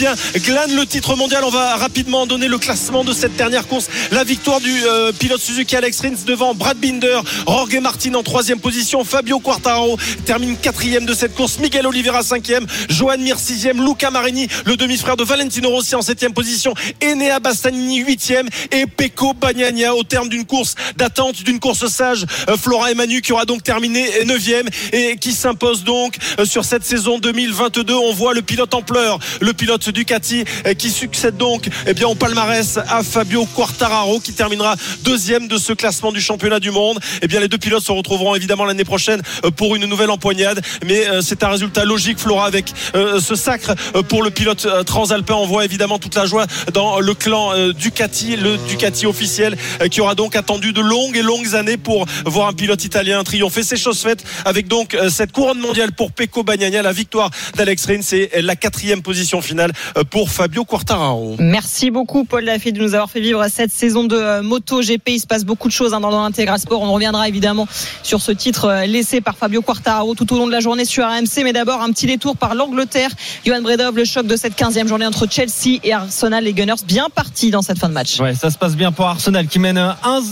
glane le titre mondial. On va rapidement donner le classement de cette dernière course. La victoire du pilote Suzuki Alex Rins devant Brad Binder, Jorge Martin en 3e position, Fabio Quartararo termine 4e de cette course, Miguel Oliveira 5e, Joan Mir 6e, Luca Marini, le demi-frère de Valentino Rossi en 7e position, Enea Bastianini 8e, et Pecco Bagnaia au terme d'une course d'attente, d'une course sage, Flora et Manu, qui aura donc terminé 9e et qui s'impose donc sur cette saison 2022. On voit le pilote en pleurs, le pilote Ducati, qui succède donc au palmarès à Fabio Quartararo, qui terminera 2e de ce classement du championnat du monde. Les deux pilotes se retrouveront évidemment l'année prochaine pour une nouvelle empoignade, mais c'est un résultat logique, Flora, avec ce sacre pour le pilote transalpin. On voit évidemment toute la joie dans le clan Ducati, le Ducati officiel, qui aura donc attendu de longues et longues années pour voir un pilote italien triompher. C'est chose faite avec donc cette couronne mondiale pour Pecco Bagnaia, la victoire d'Alex Rins et la 4e position finale pour Fabio Quartararo. Merci beaucoup Paul Lafitte de nous avoir fait vivre cette saison de MotoGP. Il se passe beaucoup de choses dans l'Intégral Sport. On reviendra évidemment sur ce titre laissé par Fabio Quartararo tout au long de la journée sur RMC, mais d'abord un petit détour par l'Angleterre. Johan Bredov, le choc de cette 15e journée entre Chelsea et Arsenal. Les Gunners bien partis dans cette fin de match. Ouais, ça se passe bien pour Arsenal qui mène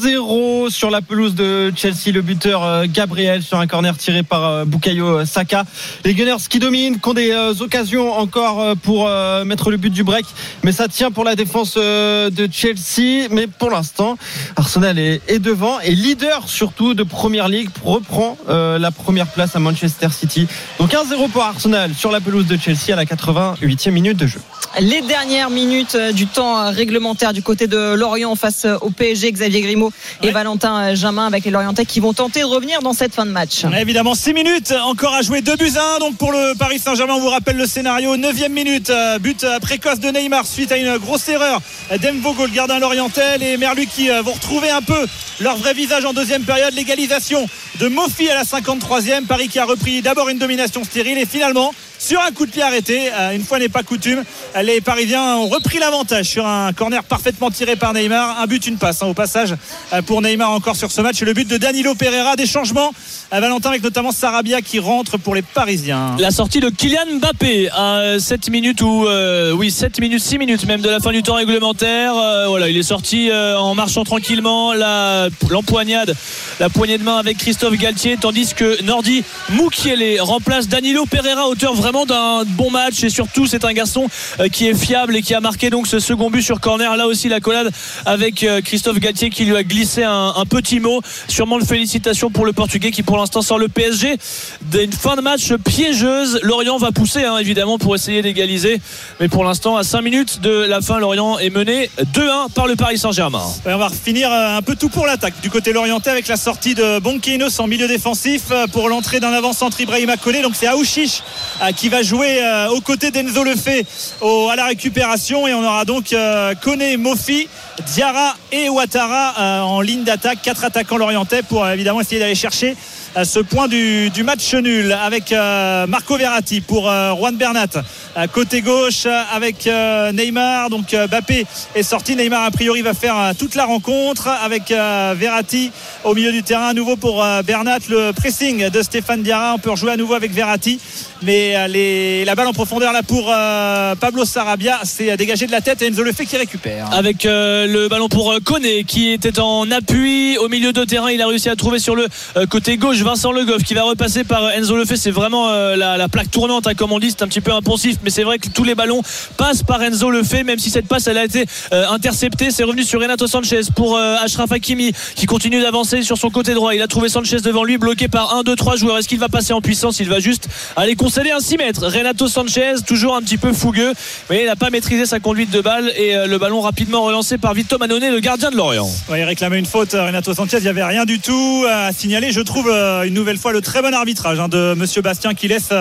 1-0 sur la pelouse de Chelsea. Le buteur Gabriel sur un corner tiré par Bukayo Saka. Les Gunners qui dominent, qui ont des occasions encore pour mettre le but du break, mais ça tient pour la défense de Chelsea. Mais pour l'instant, Arsenal est devant et leader surtout de Premier League, reprend la première place à Manchester City. Donc 1-0 pour Arsenal sur la pelouse de Chelsea à la 88e minute de jeu. Les dernières minutes du temps réglementaire du côté de Lorient face au PSG, Xavier Grimaud et Valentin Jamin, avec les Lorientais qui vont tenter de revenir dans cette fin de match. Évidemment, 6 minutes encore à jouer, 2-1 donc pour le Paris Saint-Germain. On vous rappelle le scénario, 9e minute, but précoce de Neymar suite à une grosse erreur d'Mvogo, le gardien lorientais. Les Merlus qui vont retrouver un peu leur vrai visage en deuxième période. L'égalisation de Mofi à la 53e. Paris qui a repris d'abord une domination stérile et finalement, sur un coup de pied arrêté, une fois n'est pas coutume, les Parisiens ont repris l'avantage sur un corner parfaitement tiré par Neymar. Un but, une passe au passage pour Neymar encore sur ce match. Et le but de Danilo Pereira. Des changements à Valentin, avec notamment Sarabia qui rentre pour les Parisiens. La sortie de Kylian Mbappé à 7 minutes 6 minutes même de la fin du temps réglementaire. Il est sorti en marchant tranquillement, l'empoignade, la poignée de main avec Christophe Galtier, tandis que Nordi Mukiele remplace Danilo Pereira, auteur vraiment d'un bon match, et surtout c'est un garçon qui est fiable et qui a marqué donc ce second but sur corner. Là aussi l'accolade avec Christophe Galtier qui lui a glissé un petit mot, sûrement de félicitations pour le Portugais qui pour l'instant sort le PSG d'une fin de match piégeuse. Lorient va pousser évidemment pour essayer d'égaliser, mais pour l'instant à 5 minutes de la fin, Lorient est mené 2-1 par le Paris Saint-Germain. On va finir un peu tout pour l'attaque du côté lorientais avec la sortie de Bonkeinos en milieu défensif pour l'entrée d'un avant-centre Ibrahima Koné. Donc c'est Aouchiche qui va jouer aux côtés d'Enzo Lefebvre à la récupération, et on aura donc Koné, Mofi, Diarra et Ouattara en ligne d'attaque. 4 attaquants lorientais pour évidemment essayer d'aller chercher ce point du match nul, avec Marco Verratti pour Juan Bernat côté gauche avec Neymar. Donc Mbappé est sorti, Neymar a priori va faire toute la rencontre avec Verratti au milieu du terrain à nouveau pour Bernat. Le pressing de Stéphane Diarra, on peut rejouer à nouveau avec Verratti, mais la balle en profondeur là pour Pablo Sarabia, c'est dégagé de la tête et Enzo Lefebvre qui récupère avec le ballon pour Koné qui était en appui au milieu de terrain. Il a réussi à trouver sur le côté gauche Vincent Le Goff qui va repasser par Enzo Lefebvre. C'est vraiment la plaque tournante, comme on dit, c'est un petit peu impensif, mais c'est vrai que tous les ballons passent par Enzo Lefebvre, même si cette passe elle a été interceptée. C'est revenu sur Renato Sanchez pour Achraf Hakimi qui continue d'avancer sur son côté droit. Il a trouvé Sanchez devant lui, bloqué par 1, 2, 3 joueurs. Est-ce qu'il va passer en puissance? Il va juste aller concéder un 6 mètres. Renato Sanchez, toujours un petit peu fougueux, mais il n'a pas maîtrisé sa conduite de balle, et le ballon rapidement relancé par Vito Mannone, le gardien de Lorient. Ouais, il réclamait une faute, Renato Sanchez. Il n'y avait rien du tout à signaler. Je trouve une nouvelle fois le très bon arbitrage de Monsieur Bastien qui laisse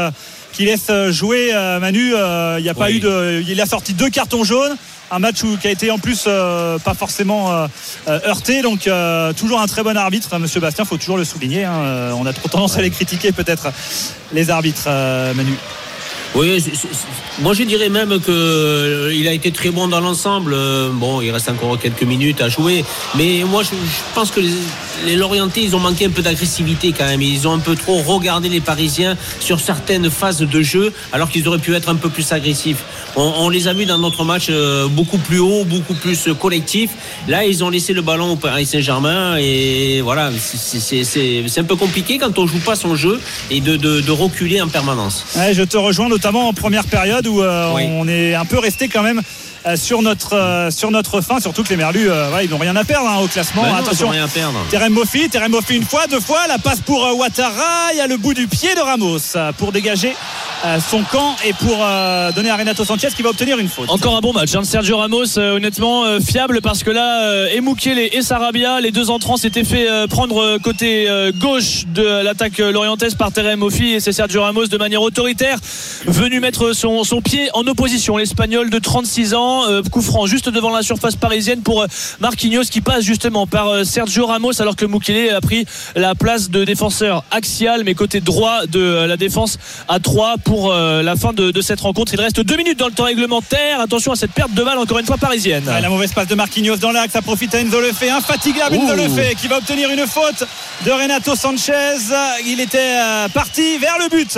jouer Manu. Il a sorti 2 cartons jaunes, un match qui a été en plus pas forcément heurté, donc toujours un très bon arbitre, Monsieur Bastien, faut toujours le souligner. On a trop tendance à les critiquer peut-être, les arbitres, Manu. Oui, moi je dirais même qu'il a été très bon dans l'ensemble. Bon, il reste encore quelques minutes à jouer, mais moi je pense que les Lorientais, ils ont manqué un peu d'agressivité quand même. Ils ont un peu trop regardé les Parisiens sur certaines phases de jeu, alors qu'ils auraient pu être un peu plus agressifs. On les a vus dans notre match beaucoup plus haut, beaucoup plus collectif. Là, ils ont laissé le ballon au Paris Saint-Germain, et voilà, c'est un peu compliqué quand on joue pas son jeu et de reculer en permanence. Ouais, je te rejoins, notamment en première période où on est un peu resté quand même sur notre fin, surtout que les Merlus ils n'ont rien à perdre au classement. Non, attention, rien à perdre. Terem Moffi une fois, 2 fois, la passe pour Ouattara, il y a le bout du pied de Ramos pour dégager son camp et pour donner à Renato Sanchez qui va obtenir une faute. Encore un bon match, Sergio Ramos, honnêtement fiable, parce que là Moukele et Sarabia, les 2 entrants, s'étaient fait prendre côté gauche de l'attaque lorientaise par Terem Moffi, et c'est Sergio Ramos de manière autoritaire venu mettre son pied en opposition. L'Espagnol de 36 ans, coup franc juste devant la surface parisienne pour Marquinhos, qui passe justement par Sergio Ramos, alors que Moukele a pris la place de défenseur axial, mais côté droit de la défense à 3 pour la fin de cette rencontre. Il reste 2 minutes dans le temps réglementaire. Attention à cette perte de balle encore une fois parisienne. La mauvaise passe de Marquinhos dans l'axe, ça profite à Enzo Lefebvre, infatigable Enzo Lefebvre qui va obtenir une faute de Renato Sanchez. Il était parti vers le but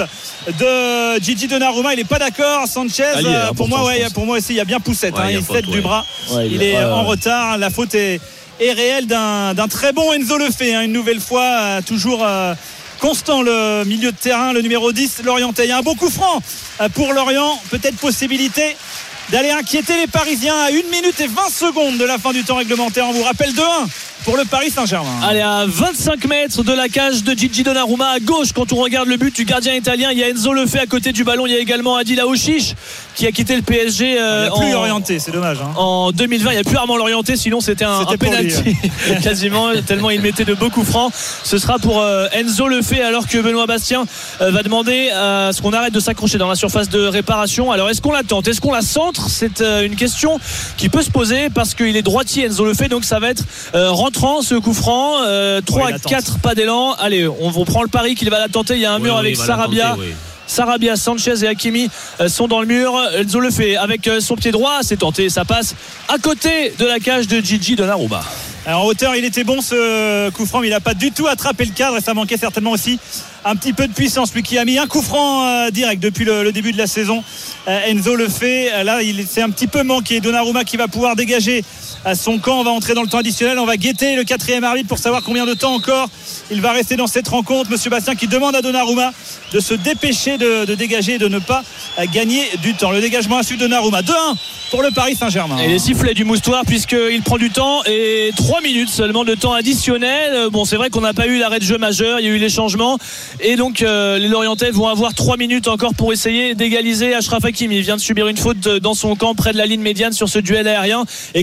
de Gigi Donnarumma, il n'est pas d'accord. Sanchez, pour moi aussi il a bien poussé, il cède du bras, il est en retard. La faute est réelle d'un très bon Enzo Lefebvre, une nouvelle fois, toujours constant, le milieu de terrain, le numéro 10 Lorientais. Il y a un bon coup franc pour Lorient, peut-être possibilité d'aller inquiéter les Parisiens à 1 minute et 20 secondes de la fin du temps réglementaire. On vous rappelle 2-1 pour le Paris Saint-Germain. Allez, à 25 mètres de la cage de Gigi Donnarumma, à gauche, quand on regarde le but du gardien italien, il y a Enzo Lefebvre à côté du ballon. Il y a également Adil Aouchiche qui a quitté le PSG il n'y a plus orienté, c'est dommage en 2020. Il n'y a plus Armand Lorienté, sinon c'était un pénalty quasiment, tellement il mettait de beaux coups francs. Ce sera pour Enzo Lefebvre, alors que Benoît Bastien va demander à ce qu'on arrête de s'accrocher dans la surface de réparation. Alors est-ce qu'on la tente, est-ce qu'on la centre? C'est une question qui peut se poser, parce qu'il est droitier Enzo Lefebvre, donc ça va être rentrant ce coup franc. 3-4 pas d'élan. Allez, on prend le pari qu'il va la tenter. Il y a un mur avec Sarabia. Sarabia, Sanchez et Hakimi sont dans le mur. Enzo Lefebvre avec son pied droit, c'est tenté, ça passe à côté de la cage de Gigi Donnarumma. Alors, en hauteur, il était bon ce coup franc, mais il n'a pas du tout attrapé le cadre, et ça manquait certainement aussi un petit peu de puissance. Lui qui a mis un coup franc direct depuis le début de la saison, Enzo Lefebvre. Là, il s'est un petit peu manqué. Donnarumma qui va pouvoir dégager son camp. On va entrer dans le temps additionnel. On va guetter le 4e arbitre pour savoir combien de temps encore il va rester dans cette rencontre. Monsieur Bastien qui demande à Donnarumma de se dépêcher de dégager et de ne pas gagner du temps. Le dégagement à suivre de Donnarumma. 2-1 pour le Paris Saint-Germain. Et les sifflets du moustoir, puisqu'il prend du temps, et 3 minutes seulement de temps additionnel. Bon, c'est vrai qu'on n'a pas eu l'arrêt de jeu majeur, il y a eu les changements, et donc les Lorientais vont avoir 3 minutes encore pour essayer d'égaliser. Achraf Hakimi vient de subir une faute dans son camp près de la ligne médiane sur ce duel aérien, et Christophe Galtier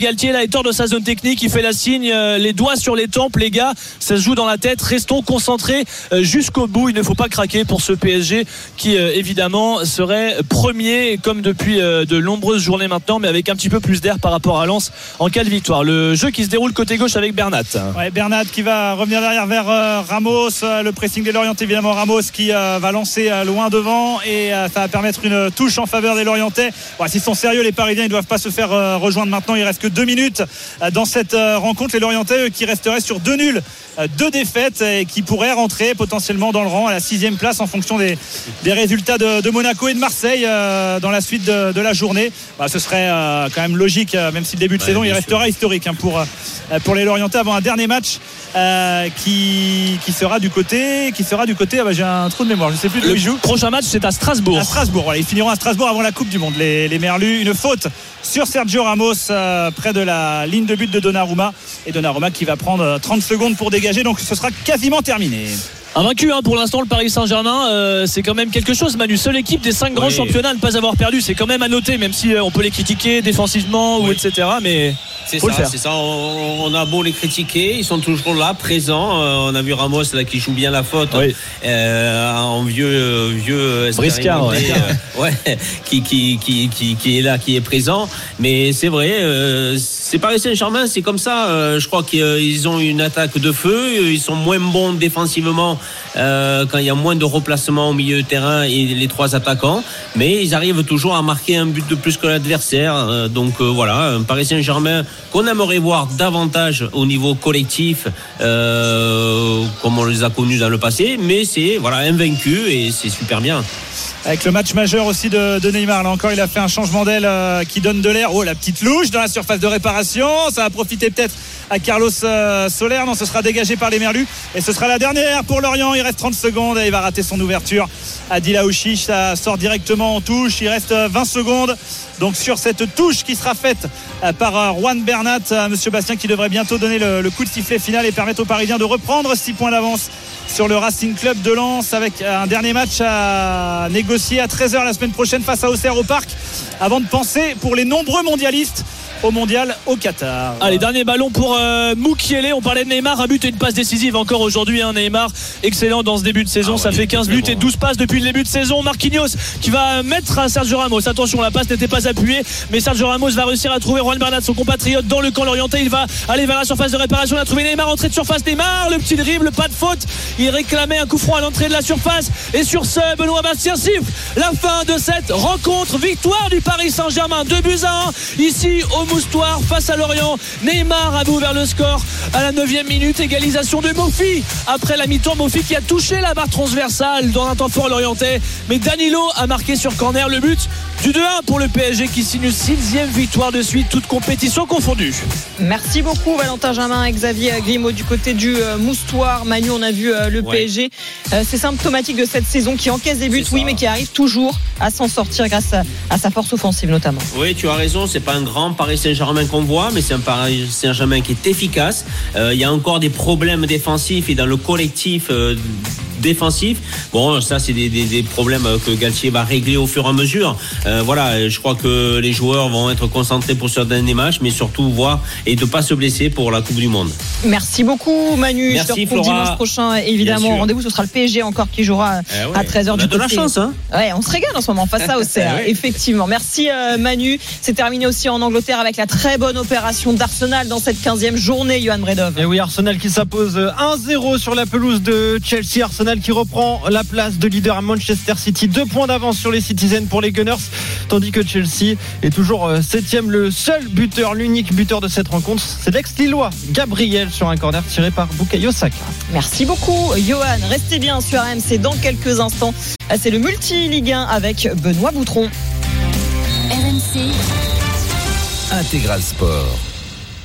Galtier là est hors de sa zone technique, il fait la signe, les doigts sur les tempes, les gars, ça se joue dans la tête, restons concentrés jusqu'au bout, il ne faut pas craquer pour ce PSG qui évidemment serait premier comme depuis de nombreuses journées maintenant, mais avec un petit peu plus d'air par rapport à Lens en cas de victoire. Le jeu qui se déroule côté gauche avec Bernat. Ouais, Bernat qui va revenir derrière vers Ramos, le pressing des Lorientais, évidemment Ramos qui va lancer loin devant et ça va permettre une touche en faveur des Lorientais. S'ils sont sérieux, les Parisiens, ils ne doivent pas se faire rejoindre maintenant, il reste que 2 minutes dans cette rencontre. Les Lorientais qui resteraient sur 2 nuls, 2 défaites et qui pourraient rentrer potentiellement dans le rang à la 6e place en fonction des résultats de Monaco et de Marseille dans la suite de la journée. Ce serait quand même logique, même si le début de saison il restera historique pour les Lorientais avant un dernier match qui sera du côté j'ai un trou de mémoire, je ne sais plus d'où ils jouent. Le prochain match c'est à Strasbourg. Ils finiront à Strasbourg avant la Coupe du Monde, les Merlus. Une faute sur Sergio Ramos près de la ligne de but de Donnarumma, et Donnarumma qui va prendre 30 secondes pour dégager, donc ce sera quasiment terminé. Invaincu pour l'instant le Paris Saint-Germain, c'est quand même quelque chose, Manu. Seule équipe des 5 grands championnats à ne pas avoir perdu, c'est quand même à noter, même si on peut les critiquer défensivement ou etc. Mais c'est ça, on a beau les critiquer, ils sont toujours là, présents. On a vu Ramos là qui joue bien la faute, en vieux briscard, qui est là, qui est présent. Mais c'est vrai, c'est Paris Saint-Germain, c'est comme ça. Je crois qu'ils ont une attaque de feu, ils sont moins bons défensivement quand il y a moins de replacements au milieu de terrain et les 3 attaquants, mais ils arrivent toujours à marquer un but de plus que l'adversaire. Donc voilà, un Paris Saint-Germain qu'on aimerait voir davantage au niveau collectif, comme on les a connus dans le passé, mais c'est invaincu et c'est super bien. Avec le match majeur aussi de Neymar, là encore il a fait un changement d'aile qui donne de l'air. La petite louche dans la surface de réparation, ça va profiter peut-être à Carlos Soler. Non, ce sera dégagé par les Merlus et ce sera la dernière pour Lorient. Il reste 30 secondes et il va rater son ouverture. Adil Aouchiche, ça sort directement en touche, il reste 20 secondes donc sur cette touche qui sera faite par Juan Bernat, monsieur Bastien, qui devrait bientôt donner le coup de sifflet final et permettre aux Parisiens de reprendre 6 points d'avance sur le Racing Club de Lens, avec un dernier match à négocier à 13h la semaine prochaine face à Auxerre au Parc, avant de penser pour les nombreux mondialistes au mondial au Qatar. Allez, dernier ballon pour Moukielé. On parlait de Neymar, un but et une passe décisive encore aujourd'hui, Neymar excellent dans ce début de saison, ça fait 15 buts et 12 passes depuis le début de saison. Marquinhos qui va mettre à Sergio Ramos, attention, la passe n'était pas appuyée, mais Sergio Ramos va réussir à trouver Juan Bernat, son compatriote, dans le camp lorientais. Il va aller vers la surface de réparation, il a trouvé Neymar, entrée de surface, Neymar, le petit dribble, pas de faute, il réclamait un coup franc à l'entrée de la surface, et sur ce, Benoît Bastien siffle la fin de cette rencontre. Victoire du Paris Saint-Germain, 2-1 ici au Moustoir face à Lorient. Neymar avait ouvert le score à la 9e minute, égalisation de Mofi après la mi-temps. Mofi qui a touché la barre transversale dans un temps fort lorientais, mais Danilo a marqué sur corner le but du 2-1 pour le PSG qui signe une 6e victoire de suite, toute compétition confondue. Merci beaucoup Valentin Jamin et Xavier Grimaud du côté du Moustoir. Manu, on a vu le PSG, c'est symptomatique de cette saison qui encaisse des buts, mais qui arrive toujours à s'en sortir grâce à sa force offensive notamment. Oui, tu as raison, c'est pas un grand Paris Saint-Germain qu'on voit, mais c'est un Paris Saint-Germain qui est efficace. Il y a encore des problèmes défensifs et dans le collectif défensif. Bon, ça c'est des problèmes que Galtier va régler au fur et à mesure. Je crois que les joueurs vont être concentrés pour ce dernier match, mais surtout voir et de pas se blesser pour la Coupe du Monde. Merci beaucoup Manu. Merci, je te retrouve dimanche prochain évidemment. Rendez-vous, ce sera le PSG encore qui jouera à 13h du côté. On a de la chance, hein. Ouais, on se régale en ce moment face à Auxerre. Effectivement. Merci Manu. C'est terminé aussi en Angleterre avec la très bonne opération d'Arsenal dans cette 15e journée, Johan Bredov. Et oui, Arsenal qui s'impose 1-0 sur la pelouse de Chelsea. Arsenal qui reprend la place de leader à Manchester City. 2 points d'avance sur les Citizens pour les Gunners, tandis que Chelsea est toujours 7e. Le seul buteur, l'unique buteur de cette rencontre, c'est l'ex-Lillois Gabriel sur un corner tiré par Bukayo Saka. Merci beaucoup Johan. Restez bien sur RMC dans quelques instants. C'est le Multi-Ligue 1 avec Benoît Boutron. RMC Intégral Sport.